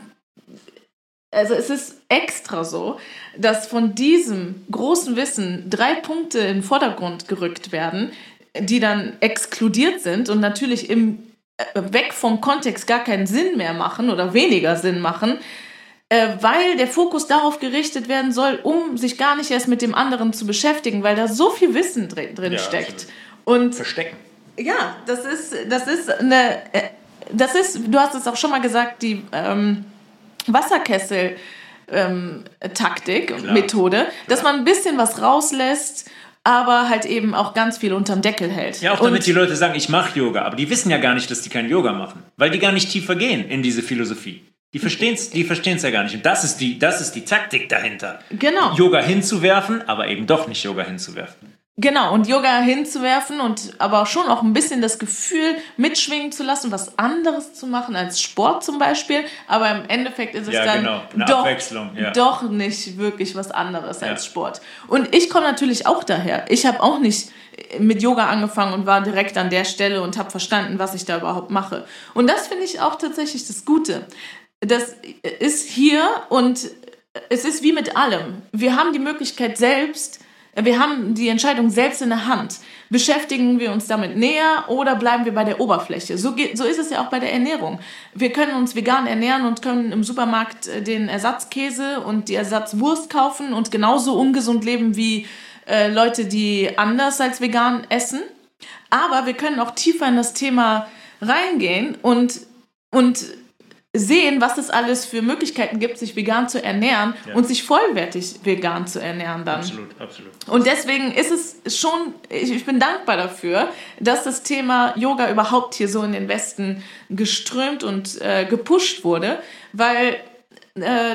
Speaker 1: also es ist extra so, dass von diesem großen Wissen drei Punkte in den Vordergrund gerückt werden, die dann exkludiert sind und natürlich im, weg vom Kontext gar keinen Sinn mehr machen oder weniger Sinn machen, äh, weil der Fokus darauf gerichtet werden soll, um sich gar nicht erst mit dem anderen zu beschäftigen, weil da so viel Wissen drin, drin ja, steckt. Und
Speaker 2: verstecken.
Speaker 1: Ja, das ist, das ist eine, das ist, du hast es auch schon mal gesagt, die ähm, Wasserkessel ähm, Taktik und Methode, dass Klar. man ein bisschen was rauslässt, aber halt eben auch ganz viel unterm Deckel hält.
Speaker 2: Ja, auch damit und die Leute sagen, ich mache Yoga, aber die wissen ja gar nicht, dass die kein Yoga machen, weil die gar nicht tiefer gehen in diese Philosophie. Die verstehen es die verstehen's ja gar nicht. Und das ist, die, das ist die Taktik dahinter.
Speaker 1: Genau.
Speaker 2: Yoga hinzuwerfen, aber eben doch nicht Yoga hinzuwerfen.
Speaker 1: Genau, und Yoga hinzuwerfen und aber schon auch ein bisschen das Gefühl mitschwingen zu lassen, was anderes zu machen als Sport zum Beispiel. Aber im Endeffekt ist es
Speaker 2: ja,
Speaker 1: dann
Speaker 2: genau. Eine
Speaker 1: doch,
Speaker 2: Abwechslung, ja.
Speaker 1: doch nicht wirklich was anderes
Speaker 2: ja.
Speaker 1: als Sport. Und ich komme natürlich auch daher. Ich habe auch nicht mit Yoga angefangen und war direkt an der Stelle und habe verstanden, was ich da überhaupt mache. Und das finde ich auch tatsächlich das Gute. Das ist hier und es ist wie mit allem. Wir haben die Möglichkeit selbst, wir haben die Entscheidung selbst in der Hand. Beschäftigen wir uns damit näher oder bleiben wir bei der Oberfläche? So, geht, so ist es ja auch bei der Ernährung. Wir können uns vegan ernähren und können im Supermarkt den Ersatzkäse und die Ersatzwurst kaufen und genauso ungesund leben wie äh, Leute, die anders als vegan essen. Aber wir können auch tiefer in das Thema reingehen und, und sehen, was es alles für Möglichkeiten gibt, sich vegan zu ernähren ja. und sich vollwertig vegan zu ernähren dann.
Speaker 2: Absolut, absolut.
Speaker 1: Und deswegen ist es schon, ich bin dankbar dafür, dass das Thema Yoga überhaupt hier so in den Westen geströmt und äh, gepusht wurde, weil äh, das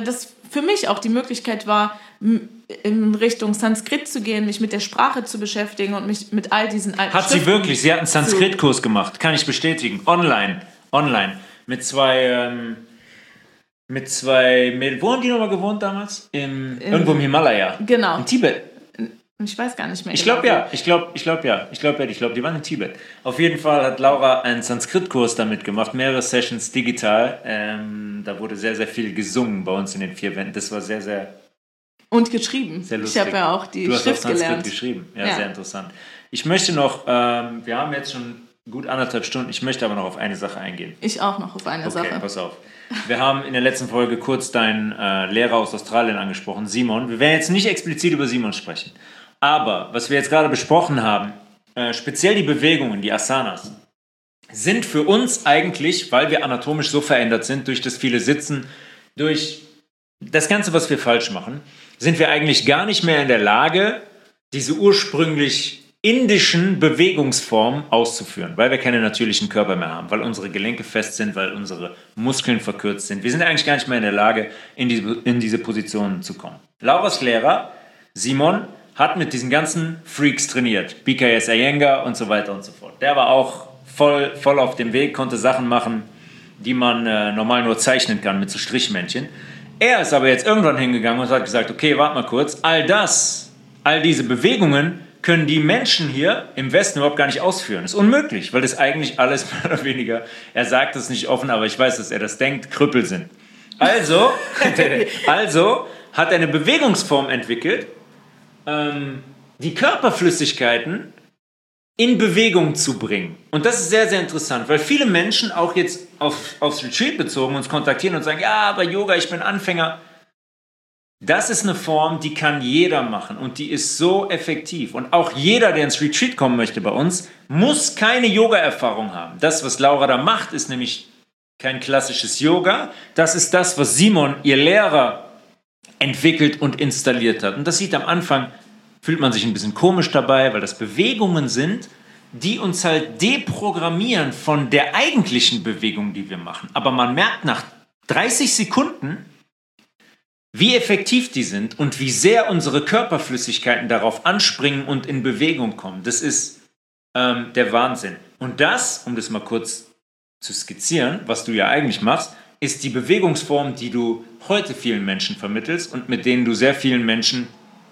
Speaker 1: für mich auch die Möglichkeit war, in Richtung Sanskrit zu gehen, mich mit der Sprache zu beschäftigen und mich mit all diesen alten
Speaker 2: Hat sie wirklich? Sie hat einen Sanskrit-Kurs gemacht, kann ich bestätigen. Online. Online. Mit zwei, ähm, mit zwei Mädels. Wo haben die nochmal gewohnt damals? Im, Im, irgendwo im Himalaya.
Speaker 1: Genau.
Speaker 2: In Tibet.
Speaker 1: Ich weiß gar nicht mehr.
Speaker 2: Ich glaube ja, ich glaube, ich glaube ja, ich glaube ja, ich glaube, die waren in Tibet. Auf jeden Fall hat Laura einen Sanskrit-Kurs damit gemacht, mehrere Sessions digital. Ähm, da wurde sehr, sehr viel gesungen bei uns in den vier Wänden. Das war sehr, sehr
Speaker 1: und geschrieben.
Speaker 2: Sehr lustig.
Speaker 1: Ich habe ja auch die
Speaker 2: du
Speaker 1: Schrift
Speaker 2: hast auch Sanskrit
Speaker 1: gelernt.
Speaker 2: geschrieben. Ja,
Speaker 1: ja,
Speaker 2: sehr interessant. Ich möchte noch, ähm, wir haben jetzt schon gut anderthalb Stunden. Ich möchte aber noch auf eine Sache eingehen.
Speaker 1: Ich auch noch auf eine
Speaker 2: okay,
Speaker 1: Sache.
Speaker 2: Okay, pass auf. Wir haben in der letzten Folge kurz deinen äh, Lehrer aus Australien angesprochen, Simon. Wir werden jetzt nicht explizit über Simon sprechen. Aber was wir jetzt gerade besprochen haben, äh, speziell die Bewegungen, die Asanas, sind für uns eigentlich, weil wir anatomisch so verändert sind, durch das viele Sitzen, durch das Ganze, was wir falsch machen, sind wir eigentlich gar nicht mehr in der Lage, diese ursprünglich indischen Bewegungsformen auszuführen, weil wir keine natürlichen Körper mehr haben, weil unsere Gelenke fest sind, weil unsere Muskeln verkürzt sind. Wir sind eigentlich gar nicht mehr in der Lage, in diese, in diese Positionen zu kommen. Lauras Lehrer, Simon, hat mit diesen ganzen Freaks trainiert. B K S Iyengar und so weiter und so fort. Der war auch voll, voll auf dem Weg, konnte Sachen machen, die man äh, normal nur zeichnen kann mit so Strichmännchen. Er ist aber jetzt irgendwann hingegangen und hat gesagt, okay, warte mal kurz, all das, all diese Bewegungen können die Menschen hier im Westen überhaupt gar nicht ausführen. Das ist unmöglich, weil das eigentlich alles mehr oder weniger, er sagt es nicht offen, aber ich weiß, dass er das denkt, Krüppel sind. Also, also hat er eine Bewegungsform entwickelt, die Körperflüssigkeiten in Bewegung zu bringen. Und das ist sehr, sehr interessant, weil viele Menschen auch jetzt auf, aufs Retreat bezogen uns kontaktieren und sagen, ja, bei Yoga, ich bin Anfänger. Das ist eine Form, die kann jeder machen und die ist so effektiv. Und auch jeder, der ins Retreat kommen möchte bei uns, muss keine Yoga-Erfahrung haben. Das, was Laura da macht, ist nämlich kein klassisches Yoga. Das ist das, was Simon, ihr Lehrer, entwickelt und installiert hat. Und das sieht am Anfang, fühlt man sich ein bisschen komisch dabei, weil das Bewegungen sind, die uns halt deprogrammieren von der eigentlichen Bewegung, die wir machen. Aber man merkt nach dreißig Sekunden, wie effektiv die sind und wie sehr unsere Körperflüssigkeiten darauf anspringen und in Bewegung kommen. Das ist ähm, der Wahnsinn. Und das, um das mal kurz zu skizzieren, was du ja eigentlich machst, ist die Bewegungsform, die du heute vielen Menschen vermittelst und mit denen du sehr vielen Menschen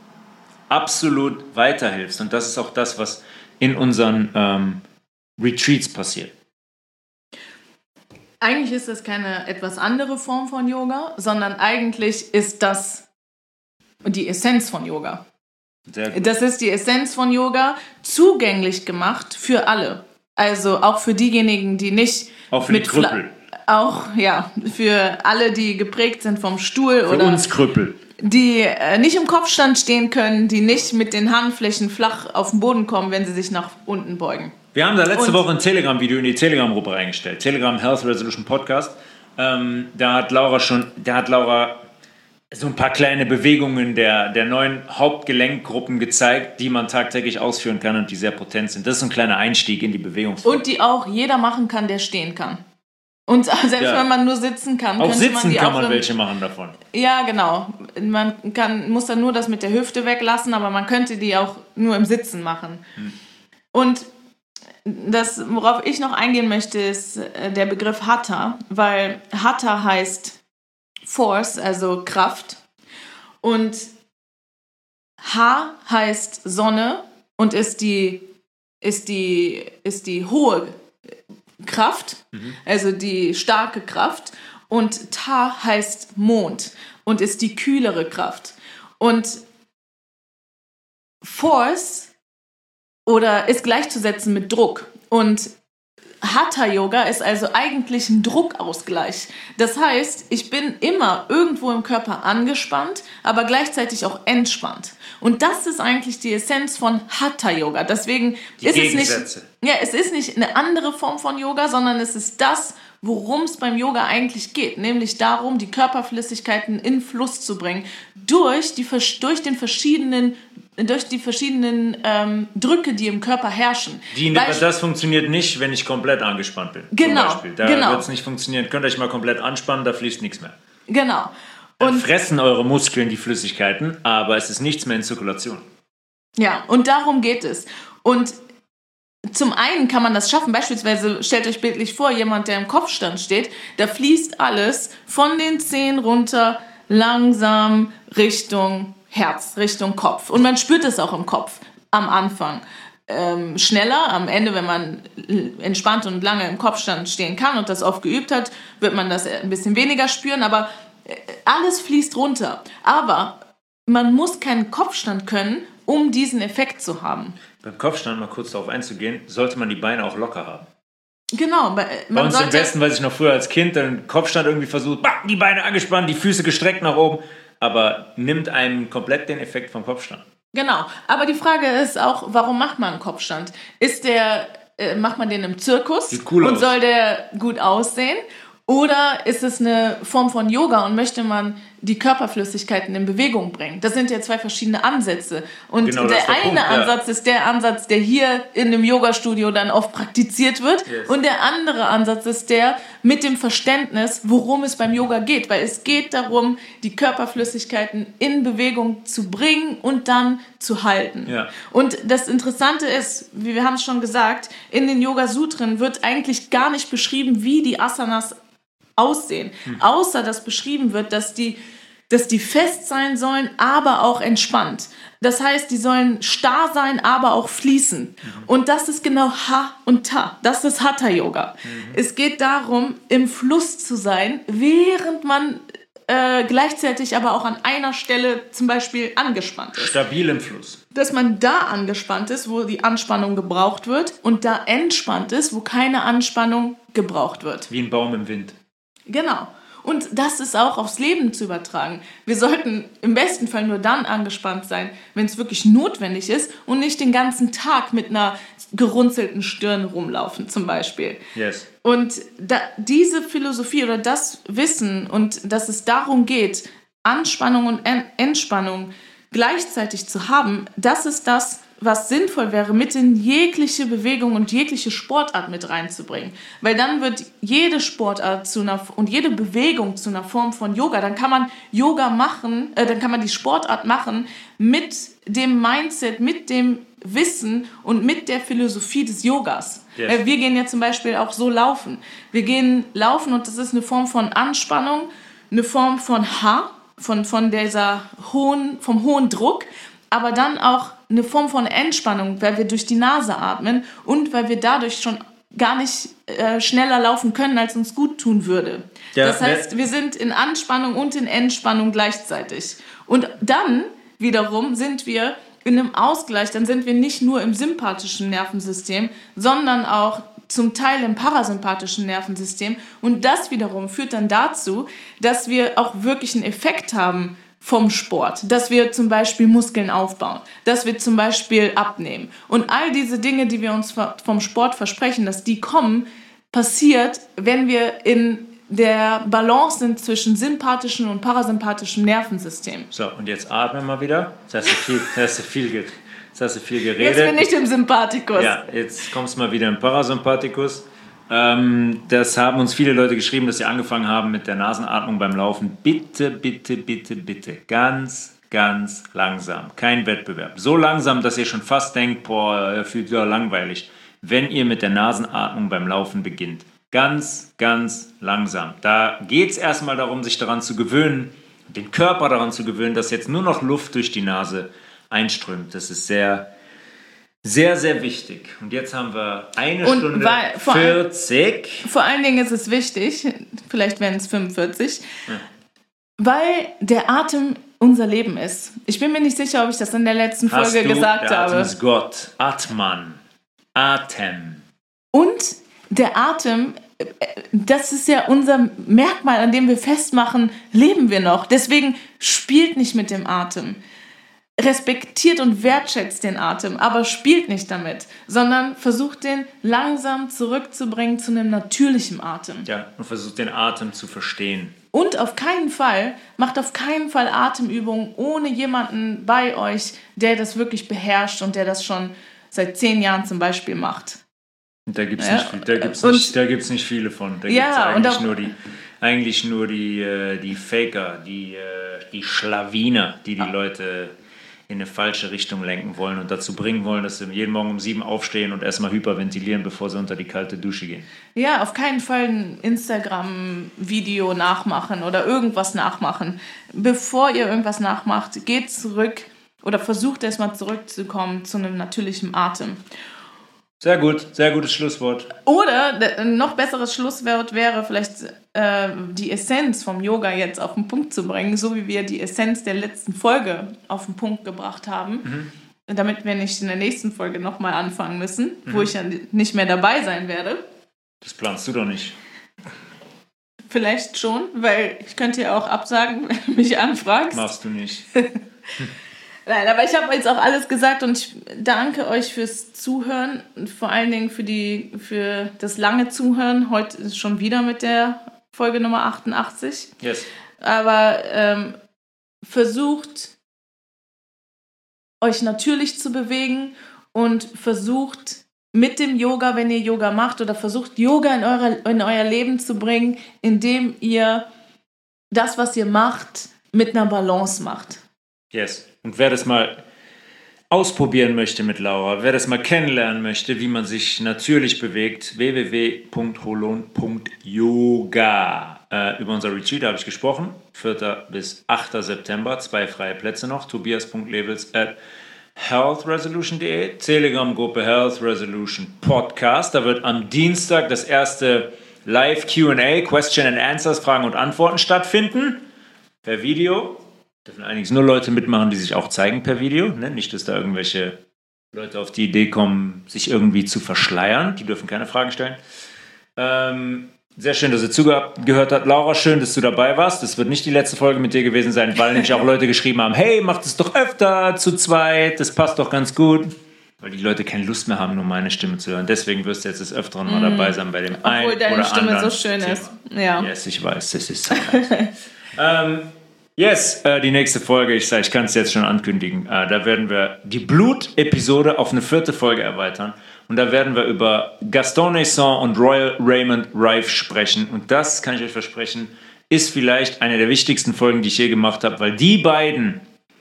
Speaker 2: absolut weiterhilfst. Und das ist auch das, was in unseren ähm, Retreats passiert.
Speaker 1: Eigentlich ist das keine etwas andere Form von Yoga, sondern eigentlich ist das die Essenz von Yoga.
Speaker 2: Sehr gut.
Speaker 1: Das ist die Essenz von Yoga, zugänglich gemacht für alle. Also auch für diejenigen, die nicht
Speaker 2: auch für
Speaker 1: mit
Speaker 2: die Krüppel.
Speaker 1: Auch, ja, für alle, die geprägt sind vom Stuhl
Speaker 2: für
Speaker 1: oder
Speaker 2: uns Krüppel.
Speaker 1: Die äh, nicht im Kopfstand stehen können, die nicht mit den Handflächen flach auf den Boden kommen, wenn sie sich nach unten beugen.
Speaker 2: Wir haben da letzte
Speaker 1: Und
Speaker 2: Woche ein Telegram-Video in die Telegram-Gruppe reingestellt. Telegram Health Resolution Podcast. Ähm, da hat Laura schon, da hat Laura so ein paar kleine Bewegungen der, der neuen Hauptgelenkgruppen gezeigt, die man tagtäglich ausführen kann und die sehr potent sind. Das ist ein kleiner Einstieg in die Bewegungsform.
Speaker 1: Und die auch jeder machen kann, der stehen kann. Und selbst
Speaker 2: Ja.
Speaker 1: wenn man nur sitzen kann,
Speaker 2: Auch
Speaker 1: könnte
Speaker 2: sitzen
Speaker 1: man die
Speaker 2: kann
Speaker 1: auch
Speaker 2: man
Speaker 1: im,
Speaker 2: welche machen davon.
Speaker 1: Ja, genau. Man kann, muss dann nur das mit der Hüfte weglassen, aber man könnte die auch nur im Sitzen machen. Hm. Und das, worauf ich noch eingehen möchte, ist der Begriff Hatha, weil Hatha heißt Force, also Kraft. Und Ha heißt Sonne und ist die, ist die, ist die hohe Kraft, mhm. also die starke Kraft. Und Ta heißt Mond und ist die kühlere Kraft. Und Force oder ist gleichzusetzen mit Druck. Und Hatha-Yoga ist also eigentlich ein Druckausgleich. Das heißt, ich bin immer irgendwo im Körper angespannt, aber gleichzeitig auch entspannt. Und das ist eigentlich die Essenz von Hatha-Yoga. Deswegen
Speaker 2: die
Speaker 1: ist
Speaker 2: Gegensätze.
Speaker 1: es nicht, ja, es ist nicht eine andere Form von Yoga, sondern es ist das, worum es beim Yoga eigentlich geht. Nämlich darum, die Körperflüssigkeiten in Fluss zu bringen durch, die, durch den verschiedenen durch die verschiedenen ähm, Drücke, die im Körper herrschen.
Speaker 2: Die,
Speaker 1: Beispiel-
Speaker 2: das funktioniert nicht, wenn ich komplett angespannt bin.
Speaker 1: Genau,
Speaker 2: Zum Beispiel. Da
Speaker 1: genau.
Speaker 2: wird es nicht funktionieren. Könnt ihr euch mal komplett anspannen, da fließt nichts mehr.
Speaker 1: Genau.
Speaker 2: Dann fressen eure Muskeln die Flüssigkeiten, aber es ist nichts mehr in Zirkulation.
Speaker 1: Ja, und darum geht es. Und zum einen kann man das schaffen, beispielsweise stellt euch bildlich vor, jemand, der im Kopfstand steht, da fließt alles von den Zehen runter, langsam Richtung Herz, Richtung Kopf. Und man spürt es auch im Kopf am Anfang. Ähm, schneller, am Ende, wenn man entspannt und lange im Kopfstand stehen kann und das oft geübt hat, wird man das ein bisschen weniger spüren, aber alles fließt runter. Aber man muss keinen Kopfstand können, um diesen Effekt zu haben.
Speaker 2: Beim Kopfstand, mal kurz darauf einzugehen, sollte man die Beine auch locker haben.
Speaker 1: Genau. Man
Speaker 2: Bei uns
Speaker 1: sollte
Speaker 2: im Westen, weiß ich noch früher als Kind, den Kopfstand irgendwie versucht, die Beine angespannt, die Füße gestreckt nach oben, aber nimmt einem komplett den Effekt vom Kopfstand.
Speaker 1: Genau, aber die Frage ist auch, warum macht man einen Kopfstand? Ist der, äh, macht man den im Zirkus?
Speaker 2: Sieht cool
Speaker 1: und
Speaker 2: aus.
Speaker 1: Soll der gut aussehen? Oder ist es eine Form von Yoga und möchte man die Körperflüssigkeiten in Bewegung bringen? Das sind ja zwei verschiedene Ansätze. Und
Speaker 2: Genau,
Speaker 1: der,
Speaker 2: das ist der
Speaker 1: eine
Speaker 2: Punkt, ja.
Speaker 1: Ansatz ist der Ansatz, der hier in einem Yogastudio dann oft praktiziert wird.
Speaker 2: Yes.
Speaker 1: Und der andere Ansatz ist der mit dem Verständnis, worum es beim Yoga geht. Weil es geht darum, die Körperflüssigkeiten in Bewegung zu bringen und dann zu halten.
Speaker 2: Ja.
Speaker 1: Und das Interessante ist, wie wir haben es schon gesagt, in den Yoga-Sutren wird eigentlich gar nicht beschrieben, wie die Asanas aussehen. Hm. Außer, dass beschrieben wird, dass die, dass die fest sein sollen, aber auch entspannt. Das heißt, die sollen starr sein, aber auch fließen. Mhm. Und das ist genau Ha und Ta. Das ist Hatha-Yoga. Mhm. Es geht darum, im Fluss zu sein, während man äh, gleichzeitig aber auch an einer Stelle zum Beispiel angespannt ist.
Speaker 2: Stabil im Fluss.
Speaker 1: Dass man da angespannt ist, wo die Anspannung gebraucht wird, und da entspannt ist, wo keine Anspannung gebraucht wird.
Speaker 2: Wie ein Baum im Wind.
Speaker 1: Genau. Und das ist auch aufs Leben zu übertragen. Wir sollten im besten Fall nur dann angespannt sein, wenn es wirklich notwendig ist und nicht den ganzen Tag mit einer gerunzelten Stirn rumlaufen zum Beispiel.
Speaker 2: Yes.
Speaker 1: Und da, diese Philosophie oder das Wissen und dass es darum geht, Anspannung und Entspannung gleichzeitig zu haben, das ist das, was sinnvoll wäre, mit in jegliche Bewegung und jegliche Sportart mit reinzubringen. Weil dann wird jede Sportart zu einer, und jede Bewegung zu einer Form von Yoga. Dann kann man Yoga machen, äh, dann kann man die Sportart machen mit dem Mindset, mit dem Wissen und mit der Philosophie des Yogas.
Speaker 2: Yes.
Speaker 1: Äh, wir gehen ja zum Beispiel auch so laufen. Wir gehen laufen und das ist eine Form von Anspannung, eine Form von Ha, von, von dieser hohen, vom hohen Druck, aber dann auch eine Form von Entspannung, weil wir durch die Nase atmen und weil wir dadurch schon gar nicht äh, schneller laufen können, als uns gut tun würde. Ja, das heißt, wir sind in Anspannung und in Entspannung gleichzeitig. Und dann wiederum sind wir in einem Ausgleich, dann sind wir nicht nur im sympathischen Nervensystem, sondern auch zum Teil im parasympathischen Nervensystem. Und das wiederum führt dann dazu, dass wir auch wirklich einen Effekt haben vom Sport, dass wir zum Beispiel Muskeln aufbauen, dass wir zum Beispiel abnehmen. Und all diese Dinge, die wir uns vom Sport versprechen, dass die kommen, passiert, wenn wir in der Balance sind zwischen sympathischem und parasympathischem Nervensystem.
Speaker 2: So, und jetzt atmen wir mal wieder. Jetzt hast du viel, hast du viel, jetzt hast du viel geredet.
Speaker 1: Jetzt bin ich im Sympathikus.
Speaker 2: Ja, jetzt kommst du mal wieder im Parasympathikus. Ähm, das haben uns viele Leute geschrieben, dass sie angefangen haben mit der Nasenatmung beim Laufen. Bitte, bitte, bitte, bitte. Ganz, ganz langsam. Kein Wettbewerb. So langsam, dass ihr schon fast denkt, boah, fühlt sich ja langweilig. Wenn ihr mit der Nasenatmung beim Laufen beginnt. Ganz, ganz langsam. Da geht es erstmal darum, sich daran zu gewöhnen, den Körper daran zu gewöhnen, dass jetzt nur noch Luft durch die Nase einströmt. Das ist sehr... Sehr, sehr wichtig. Und jetzt haben wir eine
Speaker 1: und
Speaker 2: Stunde
Speaker 1: weil, vor
Speaker 2: vierzig.
Speaker 1: Ein, vor allen Dingen ist es wichtig, vielleicht werden es fünfundvierzig, ja. Weil der Atem unser Leben ist. Ich bin mir nicht sicher, ob ich das in der letzten
Speaker 2: Hast
Speaker 1: Folge
Speaker 2: du,
Speaker 1: gesagt
Speaker 2: der
Speaker 1: habe.
Speaker 2: Atem ist Gott. Atman. Atem.
Speaker 1: Und der Atem, das ist ja unser Merkmal, an dem wir festmachen, leben wir noch. Deswegen spielt nicht mit dem Atem. Respektiert und wertschätzt den Atem, aber spielt nicht damit, sondern versucht den langsam zurückzubringen zu einem natürlichen Atem.
Speaker 2: Ja, und versucht den Atem zu verstehen.
Speaker 1: Und auf keinen Fall, macht auf keinen Fall Atemübungen ohne jemanden bei euch, der das wirklich beherrscht und der das schon seit zehn Jahren zum Beispiel macht.
Speaker 2: Da gibt es
Speaker 1: ja.
Speaker 2: nicht, da gibt's nicht, da gibt's nicht viele von. Da
Speaker 1: ja,
Speaker 2: gibt es eigentlich nur die... eigentlich nur die, äh, die Faker, die, äh, die Schlawiner, die die
Speaker 1: Ah.
Speaker 2: Leute in eine falsche Richtung lenken wollen und dazu bringen wollen, dass sie jeden Morgen um sieben aufstehen und erstmal hyperventilieren, bevor sie unter die kalte Dusche gehen.
Speaker 1: Ja, auf keinen Fall ein Instagram-Video nachmachen oder irgendwas nachmachen. Bevor ihr irgendwas nachmacht, geht zurück oder versucht erstmal zurückzukommen zu einem natürlichen Atem.
Speaker 2: Sehr gut, sehr gutes Schlusswort.
Speaker 1: Oder ein noch besseres Schlusswort wäre vielleicht äh, die Essenz vom Yoga jetzt auf den Punkt zu bringen, so wie wir die Essenz der letzten Folge auf den Punkt gebracht haben, mhm. damit wir nicht in der nächsten Folge nochmal anfangen müssen, mhm. wo ich ja nicht mehr dabei sein werde.
Speaker 2: Das planst du doch nicht.
Speaker 1: Vielleicht schon, weil ich könnte ja auch absagen, wenn du mich anfragst.
Speaker 2: Machst du nicht.
Speaker 1: Nein, aber ich habe jetzt auch alles gesagt und ich danke euch fürs Zuhören und vor allen Dingen für, die, für das lange Zuhören. Heute ist schon wieder mit der Folge Nummer achtundachtzig.
Speaker 2: Yes.
Speaker 1: Aber ähm, versucht, euch natürlich zu bewegen und versucht mit dem Yoga, wenn ihr Yoga macht, oder versucht Yoga in, eure, in euer Leben zu bringen, indem ihr das, was ihr macht, mit einer Balance macht.
Speaker 2: Yes. Und wer das mal ausprobieren möchte mit Laura, wer das mal kennenlernen möchte, wie man sich natürlich bewegt, w w w punkt holon punkt yoga. Äh, über unser Retreat habe ich gesprochen. vierter bis achter September, zwei freie Plätze noch. tobias punkt levels at health resolution punkt de, Telegram-Gruppe Health Resolution Podcast. Da wird am Dienstag das erste Live-Q and A, Question and Answers, Fragen und Antworten stattfinden. Per Video. Dürfen allerdings nur Leute mitmachen, die sich auch zeigen per Video. Ne? Nicht, dass da irgendwelche Leute auf die Idee kommen, sich irgendwie zu verschleiern. Die dürfen keine Fragen stellen. Ähm, sehr schön, dass ihr zugehört habt. Laura, schön, dass du dabei warst. Das wird nicht die letzte Folge mit dir gewesen sein, weil nämlich auch Leute geschrieben haben, hey, macht es doch öfter zu zweit, das passt doch ganz gut. Weil die Leute keine Lust mehr haben, nur meine Stimme zu hören. Deswegen wirst du jetzt des Öfteren mal dabei sein bei dem
Speaker 1: Obwohl
Speaker 2: einen oder
Speaker 1: deine Stimme
Speaker 2: anderen
Speaker 1: so schön
Speaker 2: Thema.
Speaker 1: ist. Ja.
Speaker 2: Yes, ich weiß, das ist so. ähm, Yes, äh, die nächste Folge, ich sage, ich kann es jetzt schon ankündigen, äh, da werden wir die Blut-Episode auf eine vierte Folge erweitern und da werden wir über Gaston Naison und Royal Raymond Rife sprechen und das, kann ich euch versprechen, ist vielleicht eine der wichtigsten Folgen, die ich je gemacht habe, weil die beiden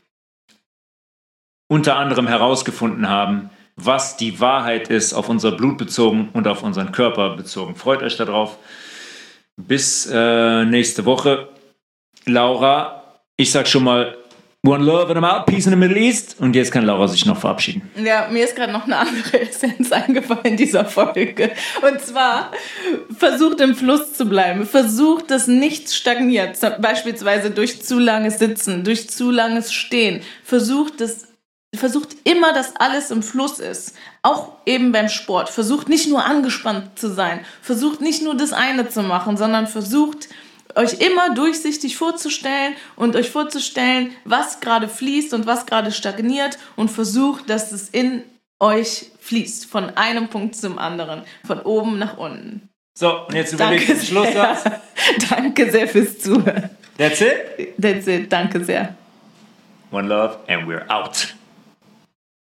Speaker 2: unter anderem herausgefunden haben, was die Wahrheit ist, auf unser Blut bezogen und auf unseren Körper bezogen. Freut euch darauf. Bis äh, nächste Woche. Laura, ich sag schon mal One Love and I'm out, Peace in the Middle East. Und jetzt kann Laura sich noch verabschieden.
Speaker 1: Ja, mir ist gerade noch eine andere Essenz eingefallen in dieser Folge. Und zwar, versucht im Fluss zu bleiben. Versucht, dass nichts stagniert. Beispielsweise durch zu langes Sitzen, durch zu langes Stehen. Versucht, dass, versucht immer, dass alles im Fluss ist. Auch eben beim Sport. Versucht nicht nur angespannt zu sein. Versucht nicht nur das eine zu machen, sondern versucht, euch immer durchsichtig vorzustellen und euch vorzustellen, was gerade fließt und was gerade stagniert und versucht, dass es in euch fließt, von einem Punkt zum anderen, von oben nach unten.
Speaker 2: So, und jetzt überlegt den Schlusssatz.
Speaker 1: Danke sehr fürs Zuhören.
Speaker 2: That's it?
Speaker 1: That's it, danke sehr.
Speaker 2: One Love and we're out.